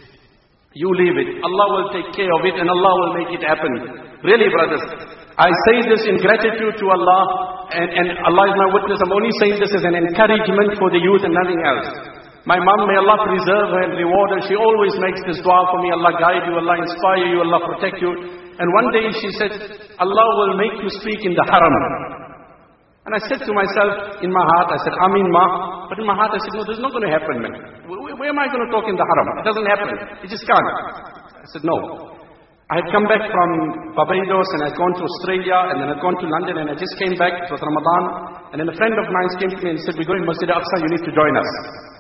You leave it. Allah will take care of it and Allah will make it happen. Really, brothers, I say this in gratitude to Allah, and Allah is my witness. I'm only saying this as an encouragement for the youth and nothing else. My mom, may Allah preserve her and reward her. She always makes this dua for me. Allah guide you, Allah inspire you, Allah protect you. And one day she said, Allah will make you speak in the haram. And I said to myself in my heart, I said, Ameen ma. But in my heart I said, no, this is not going to happen, man. Where am I going to talk in the haram? It doesn't happen. It just can't. I said, no. I had come back from Barbados and I'd gone to Australia and then I'd gone to London and I just came back. It was Ramadan. And then a friend of mine came to me and said, we're going to Masjid Aqsa, you need to join us.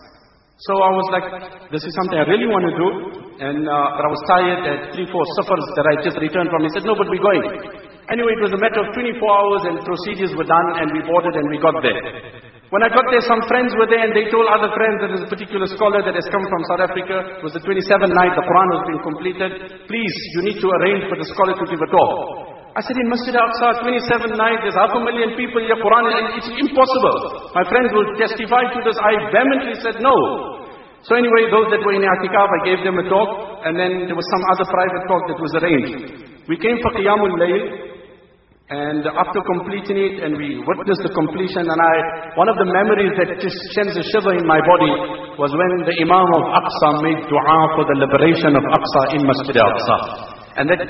So I was like, this is something I really want to do. And but I was tired at 3-4 safars that I just returned from. He said, no, but we're going. Anyway, it was a matter of 24 hours and procedures were done and we boarded and we got there. When I got there, some friends were there and they told other friends that there's a particular scholar that has come from South Africa. It was the 27th night, the Quran was being completed. Please, you need to arrange for the scholar to give a talk. I said, in Masjid Aqsa, 27th night, there's 500,000 people here, Quran, and it's impossible. My friends will testify to this. I vehemently said no. So anyway, those that were in I'tikaf, I gave them a talk, and then there was some other private talk that was arranged. We came for Qiyamul Layl, and after completing it, and we witnessed the completion, and one of the memories that just sends a shiver in my body was when the Imam of Aqsa made dua for the liberation of Aqsa in Masjid Aqsa. And that,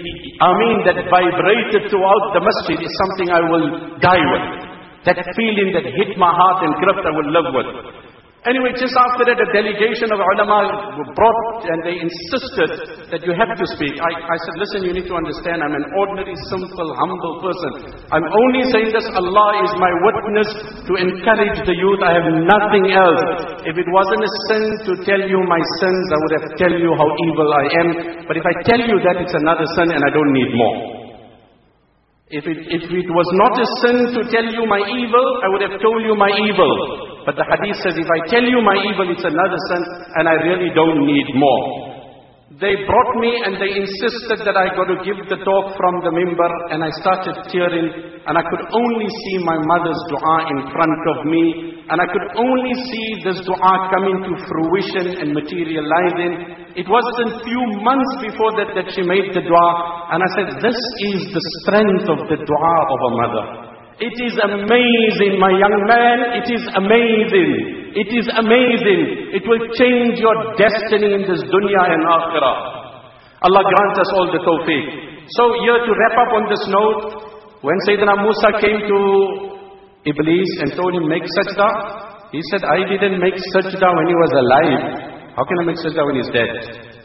that vibrated throughout the masjid is something I will die with. That feeling that hit my heart and gripped, I will live with. Anyway, just after that, a delegation of ulama were brought and they insisted that you have to speak. I said, listen, you need to understand, I'm an ordinary, simple, humble person. I'm only saying this, Allah is my witness to encourage the youth. I have nothing else. If it wasn't a sin to tell you my sins, I would have tell you how evil I am. But if I tell you that, it's another sin and I don't need more. If it was not a sin to tell you my evil, I would have told you my evil. But the hadith says, if I tell you my evil, it's another sin, and I really don't need more. They brought me and they insisted that I got to give the talk from the mimbar, and I started tearing, and I could only see my mother's dua in front of me, and I could only see this dua coming to fruition and materializing. It wasn't few months before that she made the dua, and I said, this is the strength of the dua of a mother. It is amazing, my young man, it is amazing. It is amazing. It will change your destiny in this dunya and akhirah. Allah grants us all the tawfiq. So here to wrap up on this note, when Sayyidina Musa came to Iblis and told him, make sajda, he said, I didn't make sajda when he was alive. How can I make sajda when he's dead?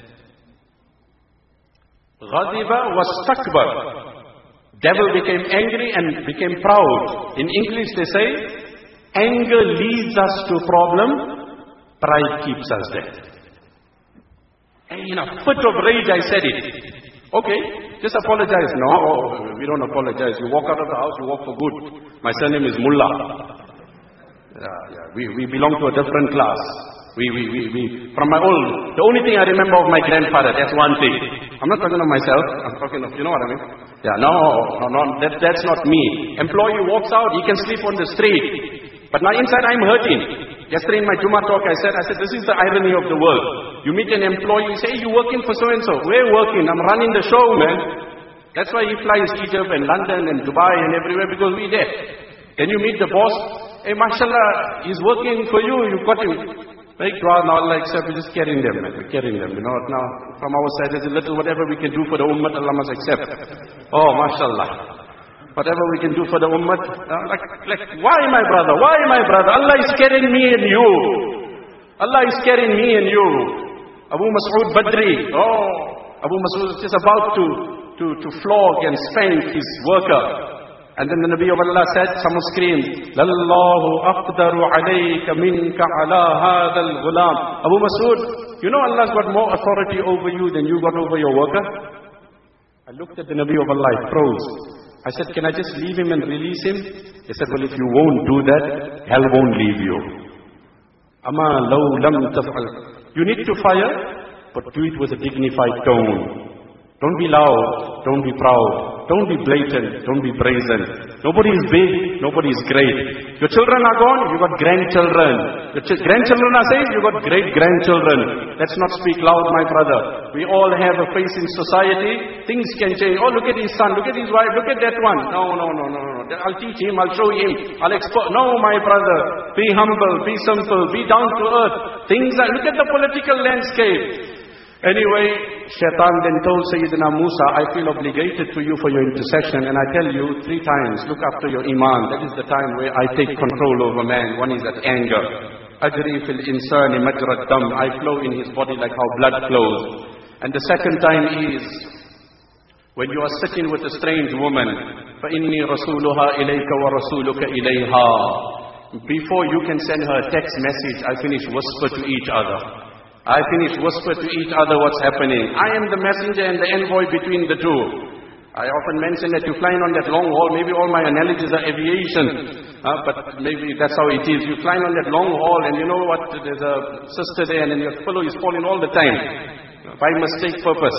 Ghadiba wastakbar. Devil became angry and became proud. In English they say, anger leads us to problem, pride keeps us there. And in a fit of rage I said it. Okay, just apologize. No, we don't apologize. You walk out of the house, you walk for good. My surname is Mullah. We belong to a different class. From my old, the only thing I remember of my grandfather, that's one thing. I'm not talking of myself, I'm talking of, you know what I mean? Yeah, no, that's not me. Employee walks out, he can sleep on the street. But now inside I'm hurting. Yesterday in my Jummah talk I said, this is the irony of the world. You meet an employee, you say, hey, you working for so-and-so. We're working, I'm running the show, man. That's why he flies Egypt and London and Dubai and everywhere, because we're there. Then you meet the boss, hey, mashallah, he's working for you, you got him. Make dua, now Allah accept, we're just carrying them, man. We're carrying them, you know. Now, from our side, there's a little, whatever we can do for the ummah, Allah must accept. Oh, mashallah. Whatever we can do for the ummah, why my brother? Why my brother? Allah is carrying me and you. Allah is carrying me and you. Abu Mas'ud Badri, Abu Mas'ud is just about to flog and spank his worker. And then the Nabi of Allah said, someone screamed, Lallahu aqdaru alayka minka ala hadha al-ghulam. Abu Mas'ud, you know Allah's got more authority over you than you got over your worker? I looked at the Nabi of Allah, I froze. I said, can I just leave him and release him? He said, well, if you won't do that, hell won't leave you. Ama law lam taf'al. You need to fire, but do it with a dignified tone. Don't be loud, don't be proud. Don't be blatant. Don't be brazen. Nobody is big. Nobody is great. Your children are gone. You got grandchildren. Your grandchildren are saved. You got great-grandchildren. Let's not speak loud, my brother. We all have a face in society. Things can change. Oh, look at his son. Look at his wife. Look at that one. No. I'll teach him. I'll show him. I'll export. No, my brother. Be humble. Be simple. Be down to earth. Look at the political landscape. Anyway, Shaitan then told Sayyidina Musa, I feel obligated to you for your intercession, and I tell you 3 times, look after your iman. That is the time where I take control over man. One is that anger. Ajri fil insani majrad dam. I flow in his body like how blood flows. And the second time is when you are sitting with a strange woman. فَإِنِّي رَسُولُهَا إِلَيْكَ وَرَسُولُكَ إِلَيْهَا. Before you can send her a text message, I finish whisper to each other. I finish whisper to each other what's happening. I am the messenger and the envoy between the two. I often mention that you're flying on that long haul. Maybe all my analogies are aviation. But maybe that's how it is. You're flying on that long haul and you know what, there's a sister there and then your pillow is falling all the time. By mistake purpose.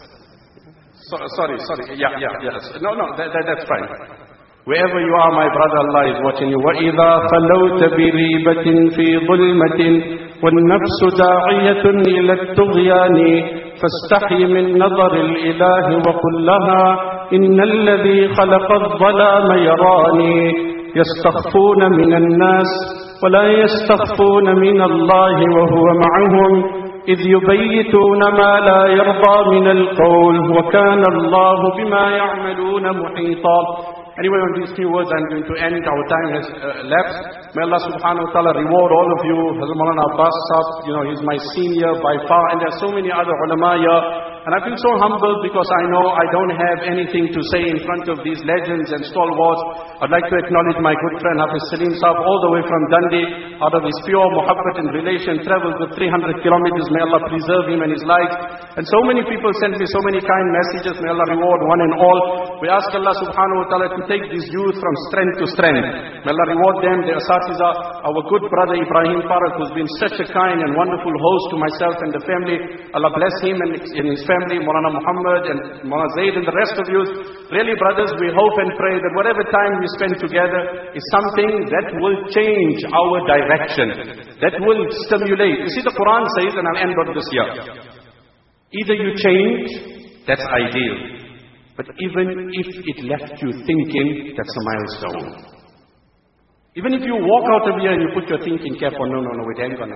Sorry. Yeah. No, that's fine. Wherever you are, my brother, Allah is watching you. وَإِذَا خَلَوْتَ بِرِيبَةٍ فِي ظُلْمَةٍ وَالنَّفْسُ دَاعِيَةٌ إِلَى الطُّغْيَانِ فَاسْتَحْيِ مِنْ نَظَرِ الْإِلَهِ وَقُلْ لَهَا إِنَّ الَّذِي خَلَقَ الظَّلَامَ يَرَانِي يَسْتَخْفُونَ مِنَ النَّاسِ وَلَا يَسْتَخْفُونَ مِنَ اللَّهِ وَهُوَ مَعَهُمْ إِذْ يُبَيِّتُونَ مَا لَا يَرْضَى مِنَ الْقَوْلِ وَكَانَ اللَّهُ بِمَا يَعْمَلُونَ مُحِيطًا. Anyway, on these few words I'm going to end. Our time has elapsed. May Allah subhanahu wa ta'ala reward all of you. Hazrat Maulana Abbas Sahab, he's my senior by far, and there are so many other ulama here. And I feel so humbled because I know I don't have anything to say in front of these legends and stalwarts. I'd like to acknowledge my good friend Hafiz Salim Sahab, all the way from Dundee, out of his pure muhabbat and relation, traveled with 300 kilometers. May Allah preserve him and his life. And so many people sent me so many kind messages. May Allah reward one and all. We ask Allah subhanahu wa ta'ala to take these youth from strength to strength. May Allah reward them, the Asatiza, our good brother Ibrahim Farak, who's been such a kind and wonderful host to myself and the family. Allah bless him and his family, Maulana Muhammad and Maulana Zaid and the rest of you. Really, brothers, we hope and pray that whatever time we spend together is something that will change our direction, that will stimulate. You see, the Quran says, and I'll end on this here, either you change, that's ideal. But even if it left you thinking, that's a milestone. Even if you walk out of here and you put your thinking cap on, no, wait, hang on.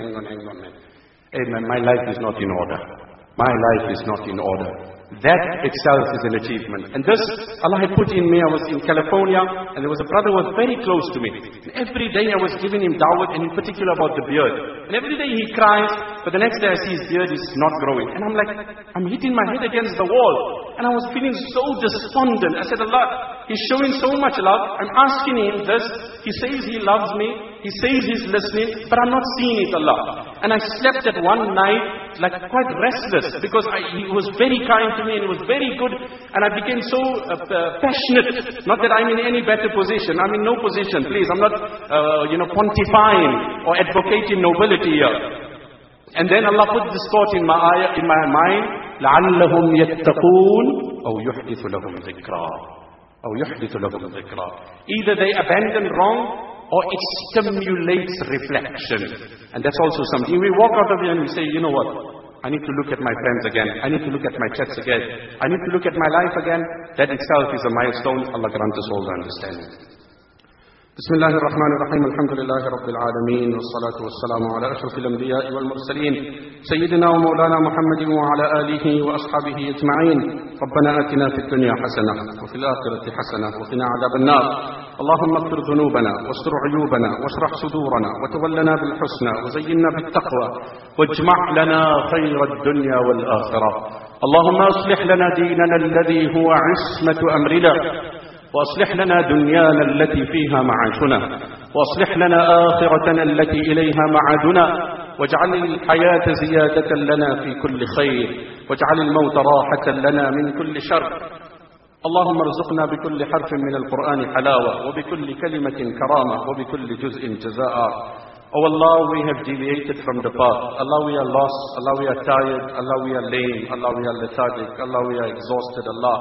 Hey man, my life is not in order. My life is not in order. That itself is an achievement. And this, Allah had put in me. I was in California, and there was a brother who was very close to me. And every day I was giving him da'wah, and in particular about the beard. And every day he cries, but the next day I see his beard is not growing. And I'm like, I'm hitting my head against the wall. And I was feeling so despondent. I said, Allah, he's showing so much love. I'm asking him this. He says he loves me. He says he's listening, but I'm not seeing it, Allah. And I slept that one night like quite restless because he was very kind to me and he was very good. And I became so passionate. Not that I'm in any better position. I'm in no position, please. I'm not, pontifying or advocating nobility here. And then Allah put this thought in my mind. لَعَلَّهُمْ يَتَّقُونَ أَوْ يُحْدِثُ لَهُمْ ذِكْرًا. Either they abandon wrong, or it stimulates reflection. And that's also something. We walk out of here and we say, you know what? I need to look at my friends again. I need to look at my chats again. I need to look at my life again. That itself is a milestone. Allah grant us all the understanding. بسم الله الرحمن الرحيم الحمد لله رب العالمين والصلاة والسلام على أشرف الأنبياء والمرسلين سيدنا ومولانا محمد وعلى آله وأصحابه أجمعين ربنا آتنا في الدنيا حسنة وفي الآخرة حسنة وقنا عذاب النار اللهم اغفر ذنوبنا واستر عيوبنا واشرح صدورنا وتولنا بالحسنى وزينا بالتقوى واجمع لنا خير الدنيا والآخرة اللهم أصلح لنا ديننا الذي هو عصمة أمرنا وأصلح لنا دنيانا التي فيها معاشنا وأصلح لنا آخرتنا التي إليها معادنا واجعل الحياة زيادة لنا في كل خير واجعل الموت راحة لنا من كل شر اللهم ارزقنا بكل حرف من القرآن حلاوة وبكل كلمة كرامة وبكل جزء جزاء Oh Allah, we have deviated from the path. Allah, we are lost. Allah, we are tired. Allah, we are lame. Allah, we are lethargic. Allah, we are exhausted. Allah,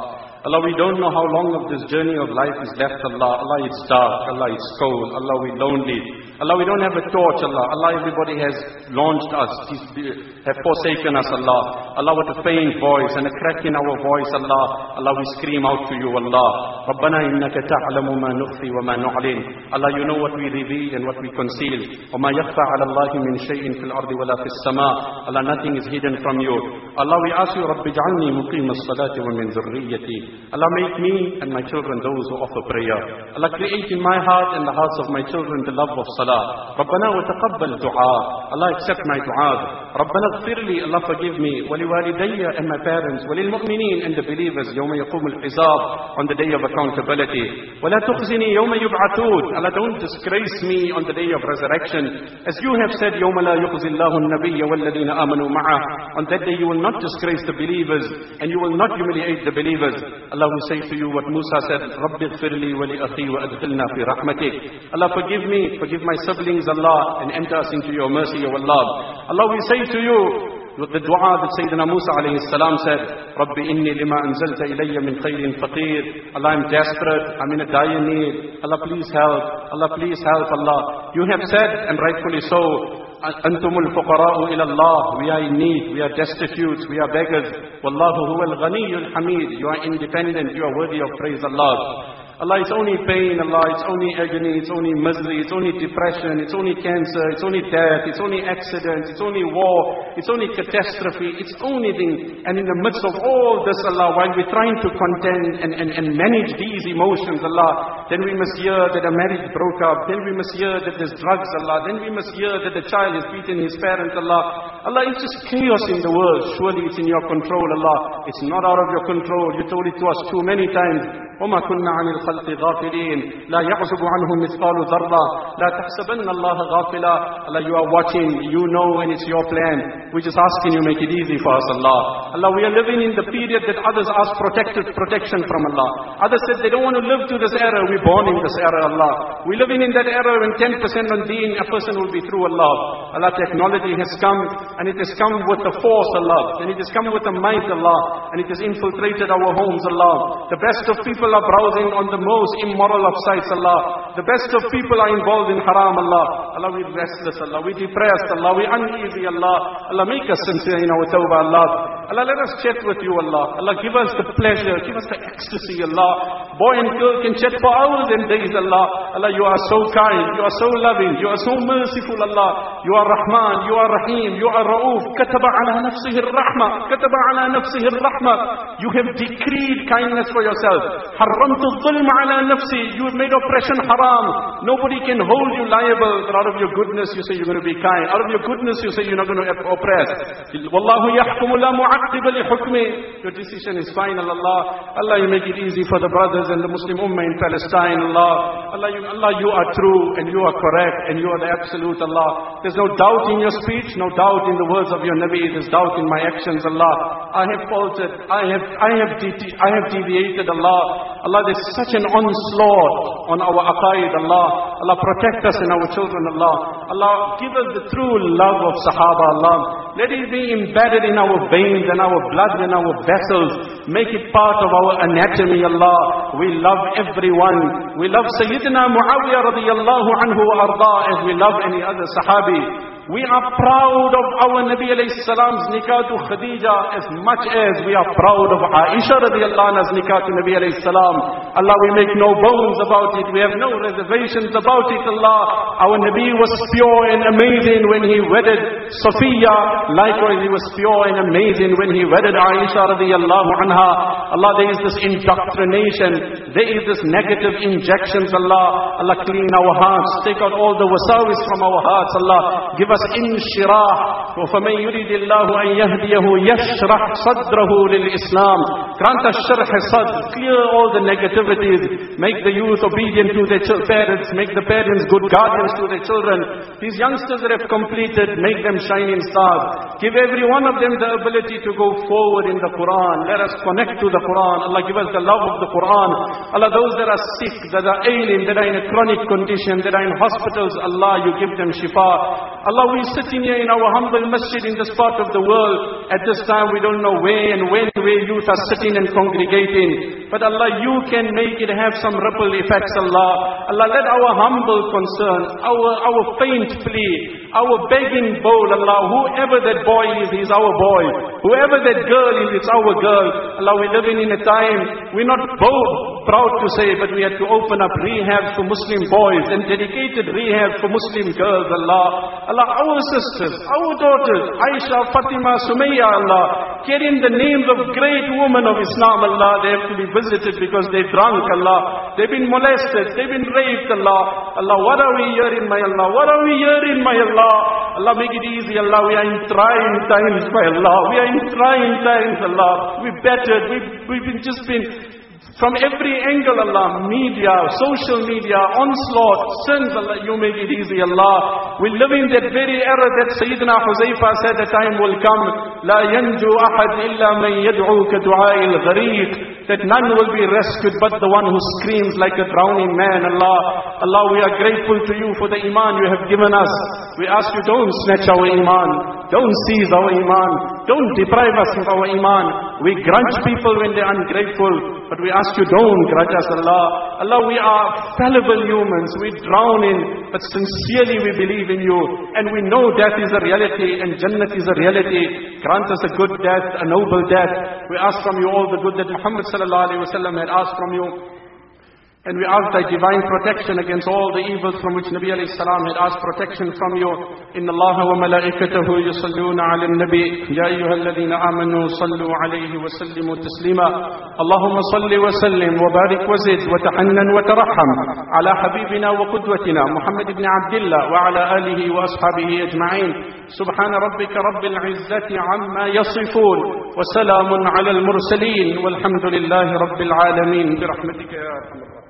Allah, we don't know how long of this journey of life is left, Allah. Allah, it's dark. Allah, it's cold. Allah, we're lonely. Allah, we don't have a torch, Allah. Allah, everybody has launched us, have forsaken us, Allah. Allah, what a faint voice and a crack in our voice, Allah. Allah, we scream out to you, Allah. Rabbana innaka ta'lamu ma nukhfi wa ma nu'lin. Allah, you know what we reveal and what we conceal. Wa ma yakhfa 'ala Allahi min shay'in fil ardi wa la fis sama'. Allah, nothing is hidden from you. Allah, we ask you, Rabbi ij'alni muqima as-salati wa min dhurriyyati. Allah, make me and my children those who offer prayer. Allah, create in my heart and the hearts of my children the love of salah. ربنا وتقبل دعاء. Allah, accept my dua. ربنا اغفر لي. Allah, forgive me. ولوالدي and my parents. وللمؤمنين and the believers. يوم يقوم الحساب, on the day of accountability. ولا تخزني يوم يبعثون. Allah, don't disgrace me on the day of resurrection. As you have said, يوم لا يخزي الله النبي والذين آمنوا معه. On that day you will not disgrace the believers and you will not humiliate the believers. Allah, we say to you what Musa said, رب اغفر لي ولأخي وأدخلنا في رحمتك. Allah, forgive me, forgive my siblings, Allah, and enter us into your mercy, your love. Allah, we say to you, with the dua that Sayyidina Musa alayhi salam said, Rabbi inni lima anzalta ilayya min khayrin faqir. Allah, I'm desperate, I'm in a dire need. Allah, please help. Allah, please help, Allah. You have said, and rightfully so, Antumul fuqara'u ila Allah. We are in need, we are destitute, we are beggars. Wallahu huwal ghaniyyul hamid. You are independent, you are worthy of praise, Allah. Allah, it's only pain, Allah, it's only agony, it's only misery, it's only depression, it's only cancer, it's only death, it's only accidents, it's only war, it's only catastrophe, it's only thing. And in the midst of all this, Allah, while we're trying to contend and manage these emotions, Allah, then we must hear that a marriage broke up, then we must hear that there's drugs, Allah, then we must hear that the child has beaten his parents, Allah. Allah, it's just chaos in the world. Surely it's in your control, Allah. It's not out of your control. You told it to us too many times. وما كنا عن الخلق غافلين لا يعزب عنه مثقال ذرة لا تحسبن الله غافلا. Allah, you are watching, you know, and it's your plan. We're just asking you, make it easy for us, Allah. Allah, we are living in the period that others ask protection from Allah. Others said they don't want to live through this era. We're born in this era, Allah. We're living in that era when 10% on deen, a person will be through, Allah. Allah, technology has come, and it has come with the force, Allah. And it has come with the might, Allah. And it has infiltrated our homes, Allah. The best of people are browsing on the most immoral of sites, Allah. The best of people are involved in haram, Allah. Allah, we're restless, Allah. We're depressed, Allah. We're uneasy, Allah. Allah, make us sincere in our tawbah, Allah. Allah, let us chat with you, Allah. Allah, give us the pleasure, give us the ecstasy, Allah. Boy and girl can chat for hours and days, Allah. Allah, you are so kind, you are so loving, you are so merciful, Allah. You are Rahman, you are Rahim, you are Ra'uf. Kataba ala nafsihi ar-rahma, kataba ala nafsihi ar-rahma. You have decreed kindness for yourself. Haramtu dhulm ala nafsi. You have made oppression haram. Nobody can hold you liable. But out of your goodness you say you're going to be kind. Out of your goodness you say you're not going to oppress. Wallahu yahkumu la mu'aqqiba li hukmi. Your decision is final, Allah. Allah, you make it easy for the brothers and the Muslim Ummah in Palestine, Allah. Allah, you are true and you are correct and you are the absolute, Allah. There's no doubt in your speech, no doubt in the words of your Nabi. There's doubt in my actions, Allah. I have faltered. I have deviated, Allah. Allah, there's such an onslaught on our aqaid, Allah. Allah, protect us and our children, Allah. Allah, give us the true love of Sahaba, Allah. Let it be embedded in our veins and our blood and our vessels. Make it part of our anatomy, Allah. We love everyone. We love Sayyidina Muawiyah radiyallahu anhu wa arda as we love any other Sahabi. We are proud of our Nabi alayhi salam's nikah to Khadija as much as we are proud of Aisha radiallahu anha's nikah to Nabi alayhi salam. Allah, we make no bones about it. We have no reservations about it, Allah. Our Nabi was pure and amazing when he wedded Safiya. Likewise, he was pure and amazing when he wedded Aisha radiallahu anha. Allah, there is this indoctrination. There is this negative injections, Allah. Allah, clean our hearts. Take out all the wasawis from our hearts, Allah. Give us inshirah. وَفَمَنْ يُرِدِ اللَّهُ أَنْ يَهْدِيَهُ يَشْرَحْ صَدْرَهُ لِلْإِسْلَامِ. Grant us sharh sadr. Clear all the negativities. Make the youth obedient to their parents. Make the parents good guardians to their children. These youngsters that have completed, make them shining stars. Give every one of them the ability to go forward in the Quran. Let us connect to the Quran. Allah, give us the love of the Quran. Allah, those that are sick, that are ailing, that are in a chronic condition, that are in hospitals, Allah, you give them shifa. Allah, we sitting here in our humble masjid in this part of the world. At this time we don't know where and when youth are sitting and congregating. but Allah, you can make it have some ripple effects, Allah. Allah, let our humble concern, our faint plea, our begging bowl, Allah, whoever that boy is, he's our boy. Whoever that girl is, it's our girl. Allah, we're living in a time, we're not proud to say, but we had to open up rehabs for Muslim boys and dedicated rehabs for Muslim girls, Allah. Allah, our sisters, our daughters, Aisha, Fatima, Sumayya, Allah, carrying the names of great women of Islam, Allah, they have to be visited because they're drunk, Allah. They've been molested, they've been raped, Allah. Allah, what are we hearing, my Allah? What are we hearing, my Allah? Allah, make it easy, Allah. We are in trying times, my Allah. We are in trying times, Allah. We're battered, we've just been from every angle, Allah, media, social media, onslaught, sins, Allah, you make it easy, Allah. We live in that very era that Sayyidina Huzaifa said the time will come, لا ينجو أحد إلا من يدعو كدعاء الغريق, that none will be rescued but the one who screams like a drowning man, Allah. Allah, we are grateful to you for the iman you have given us. We ask you, don't snatch our iman, don't seize our iman, don't deprive us of our iman. We grudge people when they're ungrateful, but we ask you, don't grudge us, Allah. Allah, we are fallible humans, we drown in, but sincerely we believe in you, and we know death is a reality, and Jannat is a reality. Grant us a good death, a noble death. We ask from you all the good that Muhammad sallallahu alaihi wasallam had asked from you. And we ask thy divine protection against all the evils from which Nabi alayhi salam had asked protection from you. Inna Allah wa malaikatahu yusalluna ala nabi. Ya ayyuhalladhina amanu sallu alayhi wa sallimu taslima. Allahumma salli wa sallim wa barik wa zid wa tahannan wa tarahham ala habibina wa qudwatina Muhammad ibn Abdullah wa ala alihi wa ashabihi ajma'in. Subhana rabbika rabbil izzati amma yasifun wa salamun ala al-mursaleen walhamdulillahi rabbil alamin. Birahmatika ya arhamar rahimin.